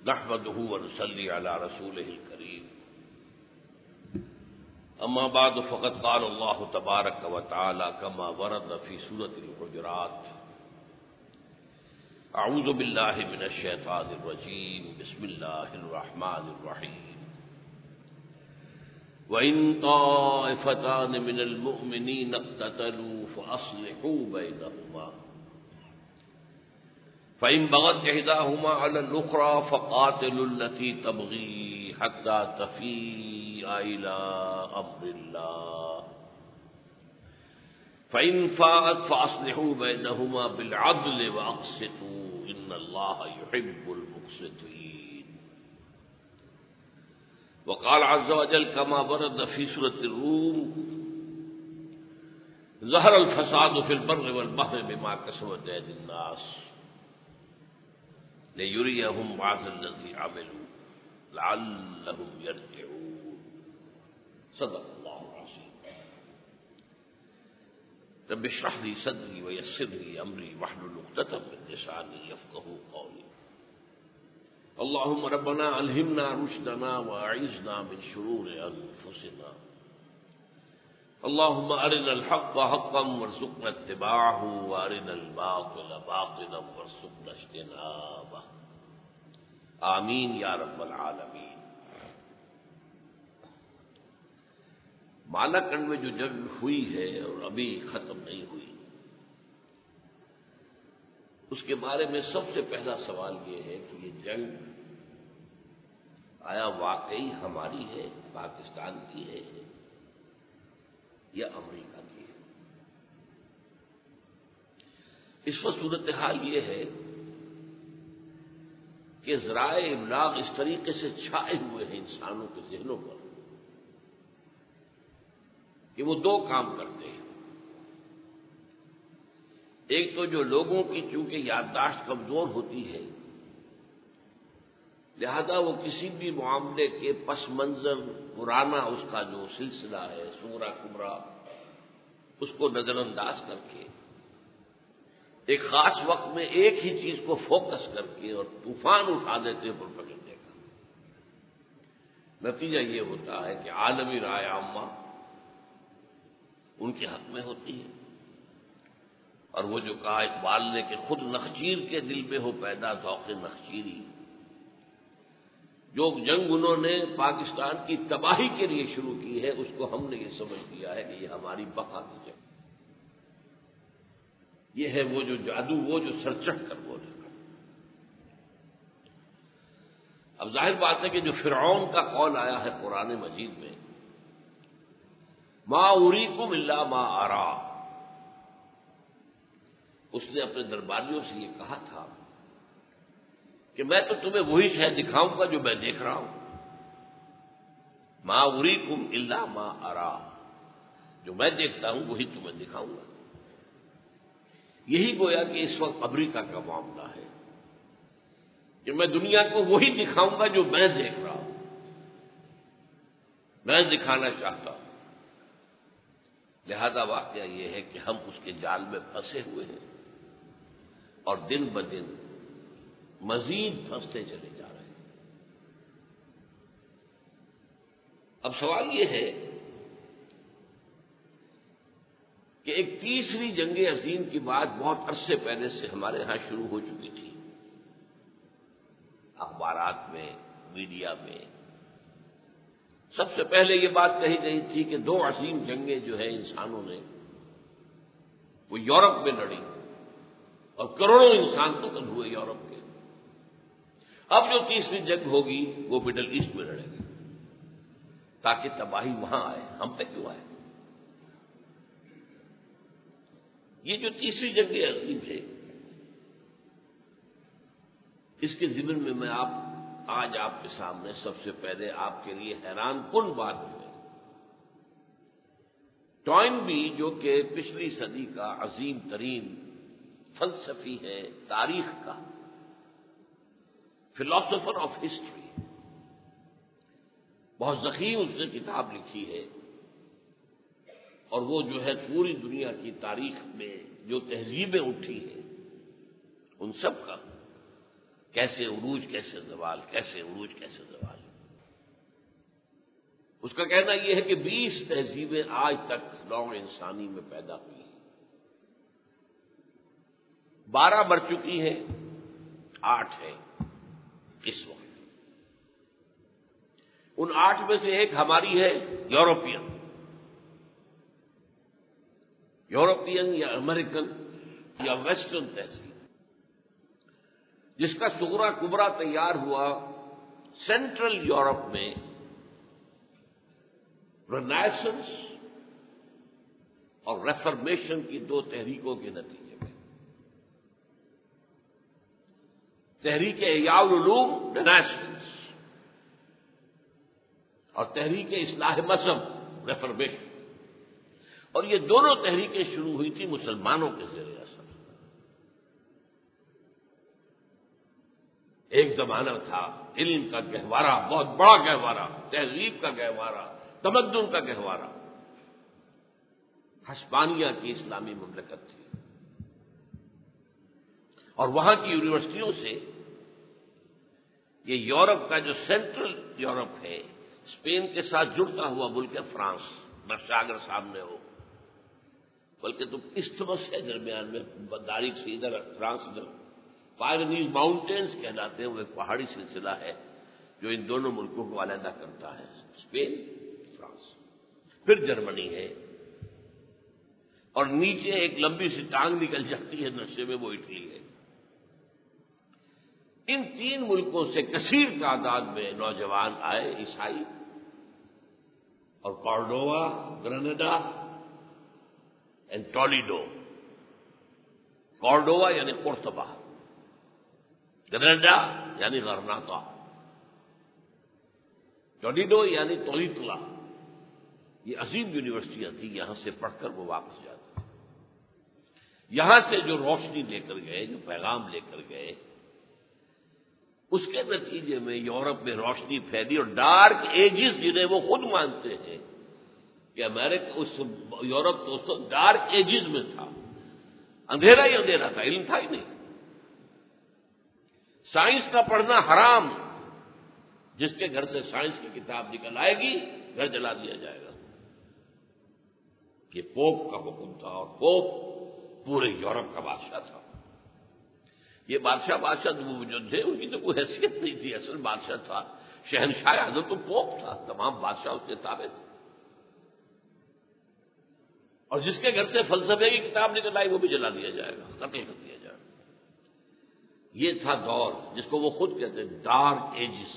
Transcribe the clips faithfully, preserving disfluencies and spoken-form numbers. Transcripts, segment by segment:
نحمده ونصلي على رسوله الكريم اما بعد فقد قال الله تبارك وتعالى كما ورد في سورة الحجرات اعوذ بالله من الشيطان الرجيم بسم الله الرحمن الرحيم وإن طائفتان من المؤمنين اقتتلوا فأصلحوا بينهما فإن بغت إحداهما على الأخرى فقاتلوا التي تبغي حتى تفيء إلى أمر الله فإن فاءت فأصلحوا بينهما بالعدل وأقسطوا إن الله يحب المقسطين. وقال عز وجل كما ورد في سورة الروم ظهر الفساد في البر والبحر بما كسبت أيدي الناس ليريهم بعض الذي عملوا لعلهم يرجعون. صدق الله العظيم. رب اشرح لي صدري ويسر لي امري واحلل عقدة من لساني يفقهوا قولي. اللهم ربنا الهمنا رشدنا واعذنا من شرور انفسنا. اللهم ارنا الحق حقا وارزقنا اتباعه وارنا الباطل باطلا وارزقنا اجتنابه. آمین یا رب العالمین. مالاکنڈ میں جو جنگ ہوئی ہے اور ابھی ختم نہیں ہوئی، اس کے بارے میں سب سے پہلا سوال یہ ہے کہ یہ جنگ آیا واقعی ہماری ہے، پاکستان کی ہے یا امریکہ کی ہے؟ اس وقت صورتحال یہ ہے کہ ذرائع ابلاغ اس طریقے سے چھائے ہوئے ہیں انسانوں کے ذہنوں پر کہ وہ دو کام کرتے ہیں. ایک تو جو لوگوں کی چونکہ یادداشت کمزور ہوتی ہے، لہذا وہ کسی بھی معاملے کے پس منظر پرانا اس کا جو سلسلہ ہے صغرا کبرا اس کو نظر انداز کر کے ایک خاص وقت میں ایک ہی چیز کو فوکس کر کے اور طوفان اٹھا دیتے ہیں پروپیگنڈے کا. نتیجہ یہ ہوتا ہے کہ عالمی رائے عامہ ان کے حق میں ہوتی ہے، اور وہ جو کہا اقبال نے کہ خود نخچیر کے دل میں ہو پیدا ذوق نخچیری، جو جنگ انہوں نے پاکستان کی تباہی کے لیے شروع کی ہے اس کو ہم نے یہ سمجھ لیا ہے کہ یہ ہماری بقا کی جنگ. یہ ہے وہ جو جادو، وہ جو سر چڑھ کر بولے گا. اب ظاہر بات ہے کہ جو فرعون کا قول آیا ہے قرآن مجید میں، ما اریکم الا ما ارا، اس نے اپنے درباریوں سے یہ کہا تھا کہ میں تو تمہیں وہی شے دکھاؤں گا جو میں دیکھ رہا ہوں. ما اریکم الا ما ارا، جو میں دیکھتا ہوں وہی تمہیں دکھاؤں گا. یہی گویا کہ اس وقت امریکہ کا معاملہ ہے کہ میں دنیا کو وہی دکھاؤں گا جو میں دیکھ رہا ہوں، میں دکھانا چاہتا ہوں. لہذا واقعہ یہ ہے کہ ہم اس کے جال میں پھنسے ہوئے ہیں اور دن بدن مزید پھنستے چلے جا رہے ہیں. اب سوال یہ ہے کہ ایک تیسری جنگ عظیم کی بات بہت عرصے پہلے سے ہمارے ہاں شروع ہو چکی تھی، اخبارات میں، میڈیا میں. سب سے پہلے یہ بات کہی گئی تھی کہ دو عظیم جنگیں جو ہیں انسانوں نے وہ یورپ میں لڑی اور کروڑوں انسان قتل ہوئے یورپ کے. اب جو تیسری جنگ ہوگی وہ مڈل ایسٹ میں لڑیں گے تاکہ تباہی وہاں آئے، ہم پہ کیوں آئے. یہ جو تیسری جنگ عظیم ہے اس کے ضمن میں میں آپ آج آپ کے سامنے سب سے پہلے آپ کے لیے حیران کن بات ہے. ٹوائنبی جو کہ پچھلی صدی کا عظیم ترین فلسفی ہے، تاریخ کا فلاسفر آف ہسٹری، بہت ضخیم اس نے کتاب لکھی ہے اور وہ جو ہے پوری دنیا کی تاریخ میں جو تہذیبیں اٹھی ہیں ان سب کا کیسے عروج کیسے زوال، کیسے عروج کیسے زوال۔ اس کا کہنا یہ ہے کہ بیس تہذیبیں آج تک نوع انسانی میں پیدا ہوئی ہیں، بارہ مر چکی ہیں، آٹھ ہیں اس وقت۔ ان آٹھ میں سے ایک ہماری ہے یورپین یورپین یا امریکن یا ویسٹرن تہذیب، جس کا صغرا کبرا تیار ہوا سینٹرل یورپ میں رینیسنس اور ریفرمیشن کی دو تحریکوں کے نتیجے میں۔ تحریک احیاء العلوم رینیسنس اور تحریک اصلاح مذہب ریفرمیشن، اور یہ دونوں تحریکیں شروع ہوئی تھی مسلمانوں کے زیر اثر۔ ایک زمانہ تھا علم کا گہوارہ، بہت بڑا گہوارہ، تہذیب کا گہوارہ، تمدن کا گہوارہ، ہسپانیہ کی اسلامی مملکت تھی، اور وہاں کی یونیورسٹیوں سے یہ یورپ کا جو سینٹرل یورپ ہے، اسپین کے ساتھ جڑتا ہوا ملک ہے فرانس، نقشہ اگر سامنے ہو، بلکہ تو استمس ہے درمیان میں، داریک سے ادھر فرانس ادھر، پائرنیز ماؤنٹینز کہلاتے ہیں، وہ ایک پہاڑی سلسلہ ہے جو ان دونوں ملکوں کو علیحدہ کرتا ہے، اسپین فرانس، پھر جرمنی ہے، اور نیچے ایک لمبی سی ٹانگ نکل جاتی ہے نقشے میں، وہ اٹلی ہے۔ ان تین ملکوں سے کثیر تعداد میں نوجوان آئے عیسائی، اور کارڈووا، گرناڈا اینڈ ٹولیڈو۔ کارڈووا یعنی قرطبہ، گرناڈا یعنی غرناطہ، ٹولیڈو یعنی تولیتلا۔ یہ عظیم یونیورسٹیاں تھیں، یہاں سے پڑھ کر وہ واپس جاتے ہیں۔ یہاں سے جو روشنی لے کر گئے، جو پیغام لے کر گئے، اس کے نتیجے میں یورپ میں روشنی پھیلی، اور ڈارک ایجز جنہیں وہ خود مانتے ہیں کہ امریکہ اس یورپ تو ڈارک ایجز میں تھا، اندھیرا ہی اندھیرا تھا، علم تھا ہی نہیں، سائنس کا پڑھنا حرام، جس کے گھر سے سائنس کی کتاب نکل آئے گی گھر جلا دیا جائے گا۔ یہ پوپ کا حکم تھا، اور پوپ پورے یورپ کا بادشاہ تھا۔ یہ بادشاہ بادشاہ جو تھے ان کی تو کوئی حیثیت نہیں تھی، اصل بادشاہ تھا شہنشاہ اعظم، تو پوپ تھا، تمام بادشاہ اس کے تابع تھے، اور جس کے گھر سے فلسفے کی کتاب نکل آئی وہ بھی جلا دیا جائے گا، قتل کر دیا جائے گا۔ یہ تھا دور جس کو وہ خود کہتے ہیں ڈارک ایجز۔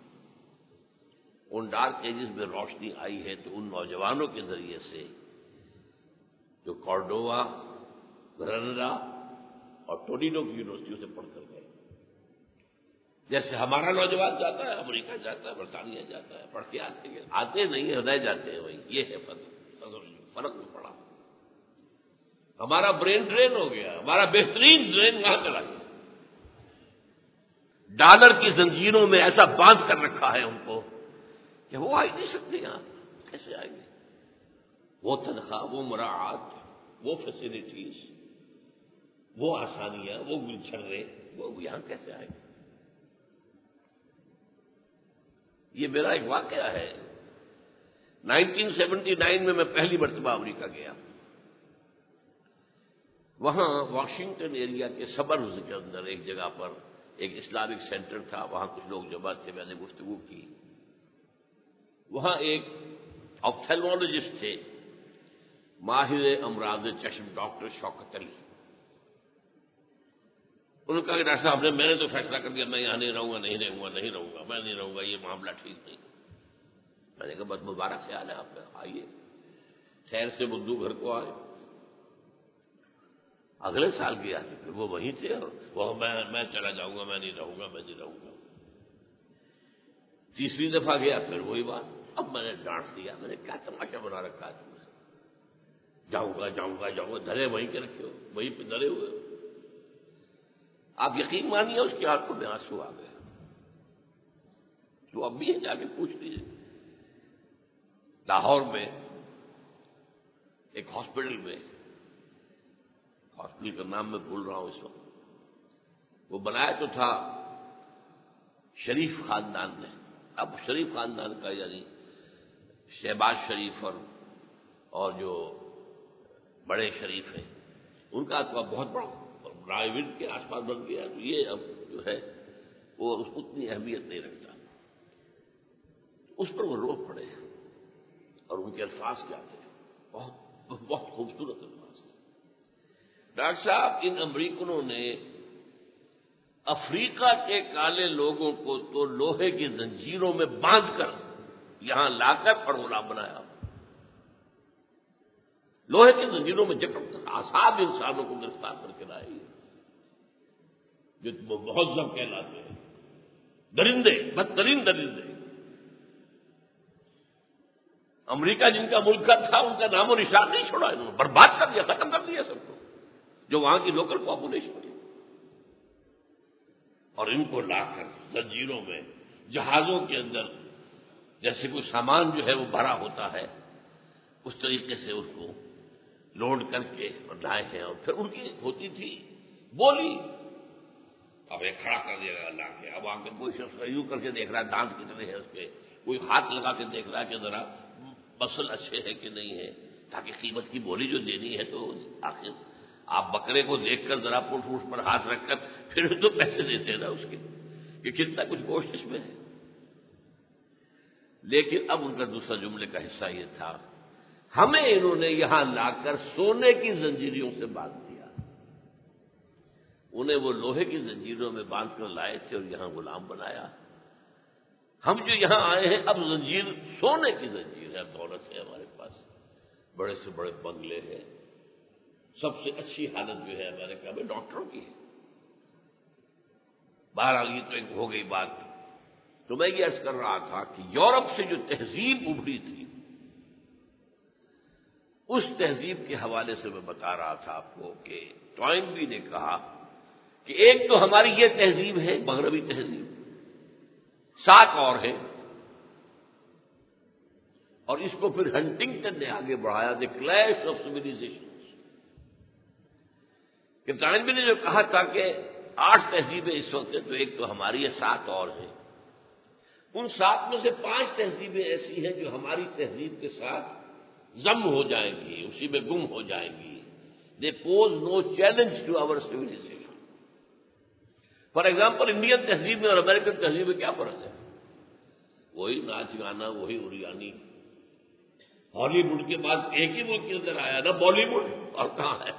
ان ڈارک ایجز میں روشنی آئی ہے تو ان نوجوانوں کے ذریعے سے جو کارڈووا، گرناڈا اور ٹولیڈو کی یونیورسٹیوں سے پڑھ کر گئے۔ جیسے ہمارا نوجوان جاتا ہے امریکہ جاتا ہے، برطانیہ جاتا ہے، پڑھ کے آتے ہیں، آتے نہیں ہیں، رہ جاتے ہیں وہی۔ یہ ہے فرق میں پڑا، ہمارا برین ڈرین ہو گیا، ہمارا بہترین ڈرین وہاں چلا گیا۔ ڈالر کی زنجیروں میں ایسا باندھ کر رکھا ہے ان کو کہ وہ آ ہی نہیں سکتے یہاں، کیسے آئیں گے؟ وہ تنخواہ، وہ مراعات، وہ فیسلٹیز، وہ آسانیاں، وہ گلچھرے، وہ یہاں کیسے آئیں گے؟ یہ میرا ایک واقعہ ہے۔ نائنٹین سیونٹی نائن میں میں پہلی مرتبہ امریکہ گیا۔ وہاں واشنگٹن ایریا کے سبرز کے اندر ایک جگہ پر ایک اسلامک سینٹر تھا، وہاں کچھ لوگ جمع تھے، میں نے گفتگو کی۔ وہاں ایک آپتھلمولوجسٹ تھے، ماہر امراض چشم، ڈاکٹر شوکت علی۔ انہوں نے کہا کہ ڈاکٹر صاحب نے میں نے تو فیصلہ کر دیا، میں یہاں نہیں رہوں گا، نہیں رہوں گا نہیں رہوں گا میں نہیں رہوں گا، یہ معاملہ ٹھیک نہیں۔ میں نے کہا بس مبارک خیال ہے آپ کا، آئیے۔ خیر سے بدھو گھر کو آئے، اگلے سال گیا کہ پھر وہ وہیں تھے، اور وہ میں میں چلا جاؤں گا، میں نہیں رہوں گا میں نہیں رہوں گا تیسری دفعہ گیا پھر وہی بات۔ اب میں نے ڈانٹ دیا، میں نے کیا تماشا بنا رکھا ہے تم نے، جاؤں گا جاؤں گا جاؤں گا، دھرے وہیں کے رکھے ہو، وہیں پہ دھرے ہوئے ہو۔ آپ یقین مانیے اس کی آنکھوں میں آنسو آ گئے۔ وہ اب بھی ہے، جا کے پوچھ لیجیے۔ لاہور میں ایک ہاسپٹل میں، ہاسپٹل کا نام میں بھول رہا ہوں اس وقت، وہ بنایا تو تھا شریف خاندان نے، اب شریف خاندان کا یعنی شہباز شریف اور اور جو بڑے شریف ہیں ان کا تو اب بہت بڑا رائے ونڈ کے آس پاس بن گیا، تو یہ اب جو ہے وہ اتنی اہمیت نہیں رکھتا۔ اس پر وہ رو پڑے اور ان کے الفاظ کیا تھے، بہت بہت خوبصورت الفاظ تھے۔ ڈاکٹر صاحب، ان امریکنوں نے افریقہ کے کالے لوگوں کو تو لوہے کی زنجیروں میں باندھ کر یہاں لا کر اور غلام بنایا، لوہے کی زنجیروں میں جکڑ کر آزاد انسانوں کو گرفتار کر کے لائے، جو بہت ضب کہلاتے ہیں، درندے، بدترین درندے۔ امریکہ جن کا ملک تھا ان کا نام و نشان نہیں چھوڑا، انہوں نے برباد کر دیا، ختم کر دیا سب کو، جو وہاں کی لوکل پاپولیشن تھی، اور ان کو لا کر زنجیروں میں جہازوں کے اندر جیسے کوئی سامان جو ہے وہ بھرا ہوتا ہے اس طریقے سے اس کو لوڈ کر کے اور لائے ہیں، اور پھر ان کی ہوتی تھی بولی، اب ایک کھڑا کر دیا گا لا کے، اب آ کے کوئی شخص یوں کر کے دیکھ رہا ہے دانت کتنے ہیں اس کے، کوئی ہاتھ لگا کے دیکھ رہا ہے کہ ذرا مسل اچھے ہیں کہ نہیں ہے، تاکہ قیمت کی بولی جو دینی ہے تو آخر آپ بکرے کو دیکھ کر ذرا پوٹ پوٹ پر ہاتھ رکھ کر پھر تو پیسے دیتے ہیں نا اس کے کہ کتنا کچھ گوشت اس میں ہے۔ لیکن اب ان کا دوسرا جملے کا حصہ یہ تھا، ہمیں انہوں نے یہاں لا کر سونے کی زنجیروں سے باندھ دیا، انہیں وہ لوہے کی زنجیروں میں باندھ کر لائے تھے اور یہاں غلام بنایا، ہم جو یہاں آئے ہیں اب زنجیر سونے کی زنجیر ہے، دولت ہے ہمارے پاس، بڑے سے بڑے بنگلے ہیں، سب سے اچھی حالت جو ہے امریکہ میں ڈاکٹروں کی ہے۔ بہرحال یہ تو ایک ہو گئی بات، تو میں یہ عرض کر رہا تھا کہ یورپ سے جو تہذیب ابھری تھی اس تہذیب کے حوالے سے میں بتا رہا تھا آپ کو کہ ٹوائنبی نے کہا کہ ایک تو ہماری یہ تہذیب ہے مغربی تہذیب، سات اور ہیں، اور اس کو پھر ہنٹنگٹن نے آگے بڑھایا، دی کلیش آف سویلائزیشن، کہ ٹوائنبی نے جو کہا تھا کہ آٹھ تہذیبیں اس وقت ہیں تو ایک تو ہماری ہے، سات اور ہیں، ان سات میں سے پانچ تہذیبیں ایسی ہیں جو ہماری تہذیب کے ساتھ ضم ہو جائیں گی، اسی میں گم ہو جائیں گی، they pose no challenge to our civilisation. For example Indian تہذیب میں اور امریکن تہذیب میں کیا فرق ہے؟ وہی ناچ گانا، وہی اریانی، ہالی ووڈ کے بعد ایک ہی ملک کے اندر آیا نا بالی ووڈ، اور کہاں ہے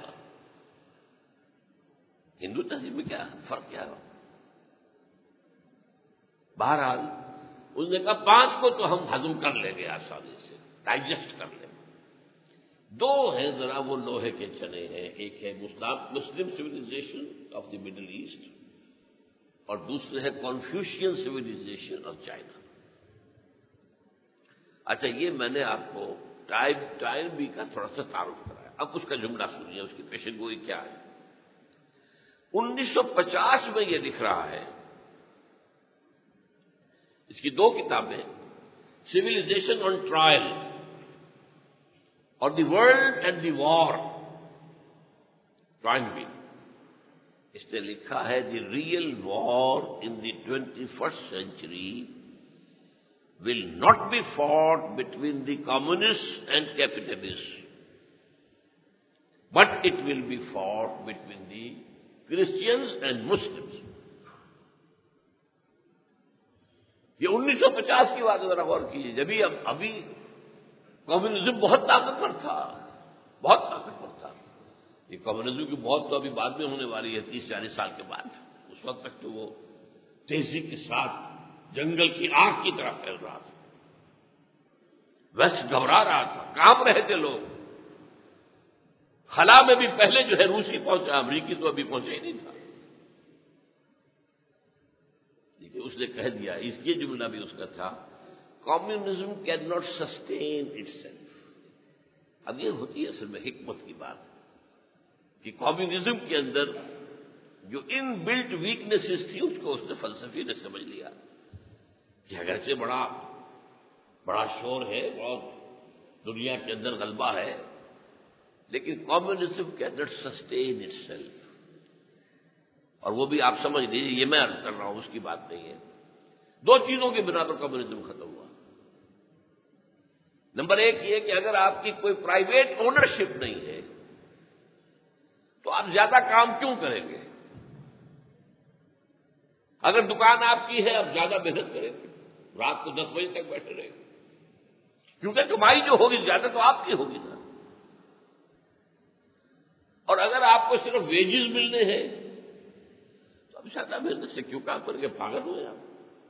ہندو تہذیب میں؟ کیا فرق کیا ہے؟ بہرحال اس نے کہا پانچ کو تو ہم ہضم کر لیں گے آسانی سے، ڈائجسٹ کر لیں گے، دو ہیں ذرا وہ لوہے کے چنے ہیں، ایک ہے Muslim civilisation of the middle east اور دوسرے ہے کنفیوشین سویلائزیشن آف چائنا۔ اچھا، یہ میں نے آپ کو ٹائنبی کا تھوڑا سا تعارف کرایا، اب اس کا جملہ سنیے، اس کی پیشن گوئی کیا ہے۔ انیس سو پچاس میں یہ لکھ رہا ہے، اس کی دو کتابیں، سویلائزیشن آن ٹرائل اور دی ورلڈ اینڈ دی وار، ٹوائنبی، اس نے لکھا ہے the real war in the twenty first century will not be fought between the communists and capitalists, but it will be fought between the Christians and Muslims. یہ انیس سو پچاس کی بات ذرا غور کیجیے، جبھی اب ابھی کمیونزم بہت طاقتور تھا، بہت طاقتور تھا، یہ کمیونزم کی موت تو ابھی بعد میں ہونے والی ہے، تیس چالیس سال کے بعد، اس وقت تک تو وہ تیزی کے ساتھ جنگل کی آگ کی طرح پھیل رہا تھا، ویسٹ گھبرا رہا تھا، کانپ رہے تھے لوگ، خلا میں بھی پہلے جو ہے روسی پہنچا، امریکی تو ابھی پہنچا ہی نہیں تھا، لیکن اس نے کہہ دیا، اس یہ جملہ بھی اس کا تھا، communism can not sustain itself. اب یہ ہوتی ہے اصل میں حکمت کی بات کہ کمیونزم کے اندر جو ان بلٹ ویکنیسز تھی اس کو اس نے فلسفی نے سمجھ لیا کہ اگرچہ بڑا بڑا شور ہے، بہت دنیا کے اندر غلبہ ہے، لیکن communism can not sustain itself, اور وہ بھی آپ سمجھ لیجیے، یہ میں عرض کر رہا ہوں، اس کی بات نہیں ہے، دو چیزوں کی بنا پر کمیونزم ختم ہوا۔ نمبر ایک یہ کہ اگر آپ کی کوئی پرائیویٹ اونرشپ نہیں ہے تو آپ زیادہ کام کیوں کریں گے؟ اگر دکان آپ کی ہے آپ زیادہ محنت کریں گے، رات کو دس بجے تک بیٹھے رہیں گے، کیونکہ کمائی جو ہوگی زیادہ تو آپ کی ہوگی نا۔ اور اگر آپ کو صرف ویجز ملنے ہیں تو اب زیادہ محنت سے کیوں کام کریں گے؟ پاگل ہوئے آپ؟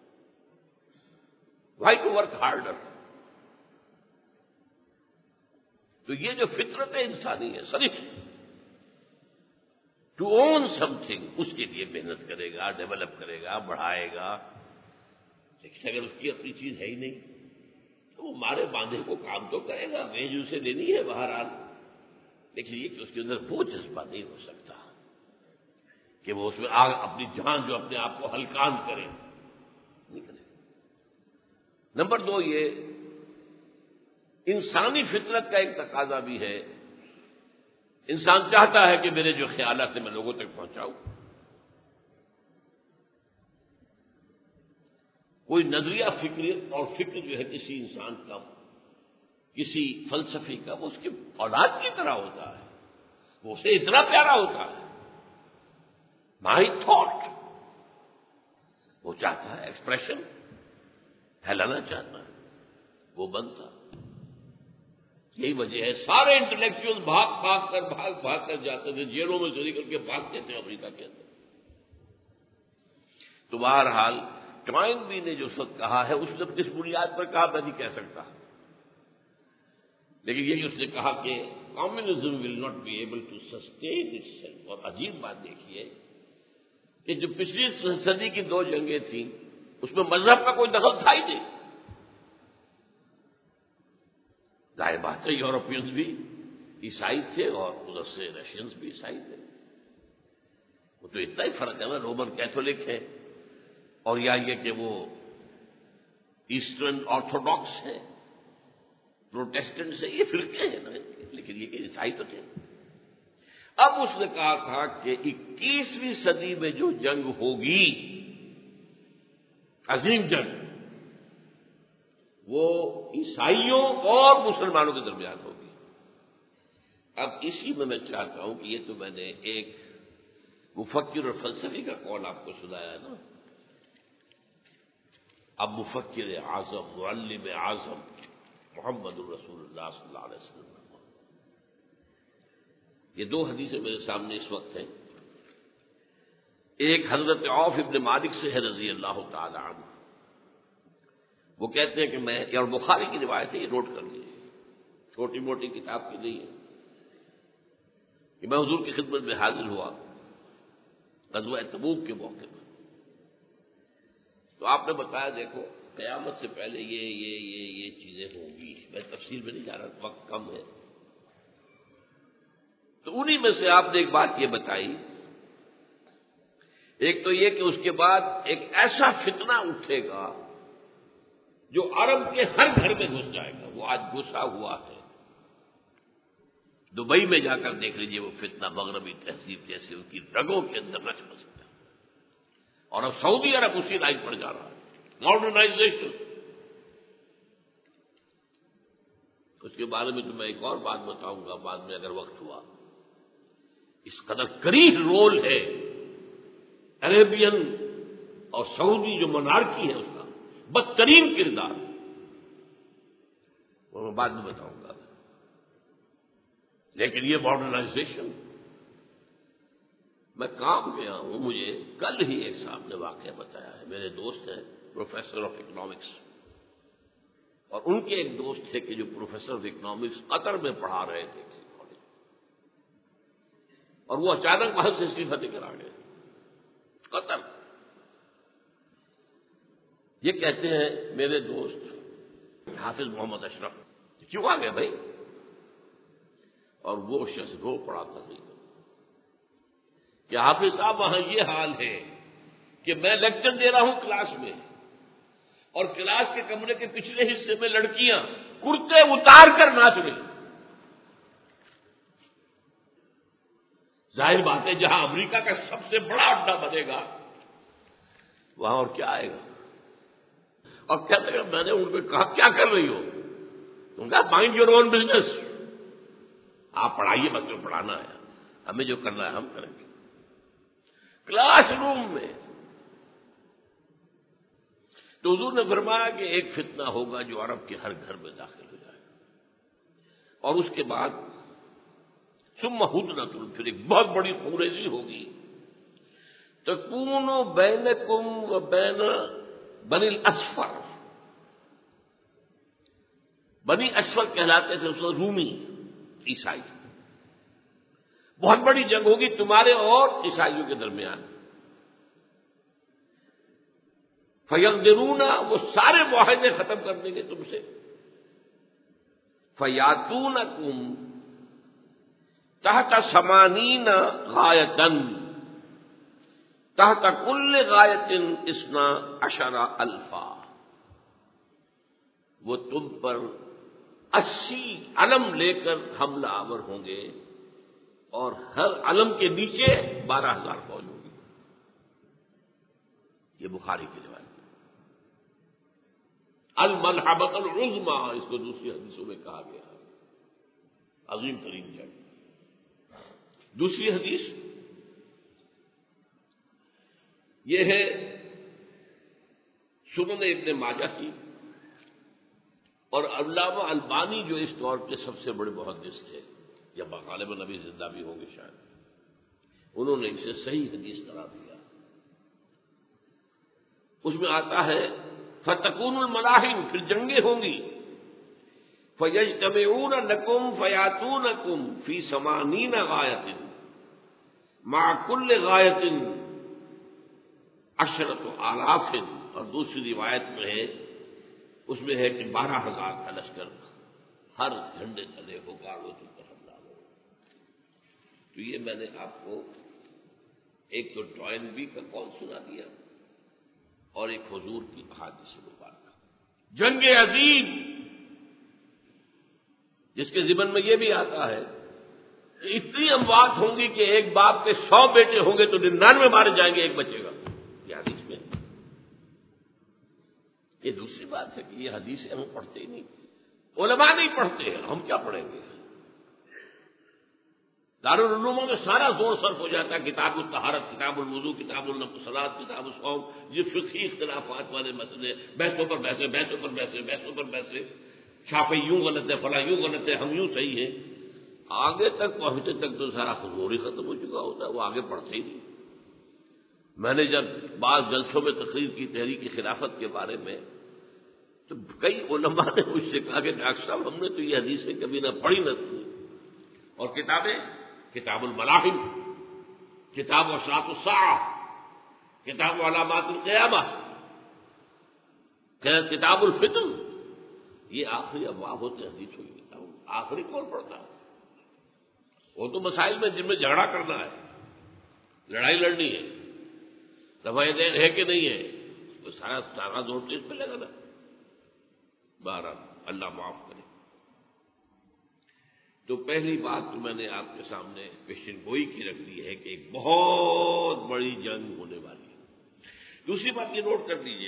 Why to work harder? تو یہ جو فطرت انسانی ہے صرف ٹو اون سم تھنگ، اس کے لیے محنت کرے گا، ڈیولپ کرے گا، بڑھائے گا، لیکن اگر اس کی اپنی چیز ہے ہی نہیں تو وہ مارے باندھے کو کام تو کرے گا، ویج اسے دینی ہے بہرحال، لیکن یہ کہ اس کے اندر وہ جذبہ نہیں ہو سکتا کہ وہ اس میں آگ اپنی جان جو اپنے آپ کو ہلکان کرے، نہیں کرے۔ نمبر دو، یہ انسانی فطرت کا ایک تقاضا بھی ہے، انسان چاہتا ہے کہ میرے جو خیالات ہیں میں لوگوں تک پہنچاؤں۔ کوئی نظریہ فکری اور فکر جو ہے کسی انسان کا، کسی فلسفی کا، وہ اس کی اولاد کی طرح ہوتا ہے، وہ اسے اتنا پیارا ہوتا ہے۔ مائی تھاٹ، وہ چاہتا ہے ایکسپریشن پھیلانا چاہتا ہے، وہ بنتا۔ یہی وجہ ہے سارے انٹلیکچوئل بھاگ بھاگ کر بھاگ بھاگ کر جاتے تھے، جیلوں میں چوری کر کے بھاگتے تھے امریکہ کے اندر۔ تو بہرحال ٹوائن بی نے جو سچ کہا ہے اس نے کس بنیاد پر کہا میں نہیں کہہ سکتا، لیکن یہ اس نے کہا کہ communism will not be able to sustain itself. اور عجیب بات دیکھیے کہ جو پچھلی صدی کی دو جنگیں تھیں اس میں مذہب کا کوئی دخل تھا ہی نہیں۔ ظاہر بات ہے یورپینز بھی عیسائی تھے اور ادھر سے رشینز بھی عیسائی تھے، وہ تو اتنا ہی فرق ہے نا، رومن کیتھولک ہے اور یا یہ کہ وہ ایسٹرن آرتھوڈاکس ہے، پروٹیسٹنٹ سے، یہ فرقے ہیں نا، لیکن یہ کہ عیسائی تو تھے۔ اب اس نے کہا تھا کہ اکیسویں صدی میں جو جنگ ہوگی، عظیم جنگ، وہ عیسائیوں اور مسلمانوں کے درمیان ہوگی۔ اب اسی میں میں چاہتا ہوں کہ یہ تو میں نے ایک مفکر اور فلسفی کا قول آپ کو سنایا نا، اب مفکر اعظم، معلم اعظم محمد الرسول اللہ صلی اللہ علیہ وسلم، یہ دو حدیثیں میرے سامنے اس وقت ہیں۔ ایک حضرت عوف ابن مالک سے ہے رضی اللہ تعالی عنہ، وہ کہتے ہیں کہ میں، اور بخاری کی روایت ہے، یہ نوٹ کر لیجیے، چھوٹی موٹی کتاب کی نہیں ہے، کہ میں حضور کی خدمت میں حاضر ہوا غزوہ تبوک کے موقع پر، تو آپ نے بتایا دیکھو قیامت سے پہلے یہ یہ یہ یہ چیزیں ہوں گی، میں تفصیل میں نہیں جا رہا، وقت کم ہے۔ تو انہی میں سے آپ نے ایک بات یہ بتائی، ایک تو یہ کہ اس کے بعد ایک ایسا فتنہ اٹھے گا جو عرب کے ہر گھر میں گھس جائے گا، وہ آج گھسا ہوا ہے۔ دبئی میں جا کر دیکھ لیجئے وہ فتنہ، مغربی تہذیب جیسے ان کی رگوں کے اندر نچ بس گیا، اور اب سعودی عرب اسی لائن پر جا رہا ہے، ماڈرنائزیشن۔ اس کے بارے میں تو میں ایک اور بات بتاؤں گا بعد میں اگر وقت ہوا۔ اس قدر قریب رول ہے عربین اور سعودی جو منارکی ہے اس کا بدترین کردار، وہ میں بعد میں بتاؤں گا۔ لیکن یہ ماڈرنائزیشن، میں کام گیا ہوں، مجھے کل ہی ایک صاحب نے واقعہ بتایا ہے، میرے دوست ہیں پروفیسر آف اکنامکس، اور ان کے ایک دوست تھے کہ جو پروفیسر آف اکنامکس قطر میں پڑھا رہے تھے کسی کالج، اور وہ اچانک وہاں سے استعفا دے کر آ گئے قطر۔ یہ کہتے ہیں میرے دوست حافظ محمد اشرف، کیوں آ گئے بھائی؟ اور وہ شخص رو پڑا تقریباً کہ حافظ صاحب وہاں یہ حال ہے کہ میں لیکچر دے رہا ہوں کلاس میں، اور کلاس کے کمرے کے پچھلے حصے میں لڑکیاں کرتے اتار کر ناچ رہی۔ ظاہر بات ہے جہاں امریکہ کا سب سے بڑا اڈا بنے گا وہاں اور کیا آئے گا؟ اور کہنے لگا میں نے ان کو کہا کیا کر رہی ہو؟ ان کا مائنڈ یور اون بزنس، آپ پڑھائیے، بس میں پڑھانا ہے، ہمیں جو کرنا ہے ہم کریں گے۔ کلاس روم میں تو حضور نے فرمایا کہ ایک فتنہ ہوگا جو عرب کے ہر گھر میں داخل ہو جائے گا، اور اس کے بعد ثم ہدنۃ، پھر ایک بہت بڑی خوریزی ہوگی، تکون بینکم و بین بنی الاسفر، بنی اسفر کہلاتے تھے اس وقت رومی عیسائی، بہت بڑی جنگ ہوگی تمہارے اور عیسائیوں کے درمیان۔ فیغدرون، وہ سارے معاہدے ختم کر دیں گے تم سے، فیاتونکم تحت ثمانین غایۃً، تحت کل غایۃ اثنا عشر الفا، وہ تم پر اسی علم لے کر حملہ آور ہوں گے، اور ہر علم کے نیچے بارہ ہزار فوج ہوگی۔ یہ بخاری کی روایت ہے۔ الملحمۃ العظمیٰ اس کو دوسری حدیثوں میں کہا گیا ہے، عظیم ترین جنگ۔ دوسری حدیث یہ ہے سنن ابن ماجہ کی، اور علامہ البانی جو اس دور کے سب سے بڑے محدث تھے، یا غالباً نبی زندہ بھی ہوں گے شاید، انہوں نے اسے صحیح حدیث قرار دیا۔ اس میں آتا ہے فتکون الملاحم، پھر جنگیں ہوں گی، فیجتمعون لکم فیاتونکم فی ثمانین غایۃ مع کل غایۃ عشرۃ آلاف، اور دوسری روایت میں ہے، اس میں ہے کہ بارہ ہزار کا لشکر ہر جھنڈے تلے ہوگا، وہ تم پر حملہ ہوگا۔ تو یہ میں نے آپ کو ایک تو ٹوائن بی کا قول سنا دیا، اور ایک حضور کی احادیث مبارکہ، جنگ عظیم، جس کے ضمن میں یہ بھی آتا ہے کہ اتنی اموات ہوں گی کہ ایک باپ کے سو بیٹے ہوں گے تو ننانوے مارے جائیں گے، ایک بچے گا۔ یہ حدیث میں، یہ دوسری بات ہے کہ یہ حدیثیں ہم پڑھتے ہی نہیں، علماء نہیں پڑھتے ہیں، ہم کیا پڑھیں گے؟ دارالعلوموں میں سارا زور صرف ہو جاتا ہے کتاب الطہارت، کتاب الوضو، کتاب الصلاۃ، کتاب الصوم، یہ فقہی اختلافات والے مسئلے، بحثوں پر بحثیں، بحثوں پر بحثیں، بحثوں پر بحثیں، شافعی یوں غلط ہے، فلاں یوں غلط ہے، ہم یوں صحیح ہیں۔ آگے تک پہنچتے تک تو سارا زور ہی ختم ہو چکا ہوتا ہے، وہ آگے پڑھتے ہی نہیں۔ میں نے جب بعض جلسوں میں تقریر کی تحریک خلافت کے بارے میں، تو کئی علماء نے مجھ سے کہا کہ ڈاکٹر صاحب ہم نے تو یہ حدیثیں کبھی نہ پڑھی نہ سنی، اور کتابیں، کتاب الملاحم، کتاب اشراط الساعہ، کتاب علامات القیامہ، کتاب الفتن، یہ آخری ابواب ہوتے حدیث ہوئی، آخری کون پڑھتا ہے؟ وہ تو مسائل میں جن میں جھگڑا کرنا ہے، لڑائی لڑنی ہے، رفع دین ہے کہ نہیں ہے، تو سارا سارا زور تو اس پہ لگا نا۔ بہرحال اللہ معاف کرے۔ تو پہلی بات تو میں نے آپ کے سامنے پیشن گوئی کی رکھ دی ہے کہ ایک بہت بڑی جنگ ہونے والی ہے۔ دوسری بات یہ نوٹ کر لیجئے،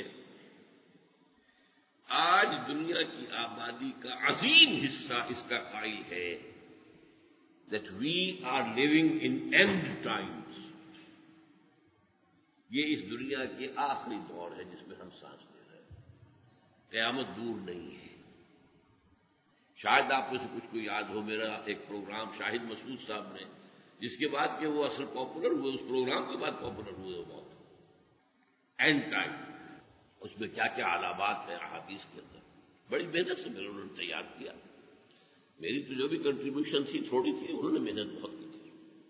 آج دنیا کی آبادی کا عظیم حصہ اس کا قائل ہے that we are living in end times، یہ اس دنیا کے آخری دور ہے جس میں ہم سانس لے رہے ہیں، قیامت دور نہیں ہے۔ شاید آپ میں سے کچھ کو یاد ہو میرا ایک پروگرام شاہد مسعود صاحب نے، جس کے بعد کہ وہ اصل پاپولر ہوئے، اس پروگرام کے بعد پاپولر ہوئے وہ بہت، اینڈ ٹائم، اس میں کیا کیا علامات ہیں احادیث کے اندر، بڑی محنت سے میرے انہوں نے تیار کیا۔ میری تو جو بھی کنٹریبیوشن تھی تھوڑی تھی، انہوں نے محنت بہت کی تھی۔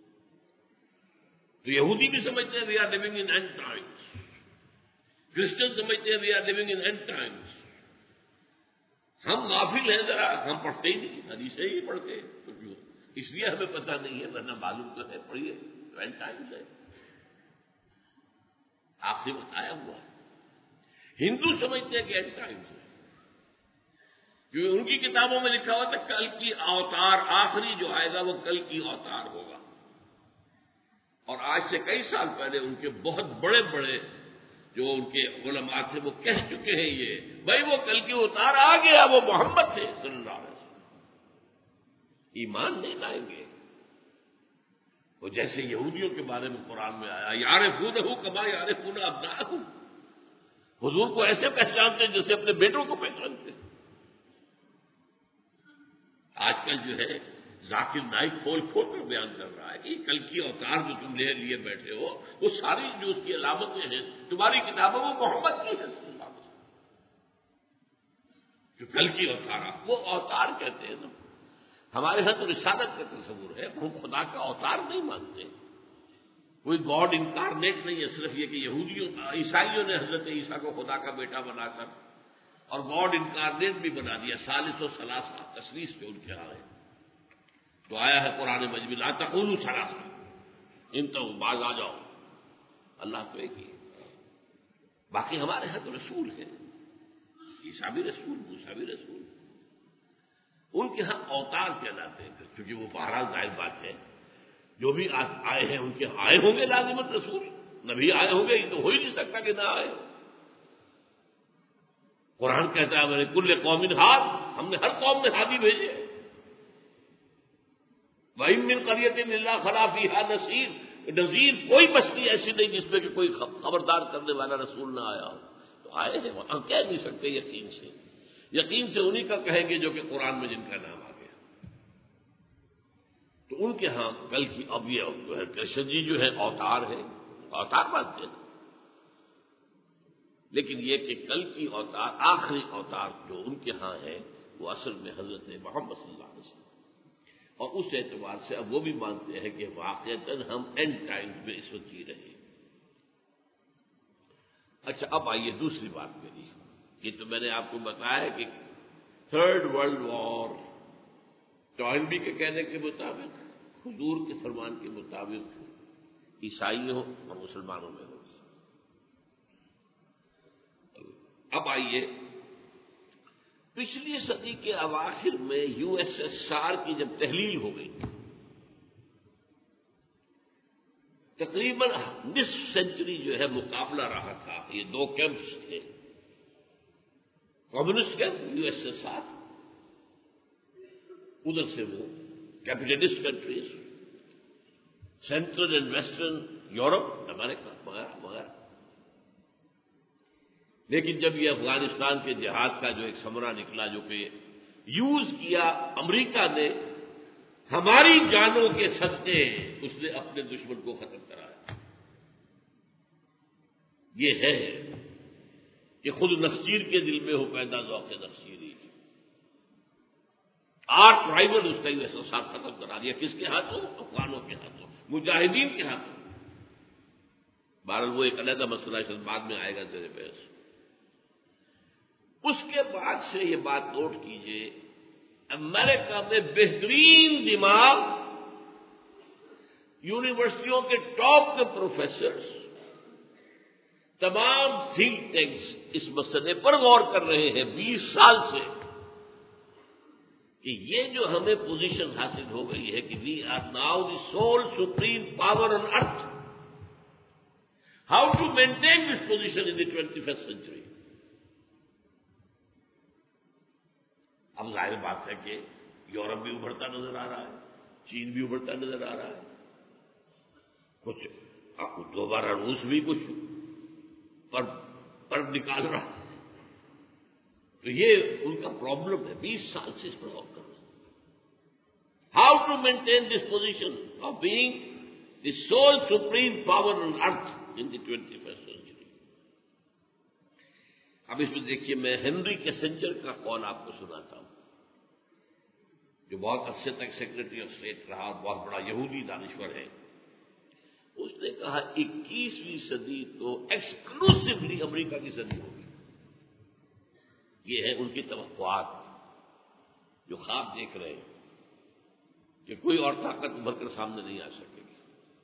تو یہودی بھی سمجھتے ہیں we are living in end times, Christian سمجھتے ہیں we are living in end times. ہم غافل ہیں ذرا، ہم پڑھتے ہی نہیں، حدیثیں ہی پڑھتے ہیں، تو کیوں؟ اس لیے ہمیں پتہ نہیں ہے، ورنہ معلوم تو ہے، پڑھیے تو اینڈ ٹائمز ہے، آخری وقت آیا ہوا ہے۔ ہندو سمجھتے ہیں کہ اینڈ ٹائمز ہے، کیونکہ ان کی کتابوں میں لکھا ہوا تھا کل کی اوتار، آخری جو آئے گا وہ کل کی اوتار ہوگا، اور آج سے کئی سال پہلے ان کے بہت بڑے بڑے جو ان کے علماء تھے وہ کہہ چکے ہیں یہ بھائی وہ کل کی اتار آ گیا، وہ محمد تھے صلی اللہ علیہ وسلم. ایمان نہیں لائیں گے. وہ جیسے یہودیوں کے بارے میں قرآن میں آیا یعرفونہ کما یعرفون ابناءہم، حضور کو ایسے پہچانتے ہیں جیسے اپنے بیٹوں کو پہچانتے ہیں. آج کل جو ہے ذاکر نائک کھول کھول کر بیان کر رہا ہے کہ کل کی اوتار جو تم لے لیے بیٹھے ہو وہ ساری جو اس کی علامتیں ہیں تمہاری کتابوں وہ محمد کی ہے صلی اللہ علیہ وسلم. جو کل کی اوتار وہ اوتار کہتے ہیں نا. ہمارے ہاں تو رسالت کا تصور ہے، ہم خدا کا اوتار نہیں مانتے. کوئی گاڈ انکارنیٹ نہیں ہے، صرف یہ کہ یہودیوں عیسائیوں نے حضرت عیسیٰ کو خدا کا بیٹا بنا کر اور گاڈ انکارنیٹ بھی بنا دیا. ثالث و ثلاثہ تثلیث جو ان کے ہاں ہے تو آیا ہے قرآن مجید میں لا تقولوا ثلاثہ انتہوا، باز آ جاؤ. اللہ تو ایک ہی ہے. باقی ہمارے ہاں تو رسول ہے، عیسیٰ بھی رسول، موسیٰ بھی رسول. ان کے ہاں اوتار کہلاتے ہیں کیونکہ وہ بہرحال ظاہر بات ہے جو بھی آئے ہیں ان کے آئے ہوں گے لازمت رسول. نبی آئے ہوں گے یہ تو ہو ہی نہیں سکتا کہ نہ آئے. قرآن کہتا ہے میں نے کل قوم ہاد، ہم نے ہر قوم میں ہادی بھیجے. وَإِن مِّن قَرْيَةٍ إِلَّا خَلَا فِيهَا نَذِيرٌ، نذیر کوئی بستی ایسی نہیں جس میں کہ کوئی خبردار کرنے والا رسول نہ آیا ہو. تو آئے ہیں، ہم کہہ نہیں سکتے یقین سے. یقین سے انہی کا کہیں گے جو کہ قرآن میں جن کا نام آ گیا. تو ان کے ہاں کل کی اب یہ جو ہے کرشن جی جو ہے اوتار ہے، اوتار مانتے ہیں. لیکن یہ کہ کل کی اوتار آخری اوتار جو ان کے ہاں ہے وہ اصل میں حضرت محمد صلی اللہ علیہ وسلم. اور اس اعتبار سے اب وہ بھی مانتے ہیں کہ واقعتاً ہم اینڈ ٹائمز میں اس وقت جی رہے ہیں. اچھا اب آئیے دوسری بات میری. یہ تو میں نے آپ کو بتایا کہ تھرڈ ورلڈ وار ٹوائنبی کے کہنے کے مطابق، حضور کے فرمان کے مطابق عیسائیوں اور مسلمانوں میں ہوگی. اب آئیے پچھلی صدی کے اواخر میں یو ایس ایس آر کی جب تحلیل ہو گئی، تقریباً نصف سینچری جو ہے مقابلہ رہا تھا. یہ دو کیمپس تھے، communist camp U S S R, ادھر سے وہ capitalist countries, central and western Europe, امریکہ وغیرہ وغیرہ. لیکن جب یہ افغانستان کے جہاد کا جو ایک ثمرہ نکلا جو کہ یوز کیا امریکہ نے ہماری جانوں کے صدقے، اس نے اپنے دشمن کو ختم کرایا. یہ ہے کہ خود نخچیر کے دل میں ہو پیدا ذوق نخچیری. آرٹ رائول اس کا یو ایس ایس آر ختم کرا دیا. کس کے ہاتھوں؟ افغانوں کے ہاتھوں، مجاہدین کے ہاتھوں. بہرحال وہ ایک علیحدہ مسئلہ ہے، بعد میں آئے گا تیرے پیس. اس کے بعد سے یہ بات نوٹ کیجئے، امریکہ میں بہترین دماغ، یونیورسٹیوں کے ٹاپ کے پروفیسرز، تمام تھنک ٹینکس اس مسئلے پر غور کر رہے ہیں بیس سال سے کہ یہ جو ہمیں پوزیشن حاصل ہو گئی ہے کہ we are now the sole supreme power on earth, how to maintain this position in the twenty first century. اب ظاہر بات ہے کہ یورپ بھی ابھرتا نظر آ رہا ہے، چین بھی ابھرتا نظر آ رہا ہے، کچھ دوبارہ روس بھی کچھ پر پر نکال رہا ہے. تو یہ ان کا پرابلم ہے، بیس سال سے اس پر غور کر رہے ہیں. How to maintain this position of being the sole supreme power on earth in the twenty first century. اب اس میں دیکھیے میں ہنری کیسنجر کا قول آپ کو سناتا ہوں، جو بہت عرصے تک سیکرٹری آف اسٹیٹ رہا، بہت بڑا یہودی دانشور ہے. اس نے کہا اکیسویں صدی تو ایکسکلوسیولی امریکہ کی صدی ہوگی. یہ ہے ان کی توقعات، جو خواب دیکھ رہے ہیں کہ کوئی اور طاقت ابھر کر سامنے نہیں آ سکے گی.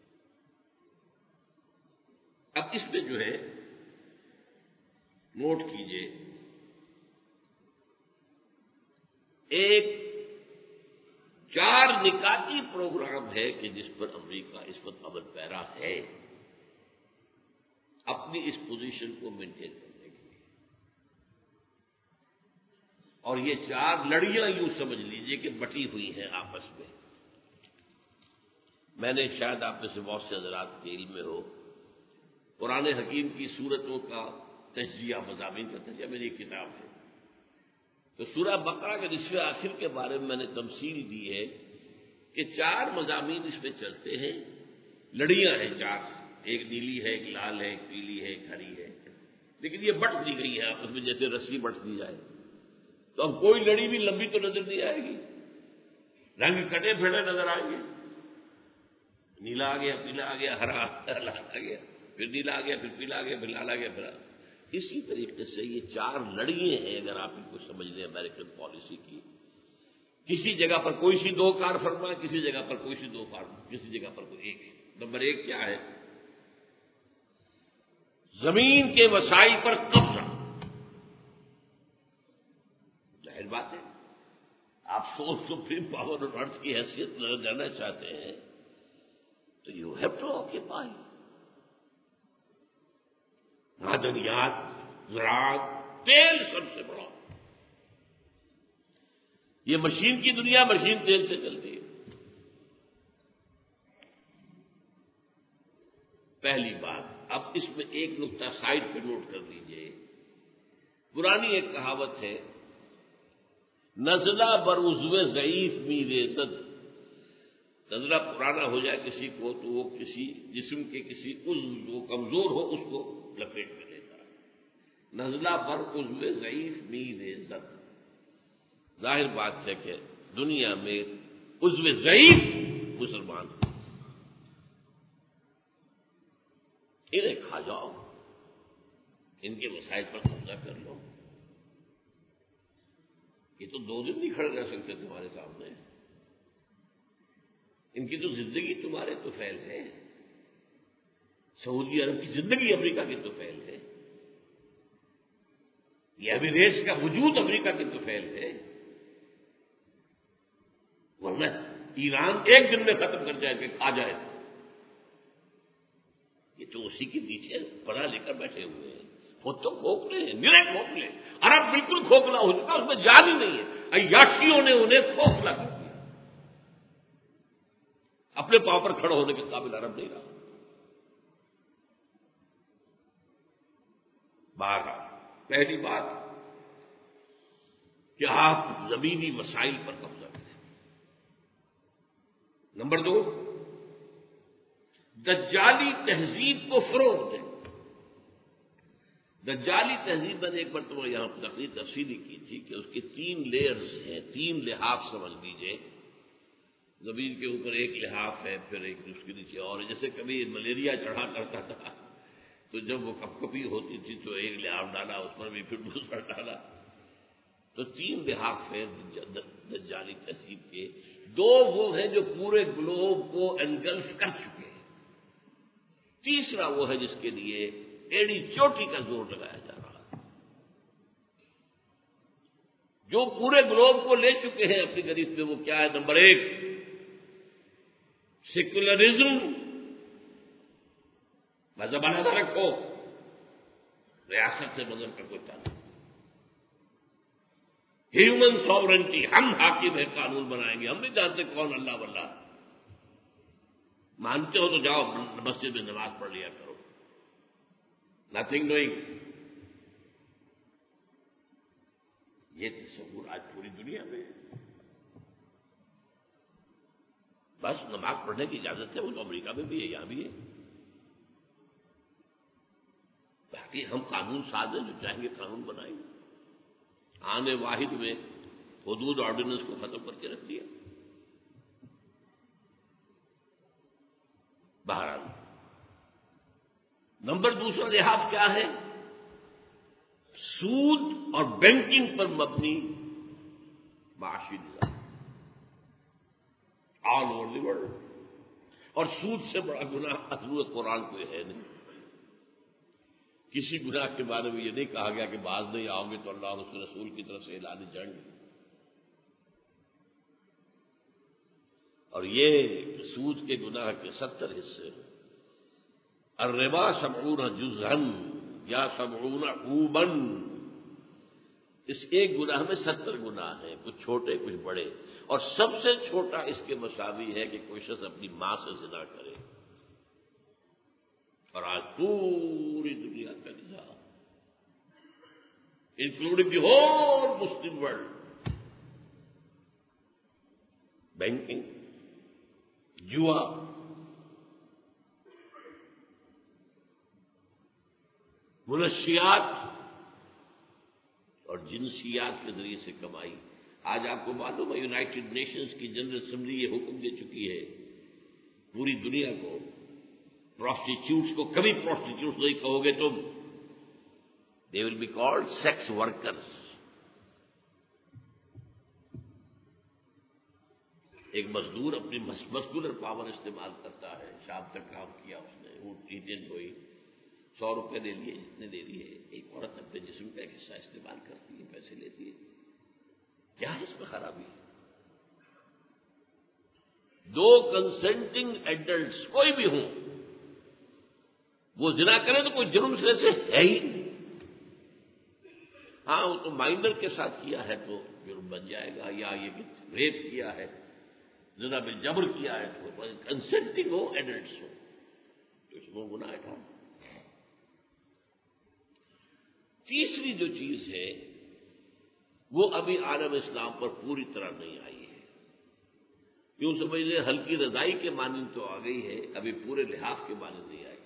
اب اس میں جو ہے نوٹ کیجئے، ایک چار نکاتی پروگرام ہے کہ جس پر امریکہ اس وقت عمل پیرا ہے. اپنی اس پوزیشن کو مینٹین کرنے کے لیے. اور یہ چار لڑیاں یوں سمجھ لیجئے کہ بٹی ہوئی ہیں آپس میں. میں نے شاید آپ میں سے بہت سے حضرات کے علم میں ہو، قرآن حکیم کی سورتوں کا تجزیہ، مضامین کا تجزیہ میری ایک کتاب ہے. تو سورہ بقرہ کے نصف آخر کے بارے میں میں نے تمثیل دی ہے کہ چار مضامین اس میں چلتے ہیں، لڑیاں ہیں چار، ایک نیلی ہے، ایک لال ہے، ایک پیلی ہے، ایک ہری ہے، لیکن یہ بٹ دی گئی ہے آپس میں جیسے رسی بٹ دی جائے. تو اب کوئی لڑی بھی لمبی تو نظر نہیں آئے گی، رنگ کٹے پھٹے نظر آئیں گے. نیلا آ گیا، پیلا آ گیا، ہرا لال آ گیا، پھر نیلا آ گیا، پھر پیلا آ گیا، پھر لال آ گیا، پھر اسی طریقے سے یہ چار لڑیاں ہیں. اگر آپ ان کو سمجھ لیں امریکن پالیسی کی، کسی جگہ پر کوئی سی دو کار فرما، کسی جگہ پر کوئی سی دو کار، کسی جگہ پر کوئی ایک ہے. نمبر ایک کیا ہے؟ زمین کے وسائل پر قبضہ. ظاہر بات ہے، آپ سو سپریم پاور اور ارتھ کی حیثیت جاننا چاہتے ہیں تو یو ہیو ٹو آکیپائی. معدنیات، زراعت، تیل سب سے بڑا. یہ مشین کی دنیا مشین تیل سے چلتی ہے. پہلی بات. اب اس میں ایک نقطہ سائڈ پہ نوٹ کر لیجئے. پرانی ایک کہاوت ہے، نزلہ برعضو ضعیف می ریزد. نزلہ پرانا ہو جائے کسی کو تو وہ کسی جسم کے کسی عضو جو کمزور ہو اس کو لپیٹ میں لیتا ہے. نزلہ برعضو ضعیف می ریزد. ظاہر بات ہے کہ دنیا میں عضو ضعیف مسلمان ہیں. انہیں کھا جاؤ، ان کے وسائل پر قبضہ کر لو. یہ تو دو دن نہیں کھڑے رہ سکتے تمہارے سامنے. ان کی تو زندگی تمہارے تو فیل ہے. سعودی عرب کی زندگی امریکہ کی تو فیل ہے. یہ ابھی ریس کا وجود امریکہ کی تو فیل ہے. ورنہ ایران ایک دن میں ختم کر جائے کہ کھا جائے. یہ تو اسی کے پیچھے پڑھا لے کر بیٹھے ہوئے ہیں. خود تو کھوکھلے ہیں، نرے کھوکھلے. عرب بالکل کھوکھلا ہو چکا، اس میں جان ہی نہیں ہے. عیاشیوں نے انہیں کھوکھلا کر دیا. اپنے پاؤں پر کھڑا ہونے کے قابل عرب نہیں رہا. بارہ. پہلی بات کہ آپ زمینی وسائل پر قبضہ کریں. نمبر دو، دجالی تہذیب کو فروغ دیں. دجالی تہذیب میں نے ایک مرتبہ یہاں تقریر تفصیلی کی تھی کہ اس کے تین لیئرز ہیں، تین لحاف سمجھ لیجیے. زمین کے اوپر ایک لحاف ہے، پھر ایک اس کے نیچے اور. جیسے کبھی ملیریا چڑھا کرتا تھا تو جب وہ کپ کپی ہوتی تھی تو ایک لحاف ڈالا، اس پر بھی پھر دوسرا ڈالا. تو تین لحاف ہیں دجالی تہذیب کے. دو وہ ہیں جو پورے گلوب کو انگلف کر چکے ہیں. تیسرا وہ ہے جس کے لیے ایڑی چوٹی کا زور لگایا جا رہا ہے، جو پورے گلوب کو لے چکے ہیں اپنی گریز میں. وہ کیا ہے؟ نمبر ایک، سیکولرزم. مذہب علیحدہ رکھو، ریاست سے مذہب کا کوئی تعلق. ہیومن ساورنٹی، ہم حاکم ہیں، قانون بنائیں گے، ہم نہیں جانتے کون اللہ واللہ. مانتے ہو تو جاؤ مسجد میں نماز پڑھ لیا کرو. Nothing doing. یہ تصور آج پوری دنیا میں ہے. بس نماز پڑھنے کی اجازت ہے، وہ تو امریکہ میں بھی ہے، یہاں بھی ہے. باقی ہم قانون ساز ہیں، جو چاہیں گے قانون بنائیں گے. آنے واحد میں حدود آرڈیننس کو ختم کر کے رکھ دیا. بہرحال نمبر دوسرا لحاظ کیا ہے؟ سود اور بینکنگ پر مبنی معاشی نظام آل اوور دی ورلڈ. اور سود سے بڑا گناہ حضرت قرآن کوئی ہے نہیں. کسی گناہ کے بارے میں یہ نہیں کہا گیا کہ باز نہیں آؤ گے تو اللہ اور اس کے رسول کی طرف سے اعلان جنگ. اور یہ کہ سود کے گناہ کے ستر حصے ہیں. الربا سبعون جزءً یا سبعون عوباً، اس ایک گناہ میں ستر گناہ ہیں، کچھ چھوٹے کچھ بڑے، اور سب سے چھوٹا اس کے مساوی ہے کہ کوئی شخص اپنی ماں سے زنا کرے۔ اور آج پوری دنیا کا نظام including the whole Muslim world, banking, جوا، منشیات اور جنسیات کے ذریعے سے کمائی۔ آج آپ کو معلوم ہے یونائٹڈ نیشنز کی جنرل اسمبلی یہ حکم دے چکی ہے پوری دنیا کو، پروسٹیچیوٹس کو کبھی پروسٹیچیوٹس نہیں کہو گے تم، they will be called sex workers. ایک مزدور اپنی مسکولر پاور استعمال کرتا ہے، شام تک کام کیا اس نے، وہ دن کوئی سو روپے لے لیے، جتنے لے لیے، ایک عورت اپنے جسم کا ایک حصہ استعمال کرتی ہے، پیسے لیتی ہے، کیا ہے اس میں خرابی؟ دو کنسنٹنگ ایڈلٹس کوئی بھی ہوں، وہ زنا کرے تو کوئی جرم سرے سے ہے ہی نہیں۔ ہاں وہ تو مائنر کے ساتھ کیا ہے تو جرم بن جائے گا، یا یہ کہ ریپ کیا ہے، زنا میں جبر کیا ہے، تو کنسنٹنگ ہو، ایڈلٹس ہو تو اس میں گناہ اٹھا۔ تیسری جو چیز ہے وہ ابھی عالم اسلام پر پوری طرح نہیں آئی ہے، یوں سمجھ لیں ہلکی رضائی کے مانند تو آ گئی ہے، ابھی پورے لحاظ کے مانند نہیں آئی۔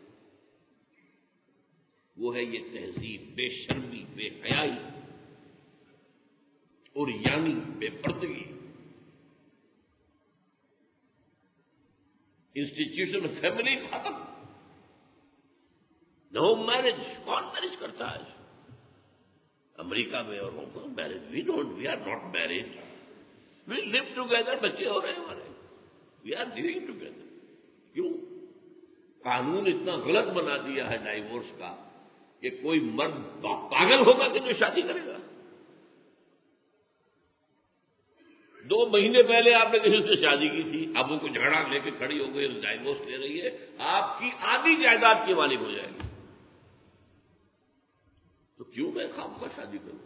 وہ ہے یہ تہذیب، بے شرمی، بے حیائی اور یعنی بے پردگی۔ انسٹیٹیوشن فیملی ختم، نو میرج، کون میرج کرتا ہے؟ امریکہ میں اور marriage, we don't, we are not married, we live together, بچے ہو رہے ہیں ہمارے، وی آر لیونگ ٹوگیدر۔ کیوں؟ قانون اتنا غلط بنا دیا ہے ڈائیورس کا کہ کوئی مرد پاگل ہوگا کہ جو شادی کرے گا؟ دو مہینے پہلے آپ نے کسی سے شادی کی تھی، اب وہ کو جھگڑا لے کے کھڑی ہو گئی، ڈائیورس لے رہی ہے، آپ کی آدھی جائیداد کی مالک ہو جائے گی۔ تو کیوں میں خواب کا شادی کروں؟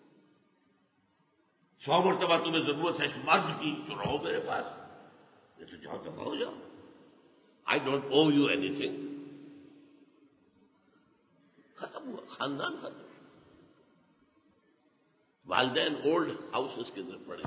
سو مرتبہ تمہیں ضرورت ہے مرد کی تو رہو میرے پاس، یہ تو جاؤ دفاع ہو جاؤ، آئی ڈونٹ او یو اینی تھنگ۔ ختم ہوا، خاندان ختم۔ والدین اولڈ ہاؤسز کے اندر پڑے،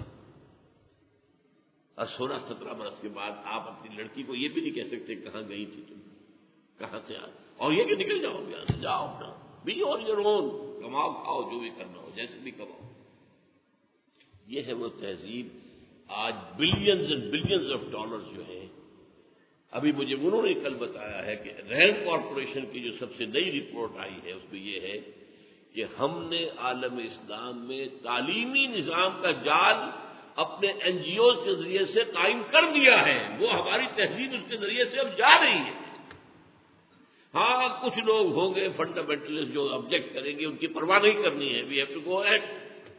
اور سولہ سترہ برس کے بعد آپ اپنی لڑکی کو یہ بھی نہیں کہہ سکتے کہاں گئی تھی تم، کہاں سے آ، اور یہ کہ نکل جاؤ یہاں سے، جاؤ اپنا بی آن یور اون، کماؤ کھاؤ جو بھی کرنا ہو، جیسے بھی کماؤ۔ یہ ہے وہ تہذیب۔ آج billions and billions of dollar جو ہیں، ابھی مجھے انہوں نے کل بتایا ہے کہ رینڈ کارپوریشن کی جو سب سے نئی رپورٹ آئی ہے اس میں یہ ہے کہ ہم نے عالم اسلام میں تعلیمی نظام کا جال اپنے این جی اوز کے ذریعے سے قائم کر دیا ہے، وہ ہماری تہذیب اس کے ذریعے سے اب جا رہی ہے۔ ہاں کچھ لوگ ہوں گے فنڈامنٹلسٹ جو آبجیکٹ کریں گے، ان کی پرواہ نہیں کرنی ہے، we have to go eat.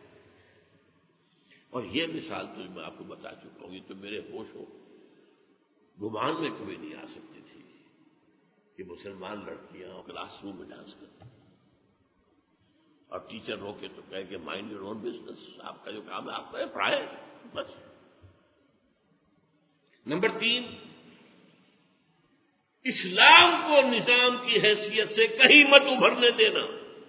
اور یہ مثال تو میں آپ کو بتا چکا ہوں، یہ تو میرے ہوش ہو گمان میں کبھی نہیں آ سکتی تھی کہ مسلمان لڑکیاں کلاس روم میں ڈانس کریں، اور ٹیچر روکے تو کہے کہ مائنڈ یور اون بزنس، آپ کا جو کام ہے آپ کریں، پڑھائیں بس۔ نمبر تین، اسلام کو نظام کی حیثیت سے کہیں مت ابھرنے دینا،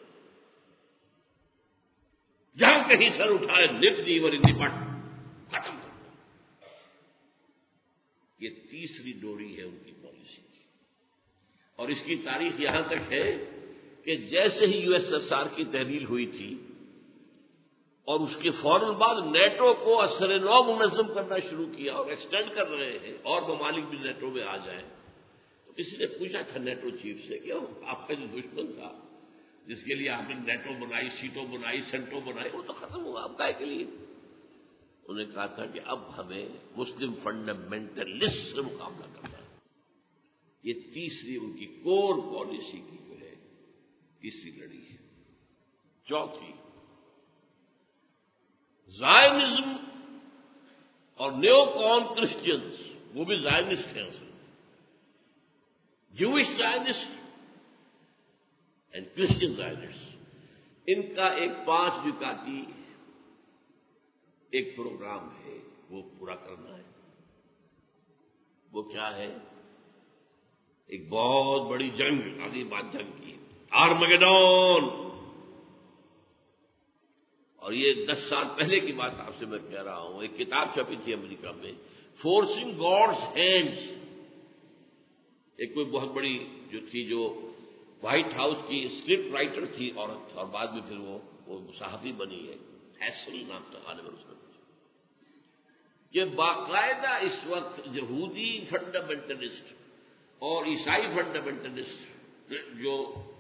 جہاں کہیں سر اٹھائے نپ دی اور نپٹ ختم کر دو۔ یہ تیسری ڈوری ہے ان کی پالیسی کی، اور اس کی تاریخ یہاں تک ہے کہ جیسے ہی یو ایس ایس آر کی تحلیل ہوئی تھی اور اس کے فوراً بعد نیٹو کو اثر نو منظم کرنا شروع کیا اور ایکسٹینڈ کر رہے ہیں اور ممالک بھی نیٹو میں آ جائیں، تو کسی نے پوچھا تھا نیٹو چیف سے کہ آپ کا جو دشمن تھا جس کے لیے آپ نے نیٹو بنائی، سیٹوں بنائی، سینٹوں بنائی، وہ تو ختم ہوا، اب کائے کے لیے؟ انہوں نے کہا تھا کہ اب ہمیں مسلم فنڈامنٹلسٹ سے مقابلہ کرنا ہے۔ یہ تیسری ان کی کور پالیسی کی جو ہے تیسری لڑی ہے۔ چوتھی، زائنزم اور نیو کون کرسچنز، وہ بھی زائنسٹ ہیں اصل، جوش زائنسٹ اینڈ کرسچن زائنسٹ، ان کا ایک پانچ نکاتی ایک پروگرام ہے، وہ پورا کرنا ہے۔ وہ کیا ہے؟ ایک بہت بڑی جنگ، آگے بات جنگ کی، آرمگیڈون۔ اور یہ دس سال پہلے کی بات آپ سے میں کہہ رہا ہوں، ایک کتاب چھپی تھی امریکہ میں، فورسنگ گاڈز ہینڈز۔ ایک کوئی بہت بڑی جو تھی، جو وائٹ ہاؤس کی اسکرپٹ رائٹر تھی عورت، اور بعد میں پھر وہ وہ صحافی بنی ہے، ہیسل نام تھا غالباً اس میں، کہ باقاعدہ اس وقت یہودی فنڈامنٹلسٹ اور عیسائی فنڈامنٹلسٹ جو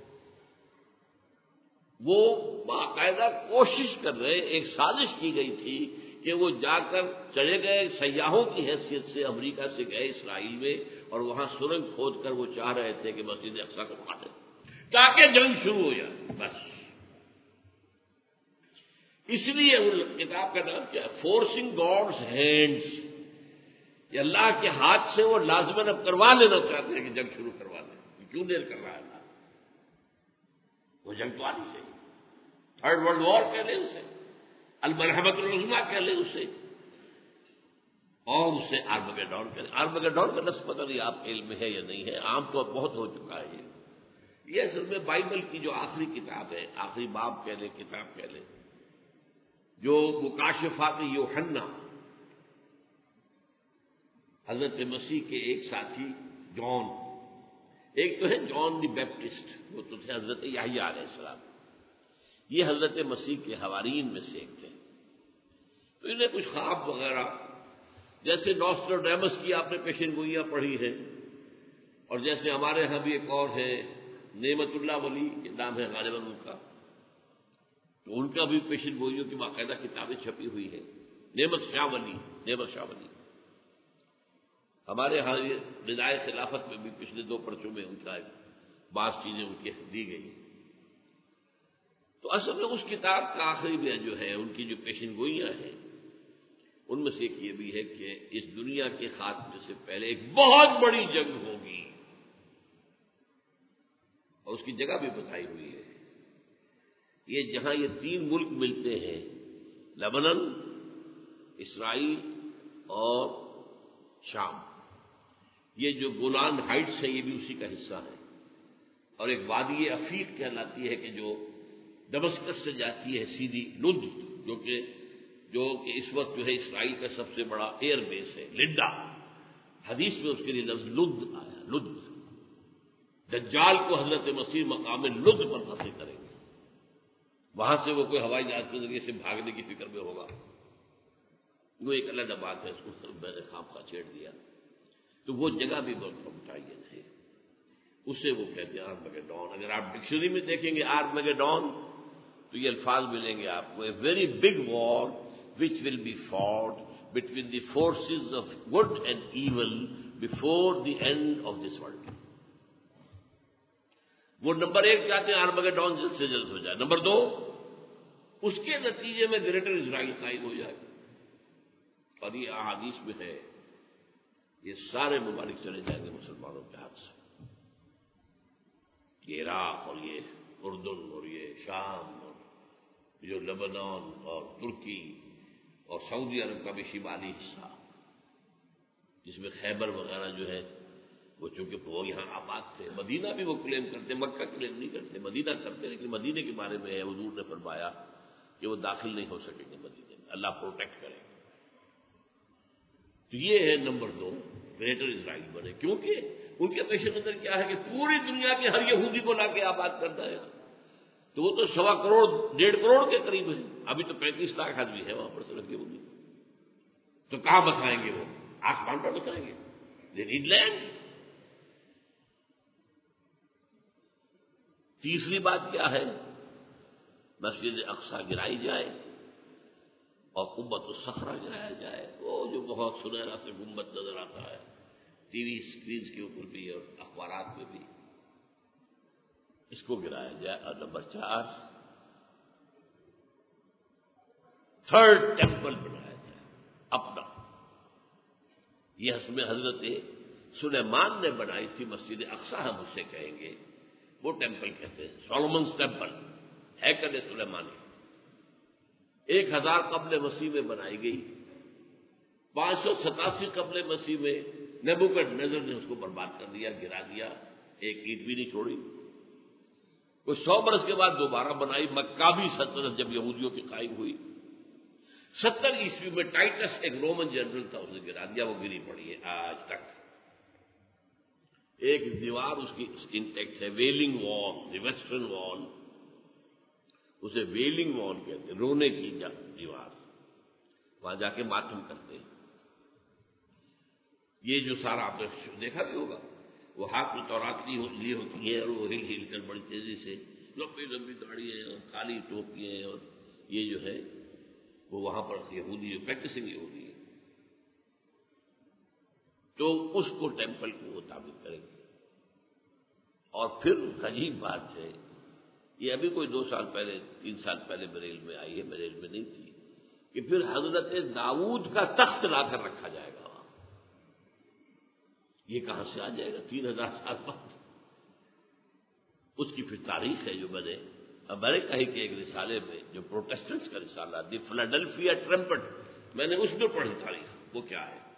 وہ باقاعدہ کوشش کر رہے، ایک سازش کی گئی تھی کہ وہ جا کر چلے گئے سیاحوں کی حیثیت سے، امریکہ سے گئے اسرائیل میں، اور وہاں سرنگ کھود کر وہ چاہ رہے تھے کہ مسجد اقصیٰ کو اٹھا دیں تاکہ جنگ شروع ہو جائے، بس۔ اس لیے ان کتاب کا نام کیا ہے؟ Forcing God's hands. یہ اللہ کے ہاتھ سے وہ لازماً اب کروا لینا چاہتے ہیں کہ جنگ شروع کروا لیں، کیوں دیر کر رہا ہے اللہ؟ وہ جنگ تو آنی چاہیے، تھرڈ ورلڈ وار کہہ لیں اسے، المرحمۃ العظمیٰ کہہ لیں اسے، اور اسے آرمگیڈون کہہ لیں۔ آرمگیڈون کا لفظ پتہ نہیں آپ کے علم میں ہے یا نہیں ہے، عام طور بہت ہو چکا ہے یہ۔ یہ اصل میں بائبل کی جو آخری کتاب ہے، آخری باب کہہ لیں، کتاب کہہ لیں، جو مکاشفات یوحنا، حضرت مسیح کے ایک ساتھی جان، ایک تو ہے جان دی بیپٹسٹ، وہ تو تھے حضرت یحییٰ علیہ السلام، یہ حضرت مسیح کے حوارین میں سے ایک تھے۔ تو انہیں کچھ خواب وغیرہ، جیسے نوسٹراڈیمس کی آپ نے پیشن گوئیاں پڑھی ہیں، اور جیسے ہمارے ہاں بھی ایک اور ہے نعمت اللہ ولی، یہ نام ہے غالباً ان کا، تو ان کا بھی پیشن گوئیوں کی باقاعدہ کتابیں چھپی ہوئی ہیں، نعمت شاہ ولی، نعمت شاہ ولی۔ ہمارے ہاں یہ ندائے خلافت میں بھی پچھلے دو پرچوں میں ان کا بعض چیزیں ان کی دی گئی۔ تو اصل میں اس کتاب کا آخری میں جو ہے ان کی جو پیشن گوئیاں ہیں، ان میں سے ایک یہ بھی ہے کہ اس دنیا کے خاتمے سے پہلے ایک بہت بڑی جنگ ہوگی، اور اس کی جگہ بھی بتائی ہوئی ہے۔ یہ جہاں یہ تین ملک ملتے ہیں، لبنان، اسرائیل اور شام، یہ جو گولان ہائٹس ہیں یہ بھی اسی کا حصہ ہے، اور ایک وادی عفیق کہلاتی ہے کہ جو دمشقس سے جاتی ہے سیدھی لد، جو کہ جو کہ اس وقت جو ہے اسرائیل کا سب سے بڑا ایئر بیس ہے، لڈا، حدیث میں اس کے لیے لفظ لد آیا، لد۔ دجال کو حضرت مسیح مقام لد پر حاصل کریں گے، وہاں سے وہ کوئی ہوائی جہاز کے ذریعے سے بھاگنے کی فکر میں ہوگا، وہ ایک الگ بات ہے، اس کو میں نے خام خواہ چھیڑ دیا۔ تو وہ جگہ بھی بہت متعین ہے، اسے وہ کہتے ہیں آرمگیڈون۔ اگر آپ ڈکشنری میں دیکھیں گے آرمگیڈون تو یہ الفاظ ملیں گے آپ کو، a very big war which will be fought between the forces of good and evil before the end of this world. وہ نمبر ایک چاہتے ہیں آرمگیڈون جلد سے جلد ہو جائے، نمبر دو اس کے نتیجے میں گریٹر اسرائیل قائم ہو جائے، اور یہ احادیث میں ہے، یہ سارے ممالک چلے جائیں گے مسلمانوں کے ہاتھ سے، یہ عراق اور یہ اردن اور یہ شام اور جو لبنان اور ترکی اور سعودی عرب کا بھی شمالی حصہ، جس میں خیبر وغیرہ جو ہے، وہ چونکہ وہ یہاں آباد تھے، مدینہ بھی وہ کلیم کرتے، مکہ کلیم نہیں کرتے، مدینہ کرتے، لیکن مدینے کے بارے میں ہے حضور نے فرمایا کہ وہ داخل نہیں ہو سکیں گے مدینے میں، اللہ پروٹیکٹ کرے گا۔ تو یہ ہے نمبر دو، گریٹر اسرائیل بنے، کیونکہ ان کے پیش نظر کیا ہے کہ پوری دنیا کے ہر یہودی کو لا کے آباد کرنا ہے، تو وہ تو سوا کروڑ ڈیڑھ کروڑ کے قریب ہے، ابھی تو پینتیس لاکھ آدمی ہے وہاں پر صرف یہودی، تو کہاں بسائیں گے وہ؟ آسمان پر بسائیں گے؟ They need land. تیسری بات کیا ہے؟ مسجد اقصیٰ گرائی جائے اور قبۃ الصخرہ گرایا جائے، وہ جو بہت سنہرا سے گنبد نظر آتا ہے ٹی وی اسکرینز کے اوپر بھی اور اخبارات میں بھی، اس کو گرایا جائے۔ اور نمبر چار، تھرڈ ٹیمپل بنایا جائے اپنا۔ یہ اس میں حضرت سلیمان نے بنائی تھی مسجد اقصیٰ، ہم اسے کہیں گے، وہ ٹیمپل کہتے ہیں، سولومنس ٹیمپل، ہیکل سلیمانی، ایک ہزار قبل مسیح میں بنائی گئی، پانچ سو ستاسی قبل مسیح میں نیبوکڈنیزر نے اس کو برباد کر دیا، گرا دیا، ایک اینٹ بھی نہیں چھوڑی۔ کوئی سو برس کے بعد دوبارہ بنائی، مکابی سلطنت جب یہودیوں کی قائم ہوئی، ستر عیسوی میں ٹائٹس ایک رومن جنرل تھا، اس نے گرا دیا، وہ گری پڑی ہے آج تک۔ ایک دیوار اس کی انٹیکٹ ہے، ویلنگ وال، دی ویسٹرن وال، اسے ویلنگ وال کہتے ہیں، رونے کی دیوار، وہاں جا کے ماتم کرتے ہیں۔ یہ جو سارا آپ نے دیکھا بھی ہوگا، وہ ہاتھ میں تورات لی ہوتی ہے اور وہ ہل ہل کر بڑی تیزی سے، لمبی لمبی گاڑی ہے اور کالی ٹوپی ہے، اور یہ جو ہے وہ وہاں پر یہودی پریکٹسنگ یہودی ہے، تو اس کو ٹیمپل کو وہ تعمیر کریں گے۔ اور پھر عجیب بات ہے، یہ ابھی کوئی دو سال پہلے تین سال پہلے میرے علم میں آئی ہے، میرے علم میں نہیں تھی، کہ پھر حضرت داؤد کا تخت لا کر رکھا جائے گا وہاں۔ یہ کہاں سے آ جائے گا تین ہزار سال بعد؟ اس کی پھر تاریخ ہے جو میں نے امریکہ ہی کے ایک رسالے میں، جو پروٹیسٹنٹس کا رسالہ دی فلاڈیلفیا ٹرمپٹ، میں نے اس میں پڑھی تاریخ، وہ کیا ہے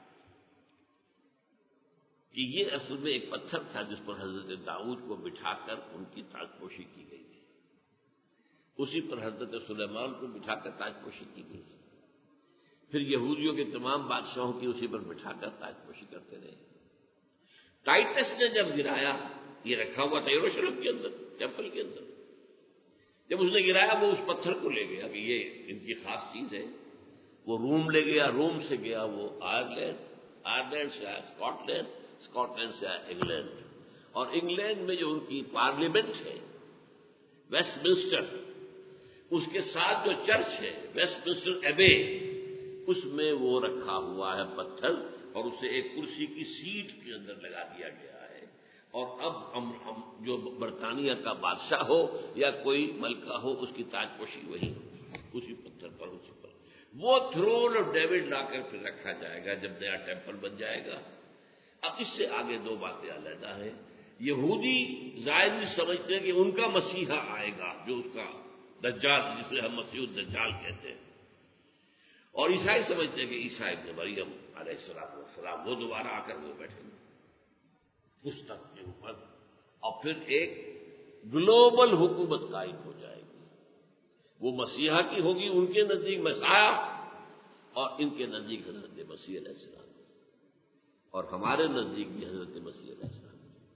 کہ یہ اصل میں ایک پتھر تھا جس پر حضرت داؤد کو بٹھا کر ان کی تاج پوشی کی گئی تھی، اسی پر حضرت سلیمان کو بٹھا کر تاج پوشی کی گئی، پھر یہودیوں کے تمام بادشاہوں کی اسی پر بٹھا کر تاج پوشی کرتے رہے۔ ٹائٹس نے جب گرایا، یہ رکھا ہوا تھا یروشلم کے اندر، ٹیمپل کے اندر، جب اس نے گرایا وہ اس پتھر کو لے گیا کہ یہ ان کی خاص چیز ہے، وہ روم لے گیا، روم سے گیا وہ آئرلینڈ، آئرلینڈ سے آیا اسکاٹ لینڈ، اسکاٹ لینڈ سے آیا انگلینڈ، اور انگلینڈ میں جو ان کی پارلیمنٹ ہے ویسٹ منسٹر، اس کے ساتھ جو چرچ ہے ویسٹ منسٹر ایبے، اس میں وہ رکھا ہوا ہے پتھر، اور اسے ایک کرسی کی سیٹ کے اندر لگا دیا گیا ہے۔ اور اب ہم ہم جو برطانیہ کا بادشاہ ہو یا کوئی ملکہ ہو، اس کی تاج پوشی وہی اسی پتھر پر، اسی پر وہ تھرون آف ڈیوڈ لا کر پھر رکھا جائے گا جب نیا ٹیمپل بن جائے گا۔ اب اس سے آگے دو باتیں علیحدہ ہیں، یہودی ظاہری سمجھتے ہیں کہ ان کا مسیحا آئے گا، جو اس کا دجال، جسے ہم مسیح الدجال کہتے ہیں، اور عیسائی سمجھتے ہیں کہ عیسیٰ ابن مریم علیہ السلام والسلام وہ دوبارہ آ کر وہ بیٹھیں گے اس تخت کے اوپر، اور پھر ایک گلوبل حکومت قائم ہو جائے گی، وہ مسیحا کی ہوگی، ان کے نزدیک مسیحا، اور ان کے نزدیک حضرت مسیح علیہ السلام، اور ہمارے نزدیک بھی حضرت مسیح علیہ السلام۔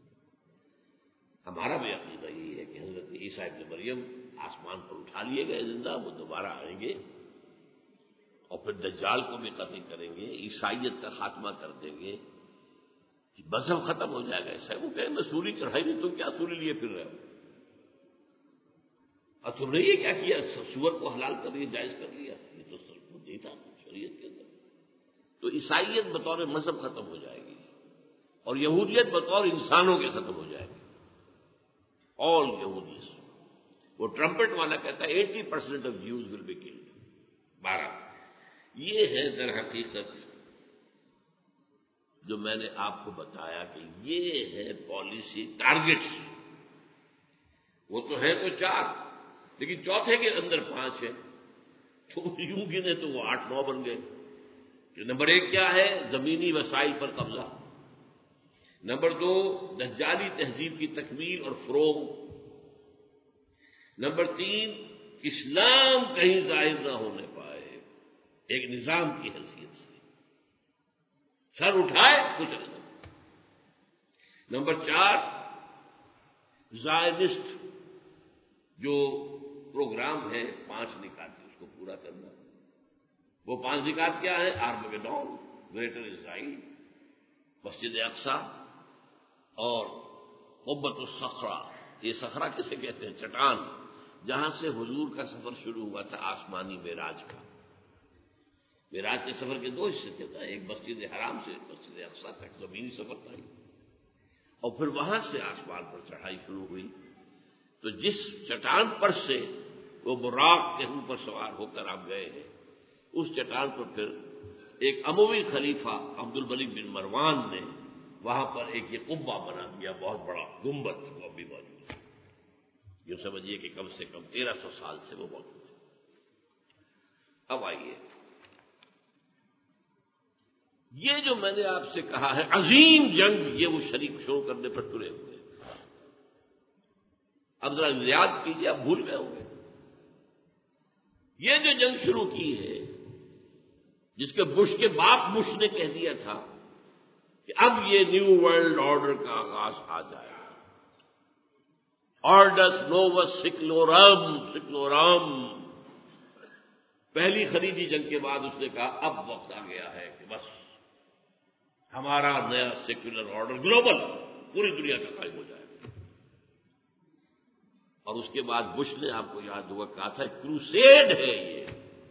ہمارا بھی عقیدہ یہی ہے کہ حضرت عیسیٰ ابن مریم آسمان پر اٹھا لیے گئے زندہ، وہ دوبارہ آئیں گے، اور پھر دجال کو بھی قتل کریں گے، عیسائیت کا خاتمہ کر دیں گے، مذہب ختم ہو جائے گا۔ ایسا وہ کہیں میں سولی چڑھائی نہیں، تم کیا سولی لیے پھر رہے ہو، اور تم نے یہ کیا کیا، سور کو حلال کر لیا، جائز کر لیا، یہ تو سب نہیں تھا شریعت کے اندر۔ تو عیسائیت بطور مذہب ختم ہو جائے گی، اور یہودیت بطور انسانوں کے ختم ہو جائے گی، آل یہودیز۔ وہ ٹرمپٹ والا کہتا ہے eighty percent of Jews will be killed, بارہ۔ یہ ہے در حقیقت جو میں نے آپ کو بتایا کہ یہ ہے پالیسی ٹارگٹس، وہ تو ہے تو چار، لیکن چوتھے کے اندر پانچ ہیں، تو یوں گنے تو وہ آٹھ نو بن گئے۔ کہ نمبر ایک کیا ہے، زمینی وسائل پر قبضہ، نمبر دو دجالی تہذیب کی تکمیل اور فروغ، نمبر تین اسلام کہیں ظاہر نہ ہونے پائے ایک نظام کی حیثیت سے، سر اٹھائے کچھ نہیں، نمبر چار زائنسٹ جو پروگرام ہے پانچ نکات اس کو پورا کرنا۔ وہ پانچ نکات کیا ہے، آرمگیڈون، گریٹر اسرائیل، مسجد اقصی، اور قبۃ الصخرہ۔ یہ صخرہ کسے کہتے ہیں، چٹان، جہاں سے حضور کا سفر شروع ہوا تھا آسمانی معراج کا۔ معراج کے سفر کے دو حصے تھے، ایک مسجد حرام سے مسجد اقصی تک زمینی سفر تھا، اور پھر وہاں سے آسمان پر چڑھائی شروع ہوئی۔ تو جس چٹان پر سے وہ براق کے اوپر سوار ہو کر آپ گئے ہیں، اس چٹان پر پھر ایک اموی خلیفہ عبد الملک بن مروان نے وہاں پر ایک یہ قبہ بنا دیا، بہت بڑا گنبد وہ بھی موجود ہے۔ یہ سمجھیے کہ کم سے کم تیرہ سو سال سے وہ موجود ہے۔ اب آئیے، یہ جو میں نے آپ سے کہا ہے عظیم جنگ، یہ وہ شریک شروع کرنے پر تلے ہوئے۔ اب ذرا یاد کیجیے، آپ بھول گئے ہوں گے، یہ جو جنگ شروع کی ہے، جس کے بش کے باپ بش نے کہہ دیا تھا کہ اب یہ نیو ورلڈ آرڈر کا آغاز آ جائے گا، آرڈس نووس سیکلورم سیکلورم، پہلی خلیجی جنگ کے بعد اس نے کہا اب وقت آ گیا ہے کہ بس ہمارا نیا سیکولر آرڈر گلوبل پوری دنیا کا قائم ہو جائے گا۔ اور اس کے بعد بش نے، آپ کو یاد ہوگا، کہا تھا کروسیڈ ہے یہ۔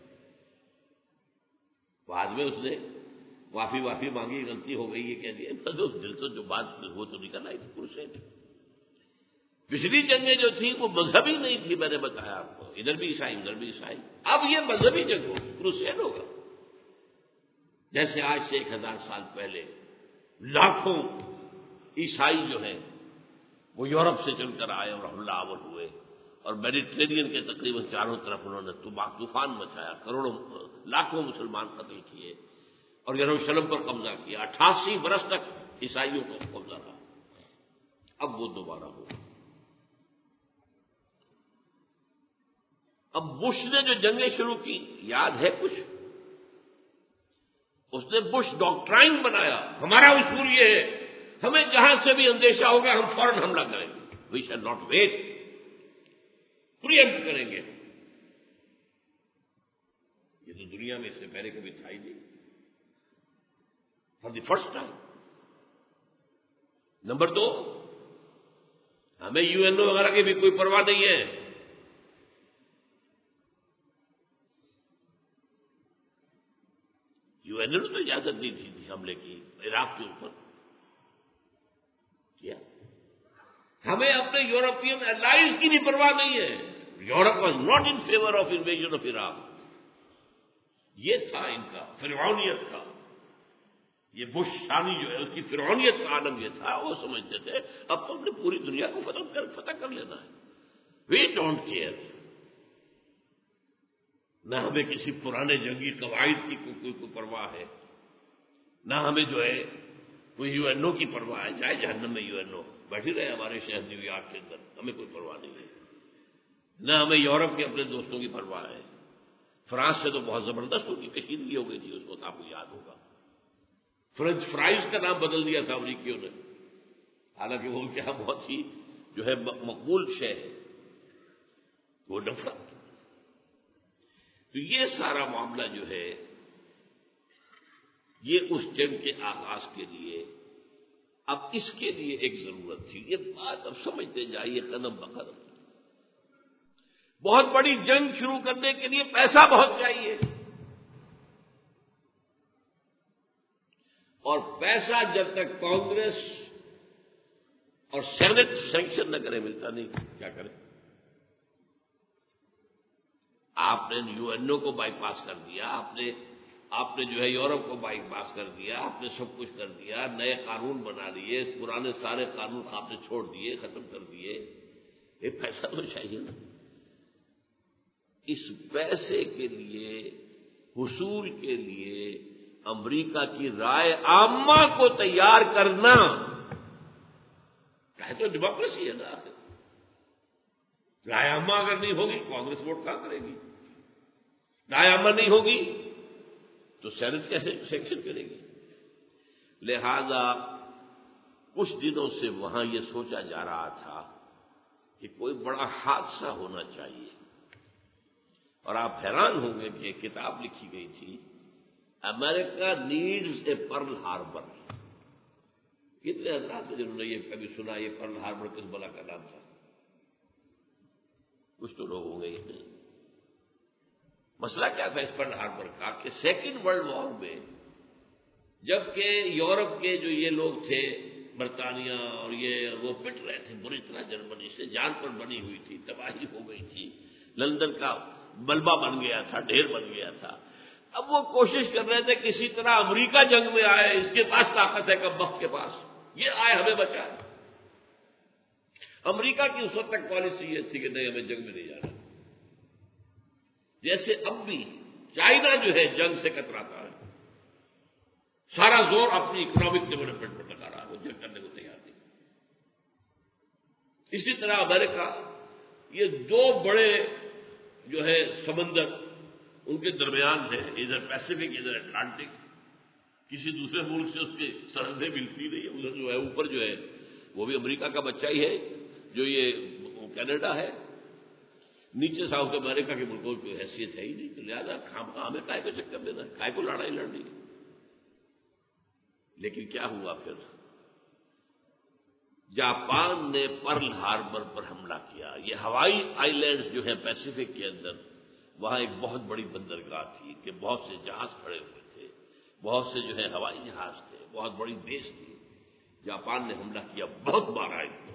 بعد میں اس نے معافی معافی مانگی، غلطی ہو گئی یہ کہہ دیا، دل سے جو بات وہ تو نکل آئی تھی کروسیڈ۔ پچھلی جنگیں جو تھیں وہ مذہبی نہیں تھی، میں نے بتایا آپ کو، ادھر بھی عیسائی ادھر بھی عیسائی، اب یہ مذہبی جنگ ہوگی، کروسیڈ ہوگا۔ جیسے آج سے ایک ہزار سال پہلے لاکھوں عیسائی جو ہیں وہ یورپ سے چل کر آئے اور حملہ آور ہوئے، اور میڈیٹرینین کے تقریباً چاروں طرف انہوں نے طوفان مچایا، کروڑوں لاکھوں مسلمان قتل کیے اور یروشلم پر قبضہ کیا، اٹھاسی برس تک عیسائیوں کو قبضہ رہا۔ اب وہ دوبارہ ہوگا۔ اب بش نے جو جنگیں شروع کی، یاد ہے کچھ؟ اس نے بش ڈاکٹرائن بنایا، ہمارا اصول یہ ہے ہمیں جہاں سے بھی اندیشہ ہوگا ہم فوراً حملہ کریں گے، we shall not wait, preempt کریں گے۔ یہ تو دنیا میں اس سے پہلے کبھی تھا ہی نہیں، for the first time. Number دو، ہمیں یو این او وغیرہ کی بھی کوئی پرواہ نہیں ہے، یو این او نے تو اجازت دی تھی حملے کی عراق کے اوپر، کیا؟ ہمیں اپنے یورپین الائز کی بھی پرواہ نہیں ہے۔ Europe was not in favour of invasion of Iraq, یہ تھا ان کا فرعونیت کا، یہ بش ثانی جو ہے اس کی فرعونیت کا عالم یہ تھا، وہ سمجھتے تھے اب تو ہم نے پوری دنیا کو فتح کر فتح کر لینا ہے، وی ڈونٹ کیئر، نہ ہمیں کسی پرانے جنگی قواعد کی کوئی کوئی پرواہ ہے، نہ ہمیں جو ہے کوئی یو این او کی پرواہ ہے، جائے جہنم میں یو این او بیٹھی رہے ہمارے شہر نیو یارک کے اندر، ہمیں کوئی پرواہ نہیں ہے، نہ ہمیں یورپ کے اپنے دوستوں کی پرواہ ہے۔ فرانس سے تو بہت زبردست ان کی کشیدگی ہو گئی تھی، اس وقت آپ کو یاد ہوگا، فرینچ فرائز کا نام بدل دیا تھا امریکیوں نے، حالانکہ وہ ان کے یہاں بہت ہی جو ہے مقبول شے ہے، وہ نفرت۔ تو یہ سارا معاملہ جو ہے یہ اس جنگ کے آغاز کے لیے، اب اس کے لیے ایک ضرورت تھی، یہ بات اب سمجھتے جائیے قدم بقدم۔ بہت بڑی جنگ شروع کرنے کے لیے پیسہ بہت چاہیے، اور پیسہ جب تک کانگریس اور سینٹ سینکشن نہ کرے ملتا نہیں، کیا کرے؟ آپ نے یو این او کو بائی پاس کر دیا، آپ نے آپ نے جو ہے یورپ کو بائی پاس کر دیا، آپ نے سب کچھ کر دیا، نئے قانون بنا لیے، پرانے سارے قانون آپ نے چھوڑ دیے، ختم کر دیے، یہ پیسہ تو چاہیے نا۔ اس پیسے کے لیے، حصول کے لیے امریکہ کی رائے عامہ کو تیار کرنا، کہے تو ڈیموکریسی ہے نا، رائے عامہ اگر نہیں ہوگی کانگریس ووٹ کہاں کرے گی، رائے عامہ نہیں ہوگی تو سینٹ کیسے سینکشن کرے گی؟ لہذا کچھ دنوں سے وہاں یہ سوچا جا رہا تھا کہ کوئی بڑا حادثہ ہونا چاہیے، اور آپ حیران ہوں گے کہ ایک کتاب لکھی گئی تھی، America needs a Pearl Harbour. کتنے حضرات ہیں جنہوں نے یہ کبھی سنا یہ پرل ہاربر کس بلا کا نام تھا؟ کچھ تو لوگ ہوں گے۔ مسئلہ کیا تھا اس پرل ہاربر کا کہ سیکنڈ ورلڈ وار میں جبکہ یورپ کے جو یہ لوگ تھے، برطانیہ اور یہ، وہ پٹ رہے تھے بری طرح جرمنی سے، جان پر بنی ہوئی تھی، تباہی ہو گئی تھی، لندن کا ملبہ بن گیا تھا، ڈھیر بن گیا تھا، اب وہ کوشش کر رہے تھے کسی طرح امریکہ جنگ میں آئے، اس کے پاس طاقت ہے کم وقت کے پاس، یہ آئے ہمیں بچائے۔ امریکہ کی اس وقت تک پالیسی یہ تھی کہ نہیں ہمیں جنگ میں نہیں جانا، جیسے اب بھی چائنا جو ہے جنگ سے کتراتا ہے، سارا زور اپنی اکنامک ڈیولپمنٹ پر لگا رہا ہے، وہ جنگ کرنے کو تیار نہیں۔ اسی طرح امریکہ، یہ دو بڑے جو ہے سمندر ان کے درمیان ہے، ادھر پیسفک ادھر اٹلانٹک، کسی دوسرے ملک سے اس کی سرحدیں ملتی نہیں ہے، ادھر جو ہے اوپر جو ہے وہ بھی امریکہ کا بچہ ہی ہے جو یہ کینیڈا ہے، نیچے ساؤتھ امریکہ کے ملکوں کی حیثیت ہے ہی نہیں، تو لہٰذا خام خام کائے کو چکر دینا، کائے کو لڑائی لڑنی۔ لیکن کیا ہوا پھر؟ جاپان نے پرل ہاربر پر حملہ کیا۔ یہ ہوائی آئی لینڈز جو ہے پیسفک کے اندر، وہاں ایک بہت بڑی بندرگاہ تھی کہ بہت سے جہاز کھڑے ہوئے تھے، بہت سے جو ہے ہوائی جہاز تھے، بہت بڑی بیس تھی۔ جاپان نے حملہ کیا، بہت بار آئے تھے۔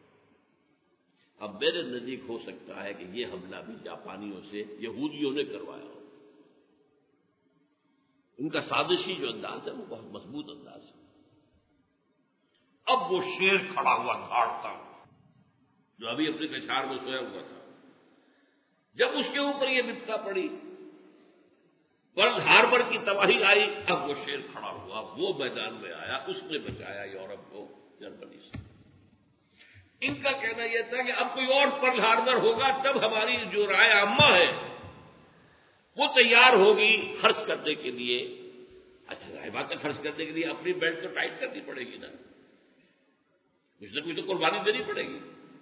اب میرے نزدیک ہو سکتا ہے کہ یہ حملہ بھی جاپانیوں سے یہودیوں نے کروایا ہو۔ ان کا سازشی جو انداز ہے وہ بہت مضبوط انداز ہے۔ اب وہ شیر کھڑا ہوا دھاڑتا جو ابھی اپنے کچھار میں سویا ہوا تھا، جب اس کے اوپر یہ بپتا پڑی، پرل ہاربر کی تباہی آئی، اب وہ شیر کھڑا ہوا، وہ میدان میں آیا، اس نے بچایا یورپ کو جرمنی سے۔ ان کا کہنا یہ تھا کہ اب کوئی اور پرل ہاربر ہوگا تب ہماری جو رائے عامہ ہے وہ تیار ہوگی خرچ کرنے کے لیے۔ اچھا ظاہر بات ہے، خرچ کرنے کے لیے اپنی بیلٹ تو ٹائٹ کرنی پڑے گی نا، کچھ نہ کچھ تو قربانی دینی پڑے گی۔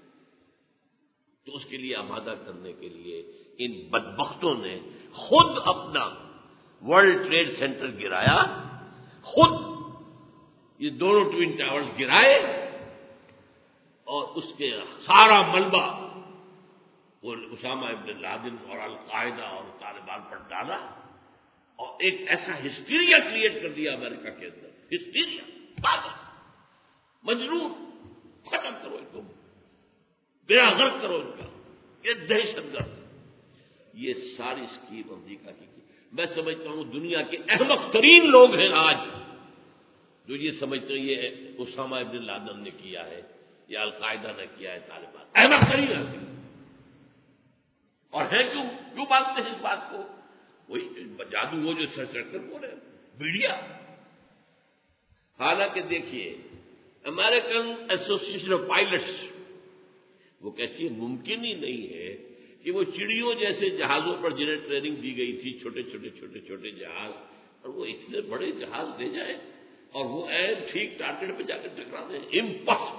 تو اس کے لیے آمادہ کرنے کے لیے ان بدبختوں نے خود اپنا ورلڈ ٹریڈ سینٹر گرایا، خود یہ دونوں ٹوین ٹاورز گرائے، اور اس کے سارا ملبہ وہ اسامہ ابن لادن اور القاعدہ اور طالبان پر ڈالا، اور ایک ایسا ہسٹیریا کریٹ کر دیا امریکہ کے اندر، ہسٹیریا، پاگل، مجنون، ختم کرو ان کو، بیڑا غرق کرو ان کا، یہ دہشت گرد۔ یہ ساری اسکیم امریکہ کی کی میں سمجھتا ہوں دنیا کے احمق ترین لوگ ہیں آج جو یہ سمجھتے ہیں یہ اسامہ ابن لادن نے کیا ہے یا القاعدہ نے کیا ہے، طالبان احمق ترین آدمی۔ اور ہیں کیوں کیوں مانتے ہیں اس بات کو؟ وہی جادو وہ جو سر چڑھ کر بولے میڈیا۔ حالانکہ دیکھیے امریکن ایسوسی ایشن آف پائلٹس وہ کہتی ہے ممکن ہی نہیں ہے کہ وہ چڑیوں جیسے جہازوں پر جنہیں ٹریننگ دی گئی تھی، چھوٹے چھوٹے چھوٹے چھوٹے جہاز، اور وہ اتنے بڑے جہاز لے جائیں اور وہ عین ٹھیک ٹارگیٹ پہ جا کر ٹکرا دیں، امپاسبل۔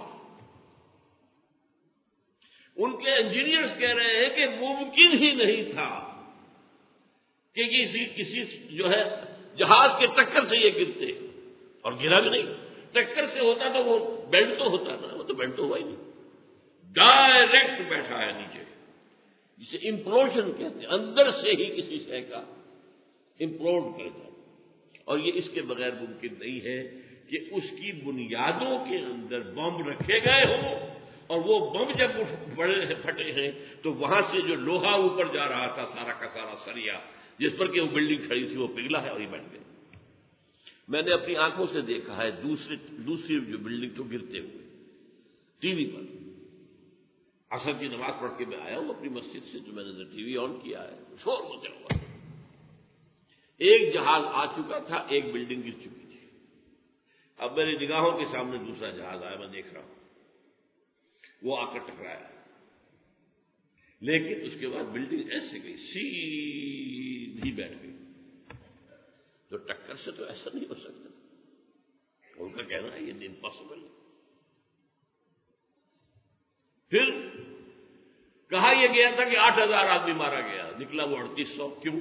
ان کے انجینئرز کہہ رہے ہیں کہ ممکن ہی نہیں تھا کہ کسی کسی جو ہے جہاز کے ٹکر سے یہ گرتے، اور گرا بھی نہیں۔ ٹکر سے ہوتا تو وہ بینڈ تو ہوتا نا، وہ تو بینڈ تو ہوا ہی نہیں، ڈائریکٹ بیٹھا ہے نیچے، جسے امپلوژن کہتے ہیں، اندر سے ہی کسی شے کا امپلوڈ کر جائے۔ اور یہ اس کے بغیر ممکن نہیں ہے کہ اس کی بنیادوں کے اندر بم رکھے گئے ہوں، اور وہ بم جب بڑے پھٹے ہیں تو وہاں سے جو لوہا اوپر جا رہا تھا سارا کا سارا سریا جس پر کہ وہ بلڈنگ کھڑی تھی وہ پگھلا ہے اور یہ بن گئے۔ میں نے اپنی آنکھوں سے دیکھا ہے دوسری دوسری جو بلڈنگ تو گرتے ہوئے ٹی وی پر۔ عصر کی نماز پڑھ کے میں آیا ہوں اپنی مسجد سے، تو میں نے ٹی وی آن کیا ہے، شور مچا ہوا، ایک جہاز آ چکا تھا، ایک بلڈنگ گر چکی تھی۔ اب میری نگاہوں کے سامنے دوسرا جہاز آیا، میں دیکھ رہا ہوں، وہ آ کر ٹکرایا، لیکن اس کے بعد بلڈنگ ایسے گئی، سیدھی بیٹھ گئی۔ تو ٹکر سے تو ایسا نہیں ہو سکتا، ان کا کہنا ہے یہ امپاسبل ہے۔ پھر کہا یہ گیا تھا کہ آٹھ ہزار آدمی مارا گیا، نکلا وہ اڑتیس سو۔ کیوں؟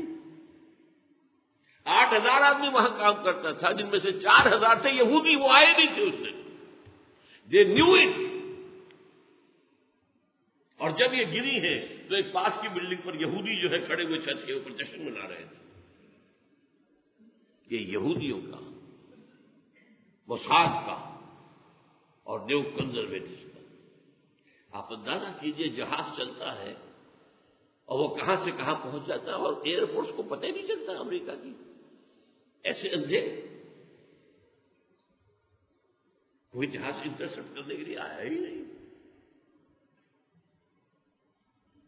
آٹھ ہزار آدمی وہاں کام کرتا تھا، جن میں سے چار ہزار تھے یہودی، وہ آئے نہیں تھے اس دن، دے نیو اٹ۔ اور جب یہ گری ہے تو ایک پاس کی بلڈنگ پر یہودی جو ہے کھڑے ہوئے چھت کے اوپر جشن منا رہے تھے۔ یہ یہودیوں کا، موساد کا اور نیو کنزرویٹوز کا، آپ اندازہ کیجئے جہاز چلتا ہے اور وہ کہاں سے کہاں پہنچ جاتا ہے، اور ایئر فورس کو پتہ ہی نہیں چلتا امریکہ کی، ایسے اندھے کوئی جہاز انٹرسپٹ کرنے کے لیے آیا ہی نہیں۔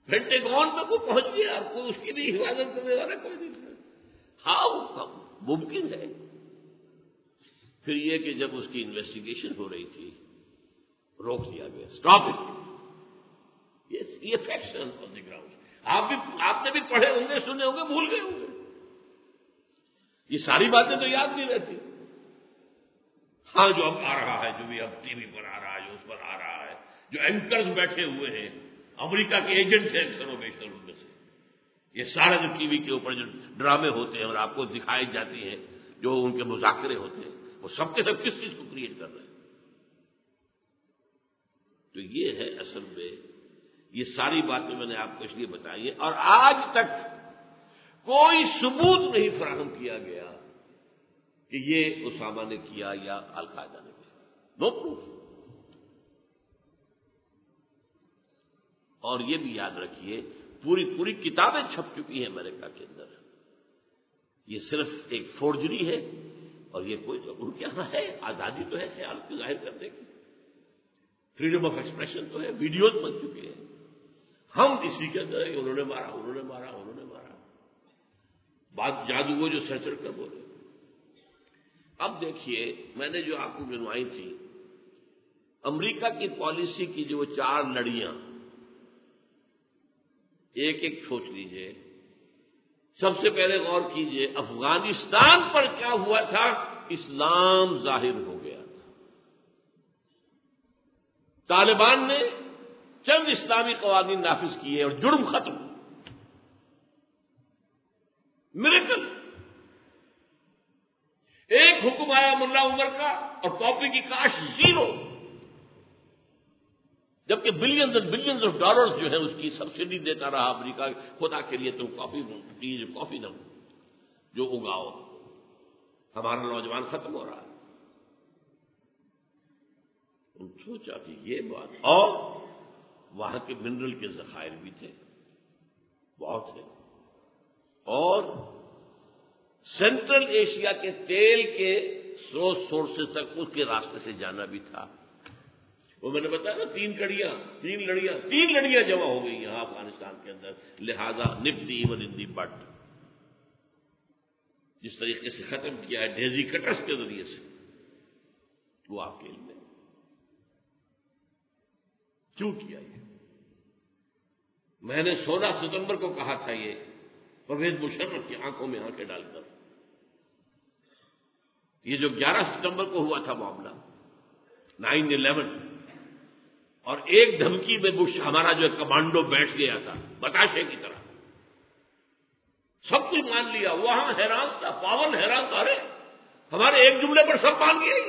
پینٹاگون میں کوئی پہنچ گیا اور کوئی اس کی بھی حفاظت کرنے والا کوئی نہیں. ہاں ممکن ہے. پھر یہ کہ جب اس کی انویسٹیگیشن ہو رہی تھی روک دیا گیا. Stop it. یہ فیکٹس آن دی گراؤنڈ. آپ بھی آپ نے بھی پڑھے ہوں گے, سنے ہوں گے, بھول گئے ہوں گے. یہ ساری باتیں تو یاد نہیں رہتی. ہاں جو اب آ رہا ہے, جو بھی اب ٹی وی پر آ رہا ہے, جو اس پر آ رہا ہے, جو اینکرز بیٹھے ہوئے ہیں امریکہ کے ایجنٹ ہیں اکثر و بیشتر ان میں سے, یہ سارے جو ٹی وی کے اوپر جو ڈرامے ہوتے ہیں اور آپ کو دکھائی جاتی ہیں جو ان کے مذاکرے ہوتے ہیں, وہ سب کے سب کس چیز کو کریٹ کر رہے ہیں. تو یہ ہے اصل میں. یہ ساری باتیں میں نے آپ کو اس لیے بتائی ہیں, اور آج تک کوئی ثبوت نہیں فراہم کیا گیا کہ یہ اسامہ نے کیا یا القاعدہ نے کیا. No proof. اور یہ بھی یاد رکھیے پوری پوری کتابیں چھپ چکی ہیں امریکہ کے اندر. یہ صرف ایک فورجری ہے, اور یہ کوئی ان کے یہاں ہے آزادی تو ہے خیال کی ظاہر کرنے کی, فریڈم آف ایکسپریشن تو ہے, ویڈیوز بن چکے ہیں. ہم اسی کے اندر انہوں نے مارا, انہوں نے مارا, انہوں نے مارا, بات جادو وہ جو سر چڑھ کر بولے. اب دیکھیے میں نے جو آپ کو گنوائی تھی امریکہ کی پالیسی کی جو چار لڑیاں, ایک ایک سوچ لیجئے. سب سے پہلے غور کیجئے افغانستان پر کیا ہوا تھا. اسلام ظاہر ہو گیا تھا. طالبان نے چند اسلامی قوانین نافذ کیے اور جرم ختم. میریکل. ایک حکم آیا ملا عمر کا اور کاپی کی کاش زیرو, جبکہ billions and billions of dollars جو ہے اس کی سبسڈی دیتا رہا امریکہ. خدا کے لیے تم کافی پلیز کافی نہ جو اگاؤ, ہمارا نوجوان ختم ہو رہا ہے. ہم سوچا کہ یہ بات, اور وہاں کے منرل کے ذخائر بھی تھے, بہت تھے, اور سینٹرل ایشیا کے تیل کے سورس سورسز تک اس کے راستے سے جانا بھی تھا. وہ میں نے بتایا نا تین کڑیاں تین لڑیاں تین لڑیاں جمع ہو گئی یہاں افغانستان کے اندر. لہذا nifty even in the but جس طریقے سے ختم کیا ہے ڈیزی کٹرس کے ذریعے سے, وہ آپ کے علم میں کیوں کیا. یہ میں نے سولہ ستمبر کو کہا تھا یہ پرویز مشرف کی آنکھوں میں آنکھیں ڈال کر. یہ جو گیارہ ستمبر کو ہوا تھا معاملہ نائن الیون, اور ایک دھمکی میں بش ہمارا جو کمانڈو بیٹھ گیا تھا بتاشے کی طرح, سب کچھ مان لیا. وہاں حیران تھا, پاون حیران تھا, ارے ہمارے ایک جملے پر سب مان گئے.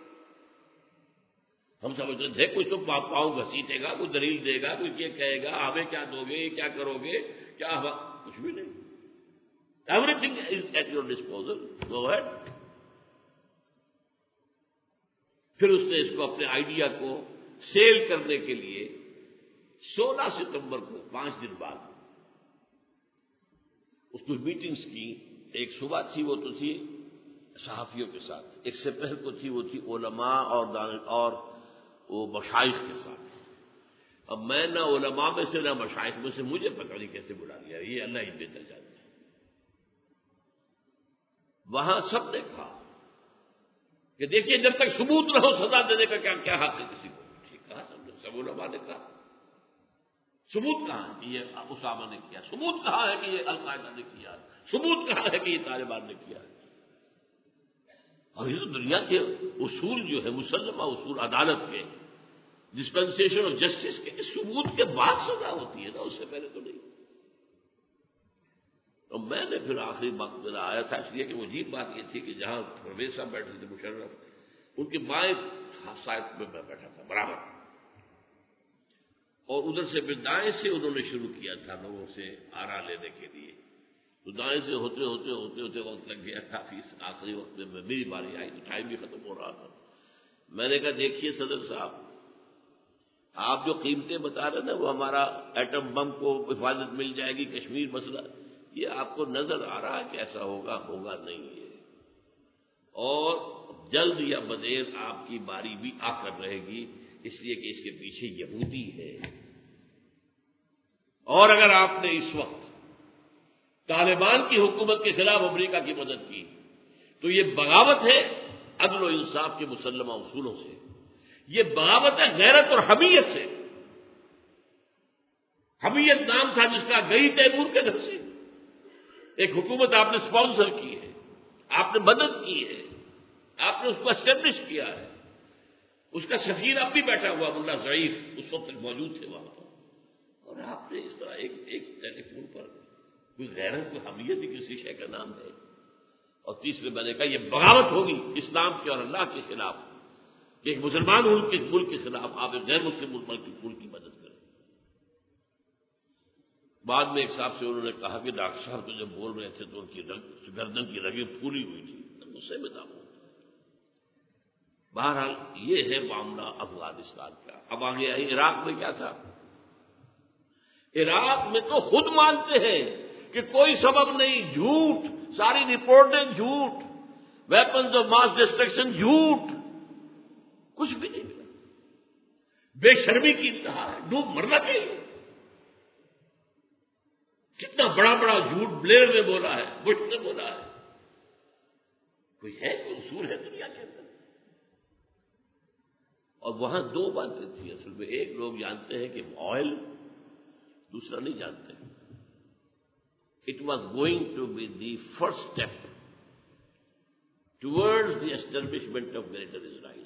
ہم سمجھتے تھے کوئی تو پاؤں گھسیٹے گا, کوئی دلیل دے گا, کوئی یہ کہے گا ہمیں کیا دو گے, کیا کرو گے, کیا کچھ بھی نہیں. Everything is at your disposal, go ahead. پھر اس نے اس کو اپنے آئیڈیا کو سیل کرنے کے لیے سولہ ستمبر کو پانچ دن بعد اس کو میٹنگز کی. ایک صبح تھی وہ تو تھی صحافیوں کے ساتھ, ایک سے پہل کو تھی وہ تھی علماء اور اور وہ مشائخ کے ساتھ. اب میں نہ علماء میں سے نہ مشائخ میں سے, مجھے پتہ نہیں کیسے بلا لیا, یہ اللہ ہی بہتر جانتا ہے. وہاں سب نے کہا کہ دیکھیے جب تک ثبوت نہ ہو سزا دینے کا کیا کیا حق ہے کسی کو. ٹھیک کہا سب نے, سب علماء نے کہا ثبوت کہاں ہے کہ یہ اسامہ نے کیا, ثبوت کہاں ہے کہ یہ القاعدہ نے کیا, ثبوت کہاں ہے کہ یہ طالبان نے کیا. اور یہ تو دنیا کے اصول جو ہے مسلمہ اصول عدالت کے, ڈسپنسیشن آف جسٹس کے, ثبوت کے بعد سزا ہوتی ہے نا, اس سے پہلے تو نہیں. اور میں نے پھر آخری وقت میرا آیا تھا, اس لیے کہ وہ عجیب بات یہ تھی کہ جہاں پرویز صاحب بیٹھے تھے مشرف, ان کے بائیں سائڈ میں میں بیٹھا تھا برابر, اور ادھر سے پھر دائیں سے انہوں نے شروع کیا تھا لوگوں سے آرا لینے کے لیے. تو دائیں سے ہوتے ہوتے ہوتے ہوتے وقت لگ گیا کافی. آخری وقت میں میری باری آئی تو ٹائم بھی ختم ہو رہا تھا. میں نے کہا دیکھیے صدر صاحب, آپ جو قیمتیں بتا رہے ہیں نا, وہ ہمارا ایٹم بم کو حفاظت مل جائے گی, کشمیر مسئلہ, یہ آپ کو نظر آ رہا ہے کہ ایسا ہوگا ہوگا نہیں ہے. اور جلد یا بدیر آپ کی باری بھی آ کر رہے گی, اس لیے کہ اس کے پیچھے یہودی ہے. اور اگر آپ نے اس وقت طالبان کی حکومت کے خلاف امریکہ کی مدد کی تو یہ بغاوت ہے عدل و انصاف کے مسلمہ اصولوں سے، یہ بغاوت ہے غیرت اور حمیت سے۔ حمیت نام تھا جس کا گئی تیمور کے گھر سے، ایک حکومت آپ نے اسپانسر کی ہے، آپ نے مدد کی ہے، آپ نے اس کو اسٹیبلش کیا ہے، اس کا سفیر اب بھی بیٹھا ہوا ملا ضعیف اس وقت تک موجود تھے وہاں پر، اور آپ نے اس طرح ایک ایک ٹیلی فون پر کوئی غیرت کوئی حمیت بھی کسی شے کا نام ہے۔ اور تیسرے میں نے کہا یہ بغاوت ہوگی اسلام کے اور اللہ کے خلاف کہ ایک مسلمان ملک کے ملک کے خلاف آپ ایک غیر مسلم ملک کی ملک کی مدد کریں۔ بعد میں ایک صاحب سے انہوں نے کہا کہ ڈاکٹر صاحب تو جب بول رہے تھے تو ان کی رگ گردن کی رگیں پھولی ہوئی تھی، غصے میں تھا۔ بہرحال یہ ہے معاملہ افغانستان کا۔ اب آگے آئی عراق میں کیا تھا؟ عراق میں تو خود مانتے ہیں کہ کوئی سبب نہیں، جھوٹ، ساری رپورٹیں جھوٹ، ویپنز آف ماس ڈسٹرکشن جھوٹ، کچھ بھی نہیں ملا، بے شرمی کی انتہا ہے، ڈوب مرنا چاہیے۔ کتنا بڑا بڑا جھوٹ بلیئر نے بولا ہے، بش نے بولا ہے، کوئی ہے کوئی اصول ہے دنیا کے اندر؟ اور وہاں دو باتیں تھیں اصل میں، ایک لوگ جانتے ہیں کہ آئل، دوسرا نہیں جانتے۔ It was going to be the first step towards the establishment of greater Israel.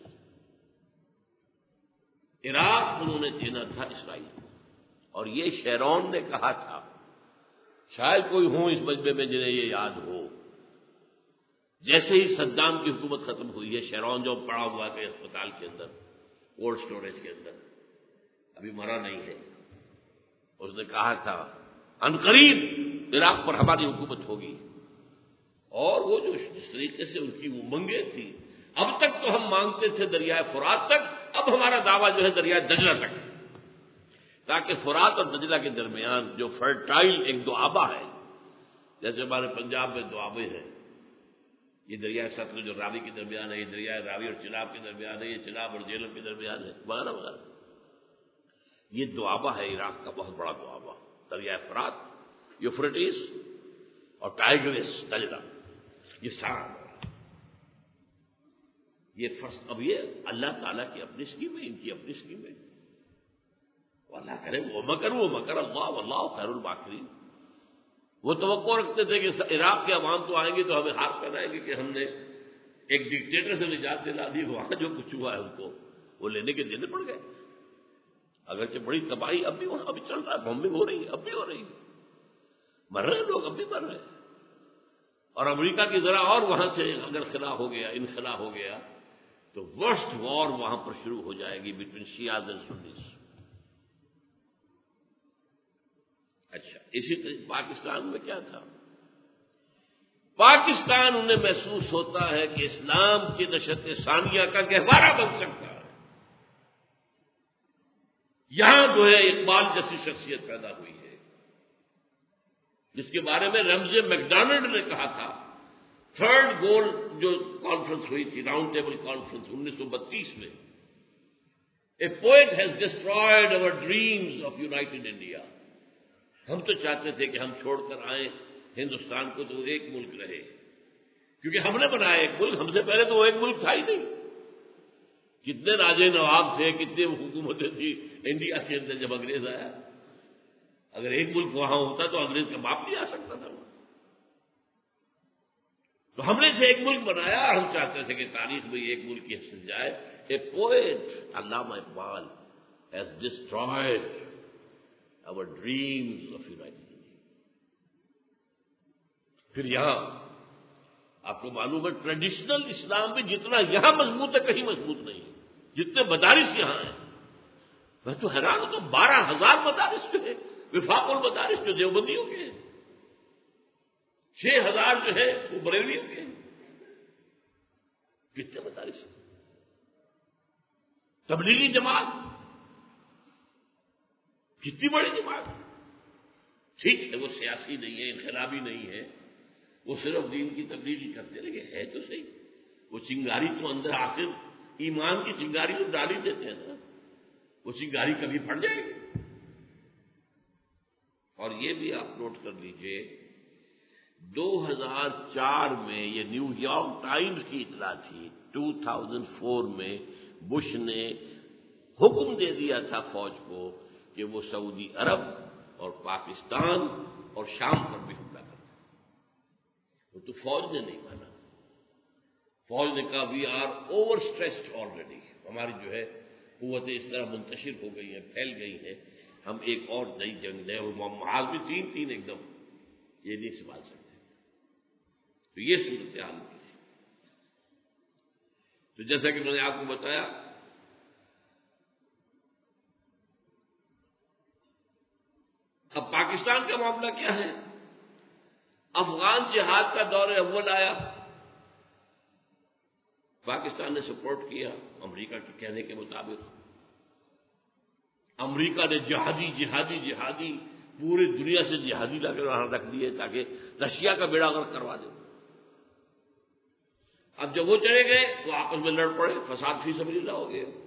Iraq انہوں نے دینا تھا اسرائیل، اور یہ شیرون نے کہا تھا، شاید کوئی ہوں اس مجمع میں جنہیں یہ یاد ہو، جیسے ہی صدام کی حکومت ختم ہوئی ہے، شیرون جو پڑا ہوا کہ اسپتال کے اندر کولڈ سٹوریج کے اندر ابھی مرا نہیں ہے، اس نے کہا تھا عنقریب عراق پر ہماری حکومت ہوگی، اور وہ جو جس طریقے سے ان کی وہ منگیں تھی، اب تک تو ہم مانگتے تھے دریائے فرات تک، اب ہمارا دعویٰ جو ہے دریائے دجلہ تک، تاکہ فرات اور دجلہ کے درمیان جو فرٹائل ایک دوآبہ ہے، جیسے ہمارے پنجاب میں دوآبے ہیں، یہ دریائے ستلج اور راوی کے درمیان ہے، یہ دریائے راوی اور چناب کے درمیان ہے، یہ چناب اور جہلم کے درمیان ہے، وغیرہ وغیرہ، یہ دوآبہ ہے عراق کا بہت بڑا دوآبہ، دریائے فرات، یوفریٹس اور ٹائگرس دجلہ، یہ سارا یہ فرسٹ۔ اب یہ اللہ تعالیٰ کی اپنی اسکیم ہے، ان کی اپنی اسکیم ہے، اللہ کرے وہ مکر وہ مکر اللہ واللہ خیر الماکرین۔ وہ توقع رکھتے تھے کہ عراق کے عوام تو آئیں گے تو ہمیں ہاتھ پہنائیں گے کہ ہم نے ایک ڈکٹیٹر سے نجات دلا دی، وہاں جو کچھ ہوا ہے ان کو وہ لینے کے دینے پڑ گئے، اگرچہ بڑی تباہی اب بھی ابھی چل رہا ہے، بمبنگ ہو رہی ہے، اب بھی ہو رہی ہے، مر رہے ہیں لوگ، اب بھی مر رہے ہیں، اور امریکہ کی ذرا اور وہاں سے اگر خلا ہو گیا، انخلا ہو گیا تو ورسٹ وار وہاں پر شروع ہو جائے گی بٹوین شیعہ اینڈ سنیز۔ اچھا، اسی طرح پاکستان میں کیا تھا؟ پاکستان انہیں محسوس ہوتا ہے کہ اسلام کی نشت ثانیہ کا گہوارہ بن سکتا ہے، یہاں جو ہے اقبال جیسی شخصیت پیدا ہوئی ہے، جس کے بارے میں رمزی میکڈونلڈ نے کہا تھا، تھرڈ گول جو کانفرنس ہوئی تھی، راؤنڈ ٹیبل کانفرنس انیس سو بتیس میں، a poet has destroyed our dreams of united India. ہم تو چاہتے تھے کہ ہم چھوڑ کر آئیں ہندوستان کو تو ایک ملک رہے، کیونکہ ہم نے بنایا ایک ملک، ہم سے پہلے تو وہ ایک ملک تھا ہی نہیں، کتنے راجے نواب تھے، کتنے حکومتیں تھیں انڈیا کے اندر جب انگریز آیا، اگر ایک ملک وہاں ہوتا تو انگریز کا باپ نہیں آ سکتا تھا، تو ہم نے اسے ایک ملک بنایا، اور ہم چاہتے تھے کہ تاریخ میں ایک ملک کی حیثیت جائے۔ A poet Allama Iqbal has destroyed our dreams of united India۔ پھر یہاں آپ کو معلوم ہے ٹریڈیشنل اسلام بھی جتنا یہاں مضبوط ہے کہیں مضبوط نہیں، جتنے مدارس یہاں ہیں، میں تو حیران ہوں، تو بارہ ہزار مدارس جو ہے وفاق المدارس جو دیوبندیوں کے ہیں، چھ ہزار جو ہے وہ بریلویوں کے ہیں، کتنے مدارس ہیں؟ تبلیغی جماعت کتنی بڑی جماعت، ٹھیک ہے وہ سیاسی نہیں ہے، انقلابی نہیں ہے، وہ صرف دین کی تبلیغ کرتے، لیکن ہے تو صحیح، وہ چنگاری تو اندر آخر ایمان کی چنگاری تو ڈال ہی دیتے ہیں نا، وہ چنگاری کبھی پھٹ جائے گی۔ اور یہ بھی آپ نوٹ کر لیجئے، دو ہزار چار میں یہ نیو یارک ٹائمز کی اطلاع تھی، دو ہزار چار میں بش نے حکم دے دیا تھا فوج کو کہ وہ سعودی عرب اور پاکستان اور شام پر بھی حملہ کرتا، وہ تو فوج نے نہیں مانا۔ فوج نے کہا we are over stressed already, ہماری جو ہے قوتیں اس طرح منتشر ہو گئی ہیں، پھیل گئی ہیں، ہم ایک اور نئی جنگ نئے محاذ بھی تین تین ایک دم یہ نہیں سنبھال سکتے۔ تو یہ صورتحال کی تھی۔ تو جیسا کہ میں نے آپ کو بتایا، اب پاکستان کا معاملہ کیا ہے؟ افغان جہاد کا دور اول آیا، پاکستان نے سپورٹ کیا امریکہ کے کہنے کے مطابق۔ امریکہ نے جہادی جہادی جہادی پوری دنیا سے جہادی لا کر وہاں رکھ دیے تاکہ رشیا کا بیڑا غرق کروا دے۔ اب جب وہ چلے گئے تو آپس میں لڑ پڑے، فساد فی سبیل اللہ ہو گیا۔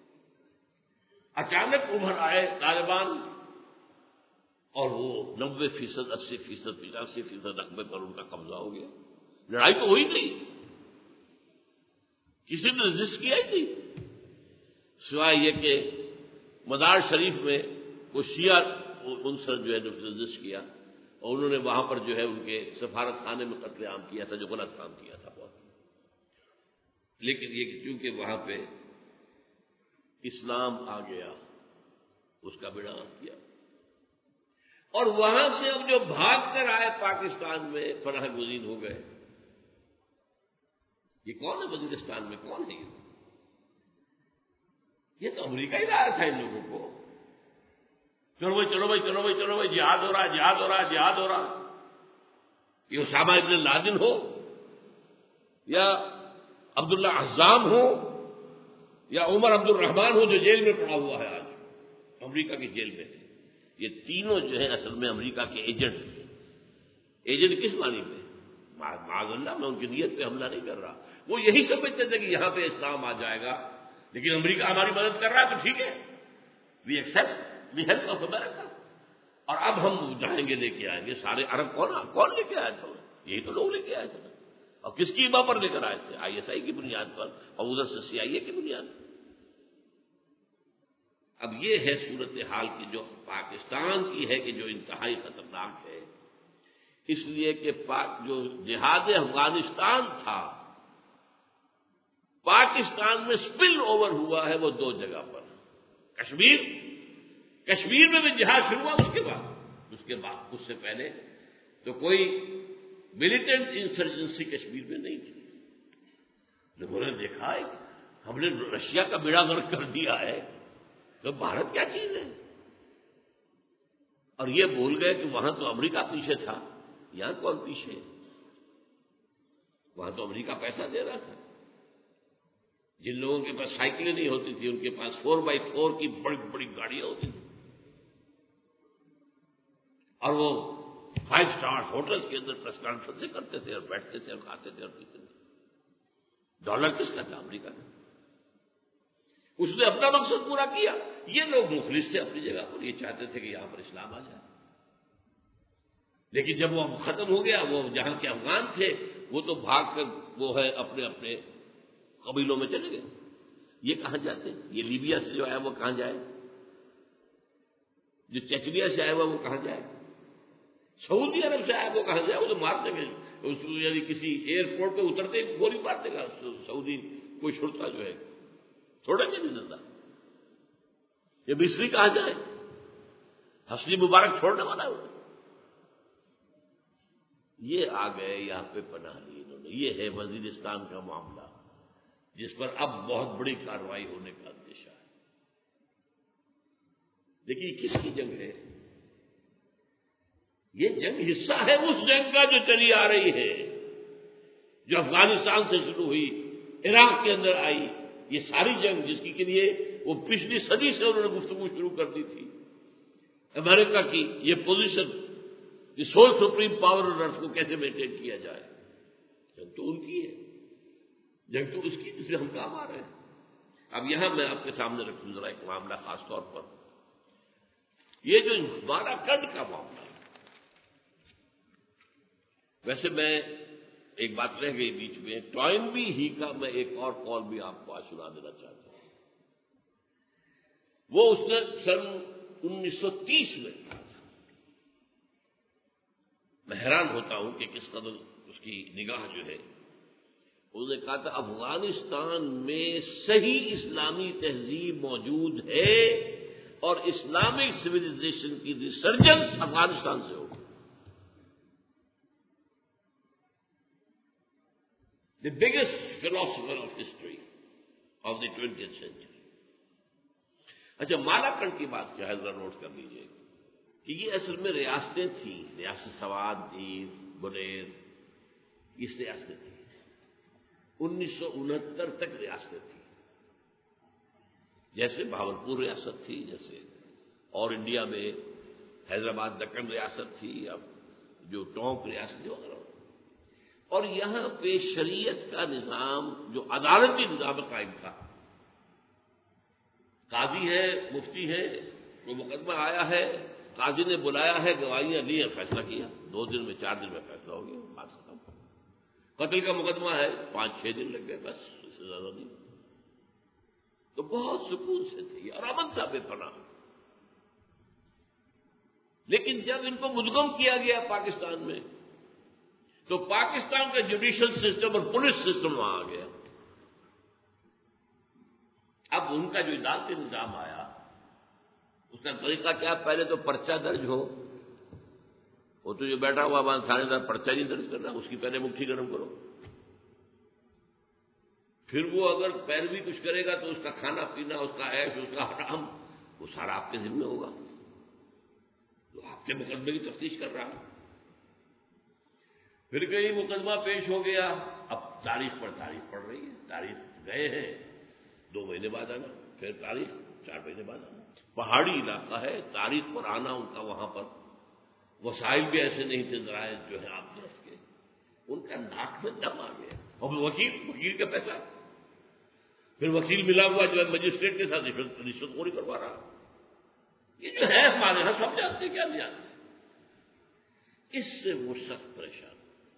اچانک ابھر آئے طالبان اور وہ نبے فیصد اسی فیصد پچاسی فیصد رقبے پر ان کا قبضہ ہو گیا۔ لڑائی تو ہوئی نہیں، کسی نے رجسٹ کیا ہی نہیں، سوائے یہ کہ مزار شریف میں وہ شیعہ عنصر جو ہے رجسٹ کیا اور انہوں نے وہاں پر جو ہے ان کے سفارت خانے میں قتل عام کیا تھا، جو غلط کام کیا تھا بہت۔ لیکن یہ کہ چونکہ وہاں پہ اسلام آ گیا، اس کا بیڑا غرق کیا، اور وہاں سے اب جو بھاگ کر آئے پاکستان میں پناہ گزین ہو گئے۔ یہ کون ہے وزیرستان میں؟ کون ہے یہ؟ یہ تو امریکہ ہی لایا تھا ان لوگوں کو۔ چلو بھائی چلو بھائی چلو بھائی چلو بھائی جہاد ہو رہا ہے جہاد ہو رہا ہے جہاد ہو رہا ہے۔ یہ اسامہ ابن لادن ہو یا عبداللہ عزام ہو یا عمر عبد الرحمان ہو جو جیل میں پڑا ہوا ہے آج، امریکہ کی جیل میں، یہ تینوں جو ہے اصل میں امریکہ کے ایجنٹ تھے۔ ایجنٹ کس معنی میں؟ معاذ اللہ، میں ان کی نیت پہ حملہ نہیں کر رہا، وہ یہی سمجھتے تھے کہ یہاں پہ اسلام آ جائے گا، لیکن امریکہ ہماری مدد کر رہا ہے تو ٹھیک ہے، we accept we help of America, اور اب ہم جائیں گے لے کے آئیں گے سارے عرب۔ کون کون لے کے آئے تھے؟ یہی تو لوگ لے کے آئے تھے، اور کس کی ایبا پر لے کر آئے تھے؟ آئی ایس آئی کی بنیاد پر اور ادھر سے سی آئی اے کی بنیاد پر۔ اب یہ ہے صورتحال کی جو پاکستان کی ہے کہ جو انتہائی خطرناک ہے، اس لیے کہ پاک جو جہاد افغانستان تھا پاکستان میں سپل اوور ہوا ہے وہ دو جگہ پر، کشمیر کشمیر میں بھی جہاد شروع ہوا، اس کے بعد اس کے بعد اس سے پہلے تو کوئی ملیٹنٹ انسرجنسی کشمیر میں نہیں تھی۔ لوگوں نے دیکھا ہے ہم نے رشیا کا بیڑا غرق کر دیا ہے، تو بھارت کیا چیز ہے؟ اور یہ بھول گئے کہ وہاں تو امریکہ پیچھے تھا، یہاں کون پیچھے؟ وہاں تو امریکہ پیسہ دے رہا تھا۔ جن لوگوں کے پاس سائیکلیں نہیں ہوتی تھی ان کے پاس فور بائی فور کی بڑی بڑی گاڑیاں ہوتی تھیں، اور وہ فائیو سٹار ہوٹلز کے اندر پریس کانفرنسیں کرتے تھے اور بیٹھتے تھے اور کھاتے تھے اور پیتے تھے۔ ڈالر کس کا تھا؟ امریکہ کا۔ اس نے اپنا مقصد پورا کیا، یہ لوگ مخلص تھے اپنی جگہ پر، یہ چاہتے تھے کہ یہاں پر اسلام آ جائے، لیکن جب وہ ختم ہو گیا، وہ جہاں کے افغان تھے وہ تو بھاگ کر وہ ہے اپنے اپنے قبیلوں میں چلے گئے۔ یہ کہاں جاتے؟ یہ لیبیا سے جو آیا وہ کہاں جائے؟ جو چچلیا سے آیا ہوا وہ کہاں جائے؟ سعودی عرب سے آیا وہ کہاں جائے؟ وہ تو مار دیں گے، یعنی کسی ایئرپورٹ پہ اترتے گولی مار دے گا سعودی کوئی چھوڑتا جو ہے، چھوڑیں گے نہیں زندہ۔ یہ مصری کہاں جائے؟ حسنی مبارک چھوڑنے والا ہے وہ۔ یہ آ گئے یہاں پہ پناہ لی انہوں نے۔ یہ ہے وزیرستان کا معاملہ جس پر اب بہت بڑی کارروائی ہونے کا اندیشہ ہے۔ دیکھیے کس کی جنگ ہے؟ یہ جنگ حصہ ہے اس جنگ کا جو چلی آ رہی ہے، جو افغانستان سے شروع ہوئی، عراق کے اندر آئی، یہ ساری جنگ جس کی کے لیے وہ پچھلی صدی سے انہوں نے گفتگو شروع کر دی تھی۔ امریکہ کی یہ پوزیشن، یہ سول سپریم پاور اور ارتھ کو کیسے مینٹین کیا جائے، جنگ تو ان کی ہے، جنگ تو اس کی جس میں ہم کام آ رہے ہیں۔ اب یہاں میں آپ کے سامنے رکھوں ذرا ایک معاملہ خاص طور پر، یہ جو مالا کنڈ کا معاملہ ہے، ویسے میں ایک بات رہ گئی بیچ میں، ٹوائنبی ہی کا میں ایک اور قول بھی آپ کو آج سنا دینا چاہتا ہوں۔ وہ اس نے سن انیس سو تیس میں کہا تھا، میں حیران ہوتا ہوں کہ کس قدر اس کی نگاہ جو ہے، انہوں نے کہا تھا افغانستان میں صحیح اسلامی تہذیب موجود ہے اور اسلامک سویلائزیشن کی ریسرجنس افغانستان سے ہوگی۔ The biggest philosopher of history of the twentieth century. اچھا، مالا کنڈ کی بات کیا ہے ذرا نوٹ کر لیجیے کہ یہ اصل میں ریاستیں تھیں، ریاست سوات، دیو، بنیر، اس ریاستیں تھیں، انیس سو انہتر تک ریاستیں تھیں، جیسے بھاولپور ریاست تھی، جیسے اور انڈیا میں حیدرآباد دکن ریاست تھی، اب جو ٹونک ریاست تھی وغیرہ، اور یہاں پہ شریعت کا نظام جو عدالتی نظام قائم تھا، قاضی ہے، مفتی ہے، وہ مقدمہ آیا ہے، قاضی نے بلایا ہے، گواہیاں لی ہیں، فیصلہ کیا، دو دن میں چار دن میں فیصلہ ہو گیا، بات ختم۔ قتل کا مقدمہ ہے، پانچ چھ دن لگ گئے، بس اس سے زیادہ نہیں۔ تو بہت سکون سے تھے اور امن تھا بے پناہ۔ لیکن جب ان کو مدغم کیا گیا پاکستان میں، تو پاکستان کا جوڈیشل سسٹم اور پولیس سسٹم وہاں آ گیا۔ اب ان کا جو عدالتی نظام آیا، اس کا طریقہ کیا؟ پہلے تو پرچہ درج ہو، وہ تو جو بیٹھا ہوا وہاں تھانے دار پرچہ نہیں درج کرنا، اس کی پہلے مٹھی گرم کرو، پھر وہ اگر پیروی کچھ کرے گا تو اس کا کھانا پینا، اس کا عیش، اس کا حرام، وہ سارا آپ کے ذمہ ہوگا، تو آپ کے مقدمے کی تفتیش کر رہا ہے۔ پھر کہیں مقدمہ پیش ہو گیا، اب تاریخ پر تاریخ پڑ رہی ہے، تاریخ گئے ہیں، دو مہینے بعد آنا، پھر تاریخ چار مہینے بعد آنا۔ پہاڑی علاقہ ہے، تاریخ پر آنا ان کا، وہاں پر وسائل بھی ایسے نہیں تھے، ذرائع جو ہے آپ طرف کے، ان کا ناک میں دم آ گیا۔ اور وکیل وکیل کا پیسہ، پھر وکیل ملا ہوا جو ہے مجسٹریٹ کے ساتھ رشوت رشوت خوری کروا رہا۔ یہ جو ہے ہمارے یہاں سب جانتے ہیں، کیا نہیں جانتے؟ اس سے وہ سخت پریشان،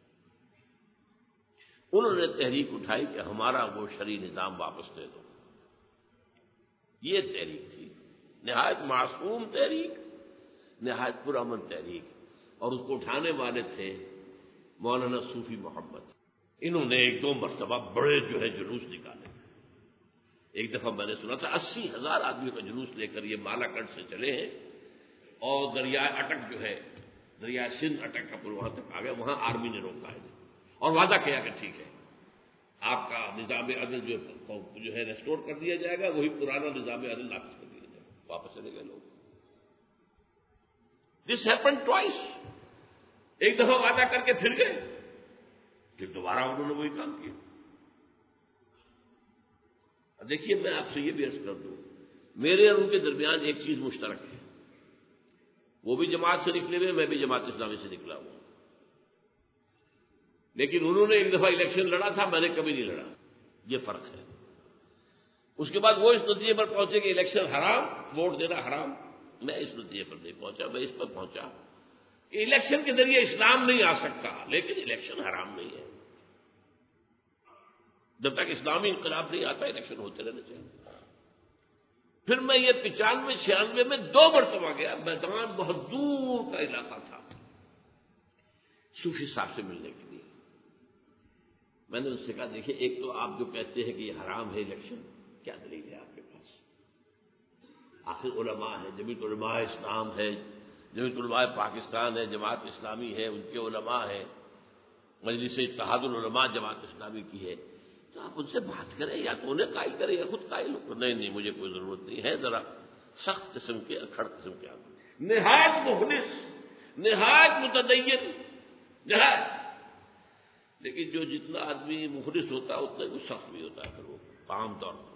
انہوں نے تحریک اٹھائی کہ ہمارا وہ شرعی نظام واپس دے دو۔ یہ تحریک تھی، نہایت معصوم تحریک، نہایت پرامن تحریک، اور اس کو اٹھانے والے تھے مولانا صوفی محمد۔ انہوں نے ایک دو مرتبہ بڑے جو ہے جلوس نکالے۔ ایک دفعہ میں نے سنا تھا اسی ہزار آدمیوں کا جلوس لے کر یہ بالا کنڈ سے چلے ہیں، اور دریائے اٹک جو ہے، دریائے سندھ اٹک کا پل وہاں تک آ گیا، وہاں آرمی نے روکا ہے اور وعدہ کیا کہ ٹھیک ہے آپ کا نظام عدل جو جو ہے ریسٹور کر دیا جائے گا، وہی پرانا نظام عدل نافذ کر دیا جائے گا۔ واپس چلے گئے لوگ۔ دس ہیپن ٹوائس، ایک دفعہ وعدہ کر کے پھر گئے، پھر دوبارہ انہوں نے وہی کام کیا۔ اب دیکھیے، میں آپ سے یہ بھی عرض کر دوں، میرے اور ان کے درمیان ایک چیز مشترک ہے، وہ بھی جماعت سے نکلے ہوئے، میں بھی جماعت اسلامی سے نکلا ہوں، لیکن انہوں نے ایک دفعہ الیکشن لڑا تھا، میں نے کبھی نہیں لڑا، یہ فرق ہے۔ اس کے بعد وہ اس نتیجے پر پہنچے کہ الیکشن حرام، ووٹ دینا حرام، میں اس نتیجے پر نہیں پہنچا، میں اس پر پہنچا کہ الیکشن کے ذریعے اسلام نہیں آ سکتا، لیکن الیکشن حرام نہیں ہے۔ جب تک اسلامی انقلاب نہیں آتا، الیکشن ہوتے رہنے چاہیے۔ پھر میں یہ پچانوے چھیانوے میں دو مرتبہ گیا، میدان بہت دور کا علاقہ تھا، صوفی صاحب سے ملنے کے لیے۔ میں نے اس سے کہا دیکھیے، ایک تو آپ جو کہتے ہیں کہ یہ حرام ہے الیکشن، کیا دلیل ہے آپ کے پاس؟ آخر علماء ہے، جمعیت علماء اسلام ہے، جمعیت علماء پاکستان ہے، جماعت اسلامی ہے، ان کے علماء ہیں، مجلس اتحاد العلماء جماعت اسلامی کی ہے، تو آپ ان سے بات کریں، یا تو انہیں قائل کریں یا خود قائل ہو۔ نہیں نہیں، مجھے کوئی ضرورت نہیں ہے، ذرا سخت قسم کے، اکھڑ قسم کے آدمی، نہایت مخلص، نہایت متدین، نہایت، لیکن جو جتنا آدمی مخلص ہوتا ہے اتنا ہی وہ سخت بھی ہوتا ہے پھر وہ عام طور پر۔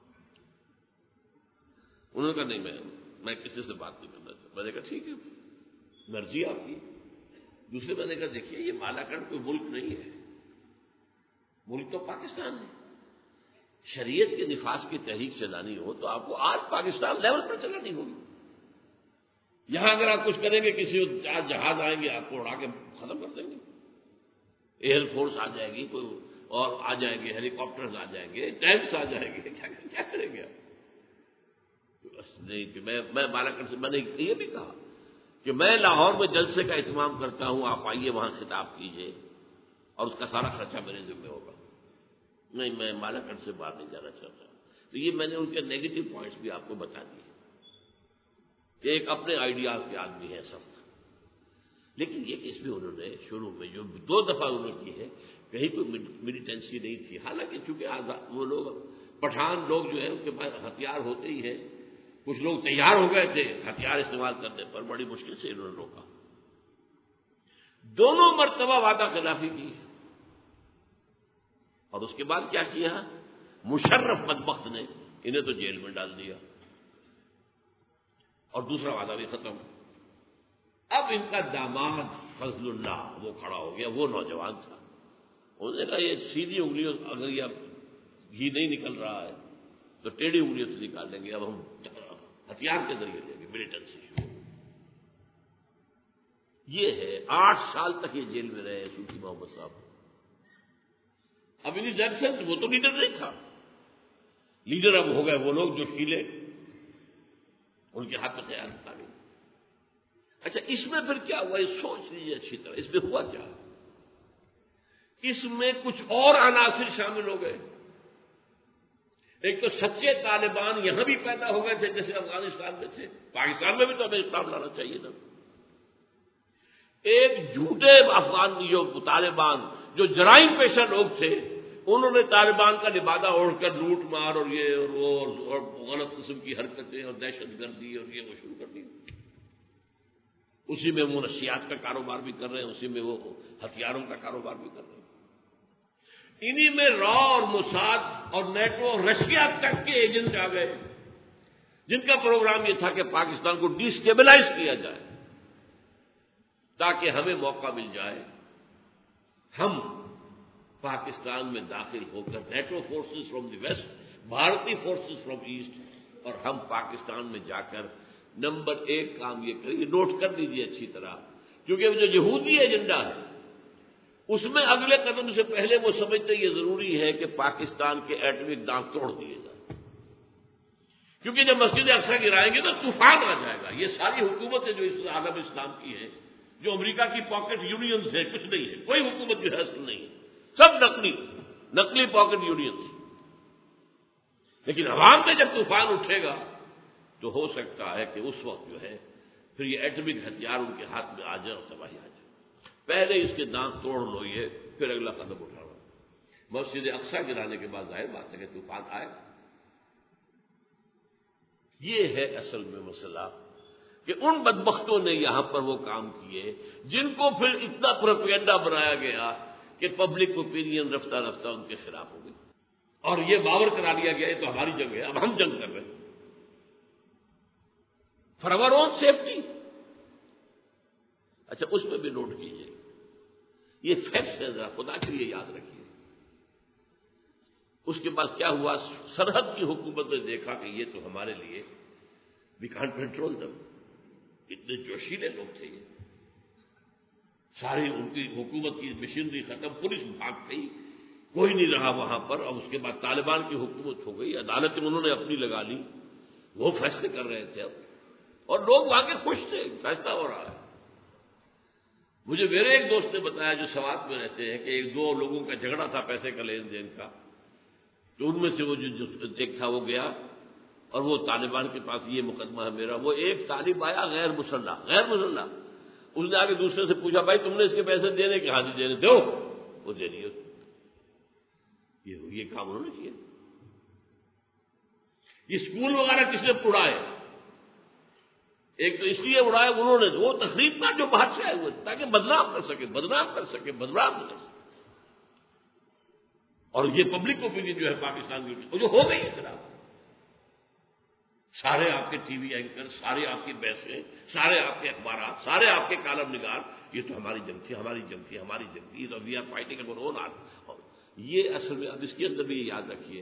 انہوں نے کہا نہیں، میں میں کسی سے بات نہیں کرنا چاہتا۔ میں نے کہا ٹھیک ہے، مرضی آپ کی۔ دوسرے میں نے کہا دیکھیے، یہ مالا کنڈ کوئی ملک نہیں ہے، ملک تو پاکستان ہے، شریعت کے نفاذ کی تحریک چلانی ہو تو آپ کو آج پاکستان لیول پر چلانی ہوگی۔ یہاں اگر آپ کچھ کریں گے کسی جہاز آئیں گے آپ کو اڑا کے ختم کر دیں گے، ایئر فورس آ جائے گی، کوئی اور آ جائیں گے، ہیلی کاپٹرز آ جائیں گے، ٹینکس آ جائیں گے، کیا کیا کریں گے آپ؟ بس نہیں کہ میں میں بالاکٹ سے میں نے یہ بھی کہا کہ میں لاہور میں جلسے کا اہتمام کرتا ہوں، آپ آئیے وہاں خطاب کیجیے اور اس کا سارا خرچہ میرے ذمہ ہوگا۔ نہیں، میں بالاکٹ سے باہر نہیں جانا چاہتا۔ تو یہ میں نے ان کے نیگیٹو پوائنٹس بھی آپ کو بتا دیے کہ ایک اپنے آئیڈیاز کے آدمی ہیں سخت، لیکن یہ کیس بھی انہوں نے شروع میں جو دو دفعہ انہوں نے کی ہے کہیں کوئی ملیٹنسی نہیں تھی، حالانکہ چونکہ آزاد وہ لوگ پٹھان لوگ جو ہے ان کے پاس ہتھیار ہوتے ہی ہیں، کچھ لوگ تیار ہو گئے تھے ہتھیار استعمال کرنے پر، بڑی مشکل سے انہوں نے روکا۔ دونوں مرتبہ وعدہ خلافی کی اور اس کے بعد کیا کیا؟ مشرف بدبخت نے انہیں تو جیل میں ڈال دیا اور دوسرا وعدہ بھی ختم۔ اب ان کا داماد فضل اللہ وہ کھڑا ہو گیا، وہ نوجوان تھا، انہوں نے کہا یہ سیدھی انگلیوں اگر یہ گھی نہیں نکل رہا ہے تو ٹیڑھی انگلیوں سے نکال لیں گے، اب ہم ہتھیار کے ذریعے لیں گے ملیٹنسی شروع۔ یہ ہے آٹھ سال تک یہ جیل میں رہے صوفی محمد صاحب۔ اب ان ایبسنس وہ تو لیڈر نہیں تھا، لیڈر اب ہو گئے وہ لوگ جو شیلے ان کے ہاتھ میں خیال تھا نہیں۔ اچھا اس میں پھر کیا ہوا یہ سوچ لیجیے اچھی طرح، اس میں ہوا کیا؟ اس میں کچھ اور عناصر شامل ہو گئے۔ ایک تو سچے طالبان یہاں بھی پیدا ہو گئے تھے جیسے افغانستان میں تھے، پاکستان میں بھی تو ہمیں اسلام لانا چاہیے تھا۔ ایک جھوٹے افغان جو طالبان جو جرائم پیشہ لوگ تھے انہوں نے طالبان کا لبادہ اوڑھ کر لوٹ مار اور یہ اور وہ اور غلط قسم کی حرکتیں اور دہشت گردی اور یہ وہ شروع کر دی۔ اسی میں وہ نشیات کا کاروبار بھی کر رہے ہیں، اسی میں وہ ہتھیاروں کا کاروبار بھی کر رہے ہیں۔ انہی میں را اور موساد اور نیٹو اور رشیا تک کے ایجنٹ آ گئے جن کا پروگرام یہ تھا کہ پاکستان کو ڈی اسٹیبلائز کیا جائے تاکہ ہمیں موقع مل جائے ہم پاکستان میں داخل ہو کر NATO forces from the west, بھارتی فورسز فرام ایسٹ، اور ہم پاکستان میں جا کر نمبر ایک کام یہ کریں، نوٹ کر لیجیے اچھی طرح، کیونکہ جو یہودی ایجنڈا ہے اس میں اگلے قدم سے پہلے وہ سمجھتے یہ ضروری ہے کہ پاکستان کے ایٹمک دانت توڑ دیے جائیں، کیونکہ جب مسجد اقصی گرائیں گے تو طوفان آ جائے گا۔ یہ ساری حکومتیں جو اس عالم اسلام کی ہیں، جو امریکہ کی پاکٹ یونینز ہے، کچھ نہیں ہے، کوئی حکومت جو ہے اصل نہیں ہے، سب نقلی نقلی پاکٹ یونینز۔ لیکن عوام میں جب طوفان اٹھے گا تو ہو سکتا ہے کہ اس وقت جو ہے پھر یہ ایٹمک ہتھیار ان کے ہاتھ میں آ جائے اور تباہی آ جائے۔ پہلے اس کے دانت توڑ لو یہ، پھر اگلا قدم اٹھانا۔ مسجد اقصی گرانے کے بعد ظاہر بات ہے کہ طوفان آئے۔ یہ ہے اصل میں مسئلہ کہ ان بدبختوں نے یہاں پر وہ کام کیے جن کو پھر اتنا پروپیگنڈا بنایا گیا کہ پبلک اوپینین رفتہ رفتہ ان کے خلاف ہو گئی، اور یہ باور کرا لیا گیا یہ تو ہماری جنگ ہے، اب ہم جنگ کر رہے ہیں فار آور اون سیفٹی۔ اچھا اس میں بھی نوٹ کیجیے، یہ فیکٹس ہے، ذرا خدا کے لیے یاد رکھیے۔ اس کے بعد کیا ہوا؟ سرحد کی حکومت نے دیکھا کہ یہ تو ہمارے لیے وی کانٹ کنٹرول دم، اتنے جوشیلے لوگ تھے یہ، ساری ان کی حکومت کی مشینری ختم، پولیس بھاگ گئی، کوئی نہیں رہا وہاں پر۔ اور اس کے بعد طالبان کی حکومت ہو گئی، عدالت میں انہوں نے اپنی لگا لی، وہ فیصلے کر رہے تھے اب، اور لوگ وہاں کے خوش تھے، فیصلہ ہو رہا ہے۔ مجھے میرے ایک دوست نے بتایا جو سوات میں رہتے ہیں کہ ایک دو لوگوں کا جھگڑا تھا پیسے کا لین دین کا، تو ان میں سے وہ جو ایک تھا وہ گیا اور وہ طالبان کے پاس یہ مقدمہ ہے میرا، وہ ایک طالب آیا غیر مسلح غیر مسلح اس نے آگے دوسرے سے پوچھا بھائی تم نے اس کے پیسے دینے کہ حاضر دینے دو، وہ دے دیے۔ یہ یہ کام انہوں نے کیا۔ یہ اسکول وغیرہ کس نے اڑائے؟ ایک تو اس لیے اڑائے انہوں نے، وہ تقریب کا جو بادشاہ ہے وہ تاکہ بدنام کر سکے بدنام کر سکے بدنام کر سکے اور یہ پبلک اوپینین جو ہے پاکستان کی وہ جو ہو گئی ہے خلاف، سارے آپ کے ٹی وی اینکر، سارے آپ کی بحثیں، سارے آپ کے اخبارات، سارے آپ کے کالم نگار، یہ تو ہماری جنگ تھی ہماری جنگ تھی ہماری جنگ تھی، تو we are fighting for own army. یہ اصل میں اب اس کے اندر بھی یہ یاد رکھیے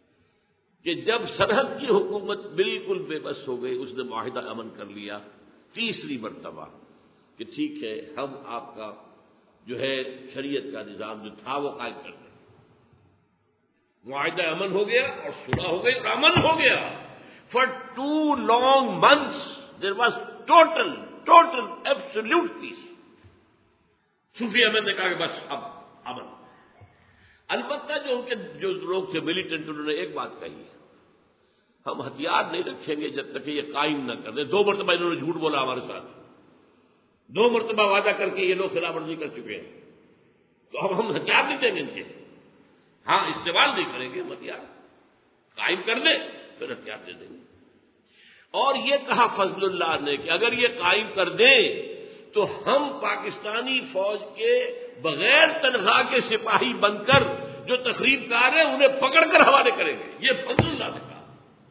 کہ جب سرحد کی حکومت بالکل بے بس ہو گئی، اس نے معاہدہ امن کر لیا، تیسری مرتبہ کہ ٹھیک ہے ہم آپ کا جو ہے شریعت کا نظام جو تھا وہ قائم کر دیں. معاہدہ امن ہو گیا اور صلح ہو گئی اور امن ہو گیا. For two long months there was total total absolute peace. Sufi Ahmad نے کہا کہ بس اب امن. البتہ جو ان کے جو لوگ تھے ملیٹنٹ انہوں نے ایک بات کہی ہے، ہم ہتھیار نہیں رکھیں گے جب تک کہ یہ قائم نہ کر دیں. دو مرتبہ انہوں نے جھوٹ بولا ہمارے ساتھ، دو مرتبہ وعدہ کر کے یہ لوگ خلاف ورزی کر چکے ہیں، تو اب ہم ہتھیار نہیں دیں گے ان کے. ہاں استعمال نہیں کریں گے، ہتھیار قائم کر دیں پھر ہتھیار دے دیں گے. اور یہ کہا فضل اللہ نے کہ اگر یہ قائم کر دیں تو ہم پاکستانی فوج کے بغیر تنخواہ کے سپاہی بن کر جو تخریب کار ہیں انہیں پکڑ کر حوالے کریں گے. یہ فضل اللہ نے کہا.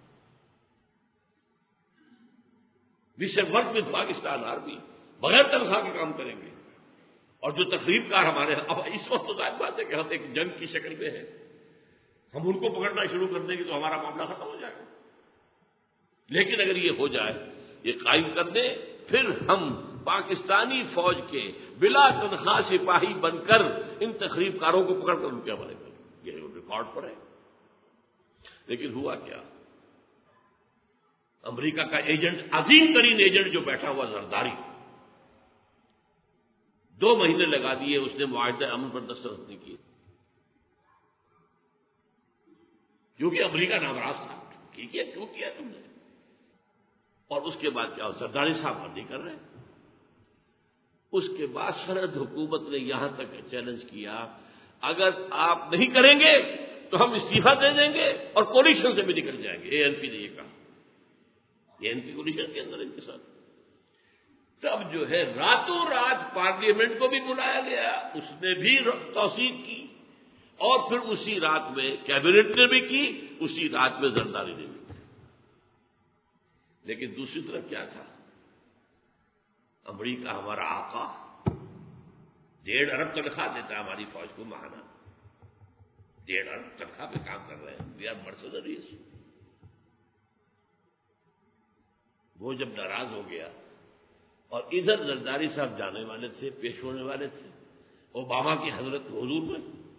We shall work with Pakistan army, بغیر تنخواہ کے کام کریں گے. اور جو تخریب کار ہمارے اب اس وقت تو ظاہر بات ہے کہ ہم ایک جنگ کی شکل میں ہیں، ہم ان کو پکڑنا شروع کر دیں گے تو ہمارا معاملہ ختم ہو جائے گا. لیکن اگر یہ ہو جائے، یہ قائم کر دیں، پھر ہم پاکستانی فوج کے بلا تنخواہ سپاہی بن کر ان تخریب کاروں کو پکڑ کر ان کے حوالے کریں. یہ ریکارڈ پر ہے. لیکن ہوا کیا؟ امریکہ کا ایجنٹ، عظیم ترین ایجنٹ جو بیٹھا ہوا زرداری، دو مہینے لگا دیے اس نے معاہدہ امن پر دستخط نہیں کیے، کیونکہ امریکہ ناراض تھا. ٹھیک ہے، کیوں کیا تم نے؟ اور اس کے بعد کیا؟ زرداری صاحب نہیں کر رہے. اس کے بعد سرحد حکومت نے یہاں تک چیلنج کیا اگر آپ نہیں کریں گے تو ہم استعفیٰ دے دیں گے اور کولیشن سے بھی نکل جائیں گے. اے این پی نے یہ کہا، اے این پی کولیشن کے اندر ان کے ساتھ. تب جو ہے راتوں رات پارلیمنٹ کو بھی بلایا گیا، اس نے بھی توثیق کی، اور پھر اسی رات میں کیبنٹ نے بھی کی، اسی رات میں زرداری نے بھی کی. لیکن دوسری طرف کیا تھا؟ امریکہ ہمارا آقا ڈیڑھ ارب تنخواہ دیتا ہے ہماری فوج کو ماہانہ. ڈیڑھ ارب تنخواہ پہ کام کر رہے ہیں. We are mercenaries. وہ جب ناراض ہو گیا اور ادھر زرداری صاحب جانے والے تھے، پیش ہونے والے تھے اوباما کی حضرت حضور میں،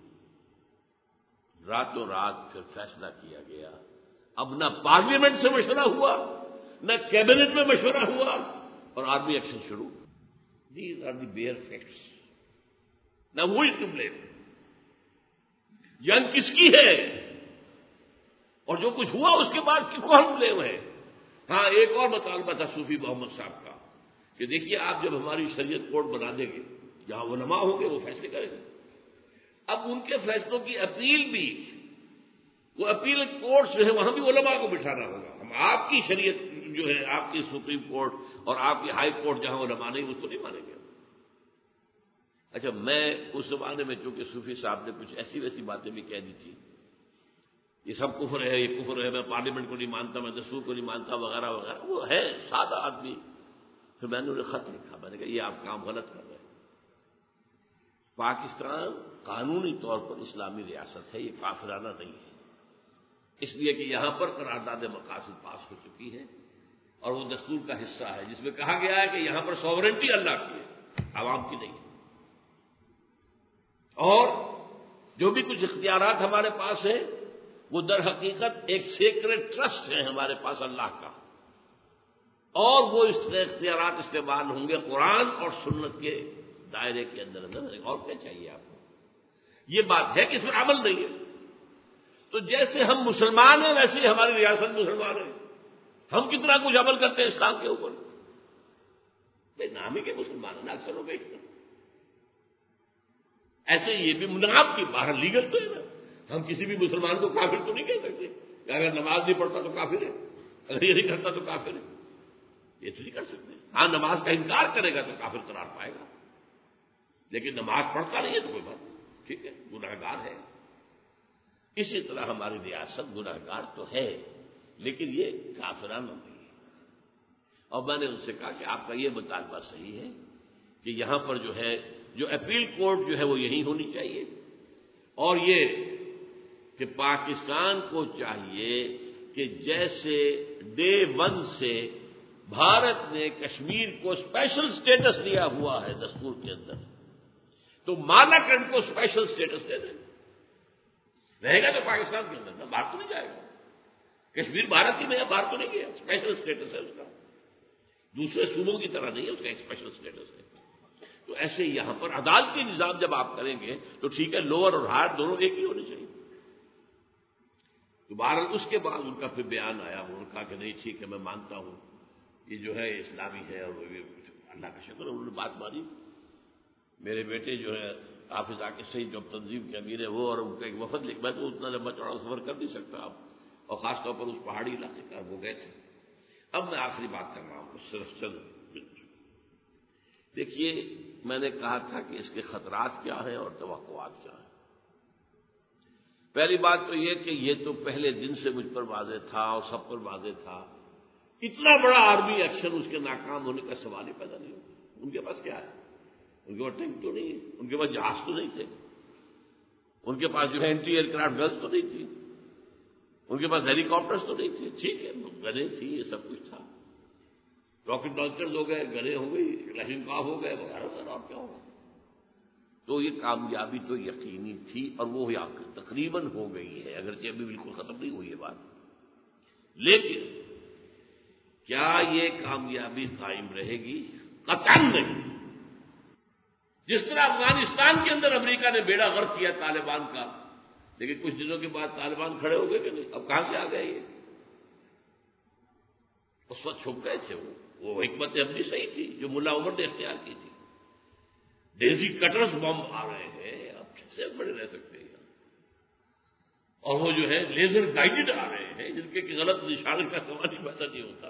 راتوں رات پھر فیصلہ کیا گیا. اب نہ پارلیمنٹ سے مشورہ ہوا، نہ کیبنٹ میں مشورہ ہوا، اور آرمی ایکشن شروع. These are the bare facts. نہ ہو از ٹو بلیم. جنگ کس کی ہے اور جو کچھ ہوا اس کے بعد کون بلیم ہے؟ ہاں ایک اور مطالبہ تھا صوفی محمد صاحب کا کہ دیکھیے آپ جب ہماری شریعت کوڈ بنا دیں گے، جہاں علماء ہوں گے وہ فیصلے کریں گے. اب ان کے فیصلوں کی اپیل بھی، وہ اپیل کورٹس جو ہے وہاں بھی علماء کو بٹھانا ہوگا. ہم آپ کی شریعت جو ہے، آپ کی سپریم کورٹ اور آپ کی ہائی کورٹ جہاں علماء نہیں اس کو نہیں مانیں گے. اچھا، میں اس زمانے میں چونکہ صوفی صاحب نے کچھ ایسی ویسی باتیں بھی کہہ دی تھی، یہ سب کفر ہے، یہ کفر ہے، میں پارلیمنٹ کو نہیں مانتا، میں دستور کو نہیں مانتا، وغیرہ وغیرہ. وہ ہے سادہ آدمی. پھر میں نے انہیں خط لکھا، میں نے کہا یہ آپ کام غلط کر رہے ہیں. پاکستان قانونی طور پر اسلامی ریاست ہے، یہ کافرانہ نہیں ہے. اس لیے کہ یہاں پر قرارداد مقاصد پاس ہو چکی ہے اور وہ دستور کا حصہ ہے جس میں کہا گیا ہے کہ یہاں پر سوورنٹی اللہ کی ہے، عوام کی نہیں ہے. اور جو بھی کچھ اختیارات ہمارے پاس ہیں وہ در حقیقت ایک سیکرٹ ٹرسٹ ہے ہمارے پاس اللہ کا، اور وہ اس اختیارات استعمال ہوں گے قرآن اور سنت کے دائرے کے اندر اندر. اور کیا چاہیے آپ کو؟ یہ بات ہے کہ اس میں عمل نہیں ہے. تو جیسے ہم مسلمان ہیں ویسے ہی ہماری ریاست مسلمان ہے. ہم کتنا کچھ عمل کرتے ہیں اسلام کے اوپر. بھائی نام ہی کے مسلمان ہیں نا اکثر ہو گئے. ایسے یہ بھی مناب کی باہر لیگل تو ہے نا. ہم کسی بھی مسلمان کو کافر تو نہیں کہہ سکتے کہ اگر نماز نہیں پڑھتا تو کافر ہے، اگر یہ نہیں کرتا تو کافر ہے. یہ تو نہیں کر سکتے. ہاں نماز کا انکار کرے گا تو کافر قرار پائے گا، لیکن نماز پڑھتا نہیں ہے تو کوئی بات نہیں، ٹھیک ہے، گنہگار ہے. اسی طرح ہماری ریاست گنہگار تو ہے لیکن یہ کافرانہ نہیں ہے. اور میں نے ان سے کہا کہ آپ کا یہ مطالبہ صحیح ہے کہ یہاں پر جو ہے جو اپیل کورٹ جو ہے وہ یہی ہونی چاہیے، اور یہ کہ پاکستان کو چاہیے کہ جیسے ڈے ون سے بھارت نے کشمیر کو اسپیشل سٹیٹس دیا ہوا ہے دستور کے اندر، تو مالاکنڈ کو اسپیشل سٹیٹس دے دیں، رہے گا تو پاکستان کے اندر نا، باہر تو نہیں جائے گا۔ کشمیر بھارت کی میں باہر تو نہیں گیا، اسپیشل سٹیٹس ہے اس کا، دوسرے صوبوں کی طرح نہیں ہے، اس کا ایک اسپیشل سٹیٹس ہے۔ تو ایسے یہاں پر عدالتی نظام جب آپ کریں گے تو ٹھیک ہے، لوور اور ہائر دونوں ایک ہی ہونے چاہیے۔ تو بہرحال اس کے بعد ان کا پھر بیان آیا، انہوں نے کہا کہ نہیں ٹھیک ہے میں مانتا ہوں یہ جو ہے اسلامی ہے، اور اللہ کا شکر ہے انہوں نے بات مانی۔ میرے بیٹے جو ہے حافظ عاقب سعید جو تنظیم کے امیر ہے وہ، اور ان کا ایک وفد لکھ، میں تو اتنا لمبا چوڑا سفر کر نہیں سکتا آپ، اور خاص طور پر اس پہاڑی علاقے کا وہ گئے تھے۔ اب میں آخری بات کر رہا ہوں صرف چند منٹ۔ دیکھیے میں نے کہا تھا کہ اس کے خطرات کیا ہیں اور توقعات کیا ہیں۔ پہلی بات تو یہ کہ یہ تو پہلے دن سے مجھ پر واضح تھا اور سب پر واضح تھا، اتنا بڑا آرمی ایکشن اس کے ناکام ہونے کا سوال ہی پیدا نہیں ہوتا۔ ان کے پاس کیا ہے؟ ان کے پاس ٹینک تو نہیں ہے، ان کے پاس جہاز تو نہیں تھے، ان کے پاس جو ہے اینٹی ایئر کرافٹ گنز تو نہیں تھی، ان کے پاس ہیلی کاپٹرز تو نہیں تھے، ٹھیک ہے گنیں تھی، یہ سب کچھ تھا، راکٹ لانچرز ہو گئے، گنیں ہو گئی، کلیشن کاف ہو گئے، وغیرہ وغیرہ، اور کیا ہوگا۔ تو یہ کامیابی تو یقینی تھی اور وہ تقریباً ہو گئی ہے، اگرچہ ابھی بالکل ختم نہیں ہوئی ہے بات، لیکن کیا یہ کامیابی قائم رہے گی؟ قطعاً نہیں۔ جس طرح افغانستان کے اندر امریکہ نے بیڑا غرق کیا طالبان کا، لیکن کچھ دنوں کے بعد طالبان کھڑے ہو گئے کہ نہیں؟ اب کہاں سے آ گئے یہ؟ اس وقت چھپ گئے تھے وہ وہ حکمت عملی صحیح تھی جو ملا عمر نے اختیار کی تھی۔ ڈیزی کٹرز بم آ رہے ہیں، اب کیسے بڑے رہ سکتے ہیں؟ اور وہ جو ہے لیزر گائیڈڈ آ رہے ہیں جن کے غلط نشان کا سوال ہی پیدا نہیں ہوتا۔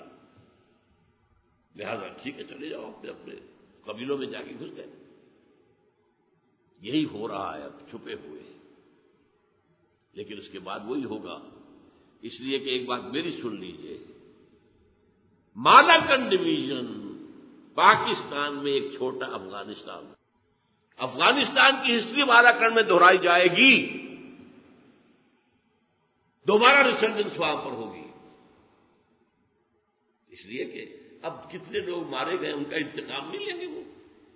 لہذا ٹھیک ہے چلے جاؤ اپنے اپنے قبیلوں میں جا کے گھس گئے۔ یہی ہو رہا ہے اب چھپے ہوئے، لیکن اس کے بعد وہی ہوگا، اس لیے کہ ایک بات میری سن لیجئے، مالاکنڈ ڈویژن پاکستان میں ایک چھوٹا افغانستان، افغانستان کی ہسٹری مالاکنڈ میں دہرائی جائے گی، دوبارہ ریسرجنس وہاں پر ہوگی، اس لیے کہ اب کتنے لوگ مارے گئے ان کا انتقام نہیں لیں گے وہ۔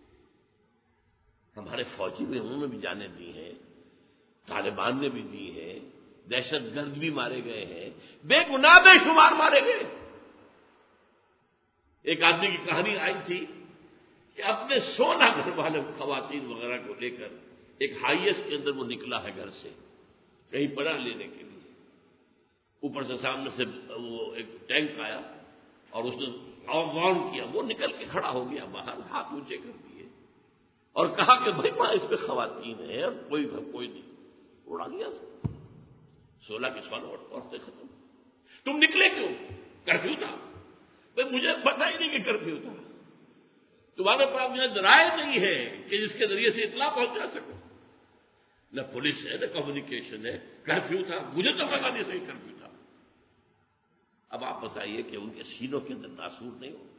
ہمارے فوجی بھی انہوں نے بھی جانیں دی ہیں، طالبان نے بھی دی ہیں، دہشت گرد بھی مارے گئے ہیں، بے گناہ بے شمار مارے گئے۔ ایک آدمی کی کہانی آئی تھی کہ اپنے سولہ گھر والے خواتین وغیرہ کو لے کر ایک ہائیس کے اندر وہ نکلا ہے گھر سے کہیں پناہ لینے کے لیے، اوپر سے سامنے سے وہ ایک ٹینک آیا اور اس نے وارن کیا، وہ نکل کے کھڑا ہو گیا باہر، ہاتھ اونچے کر دیے اور کہا کہ بھائی ماں اس پہ خواتین ہیں اور کوئی کوئی نہیں، اڑا دیا سولہ کی سولہ عورتیں ختم۔ تم نکلے کیوں؟ کرفیو تھا۔ بھائی مجھے پتہ ہی نہیں کہ کرفیو تھا، تمہارے پاس یہاں ذرائع نہیں ہے کہ جس کے ذریعے سے اطلاع پہنچا سکو، نہ پولیس ہے نہ کمیونیکیشن ہے، کرفیو تھا، مجھے تو پتا نہیں صحیح کرفیو تھا۔ اب آپ بتائیے کہ ان کے سینوں کے اندر ناسور نہیں ہوگا؟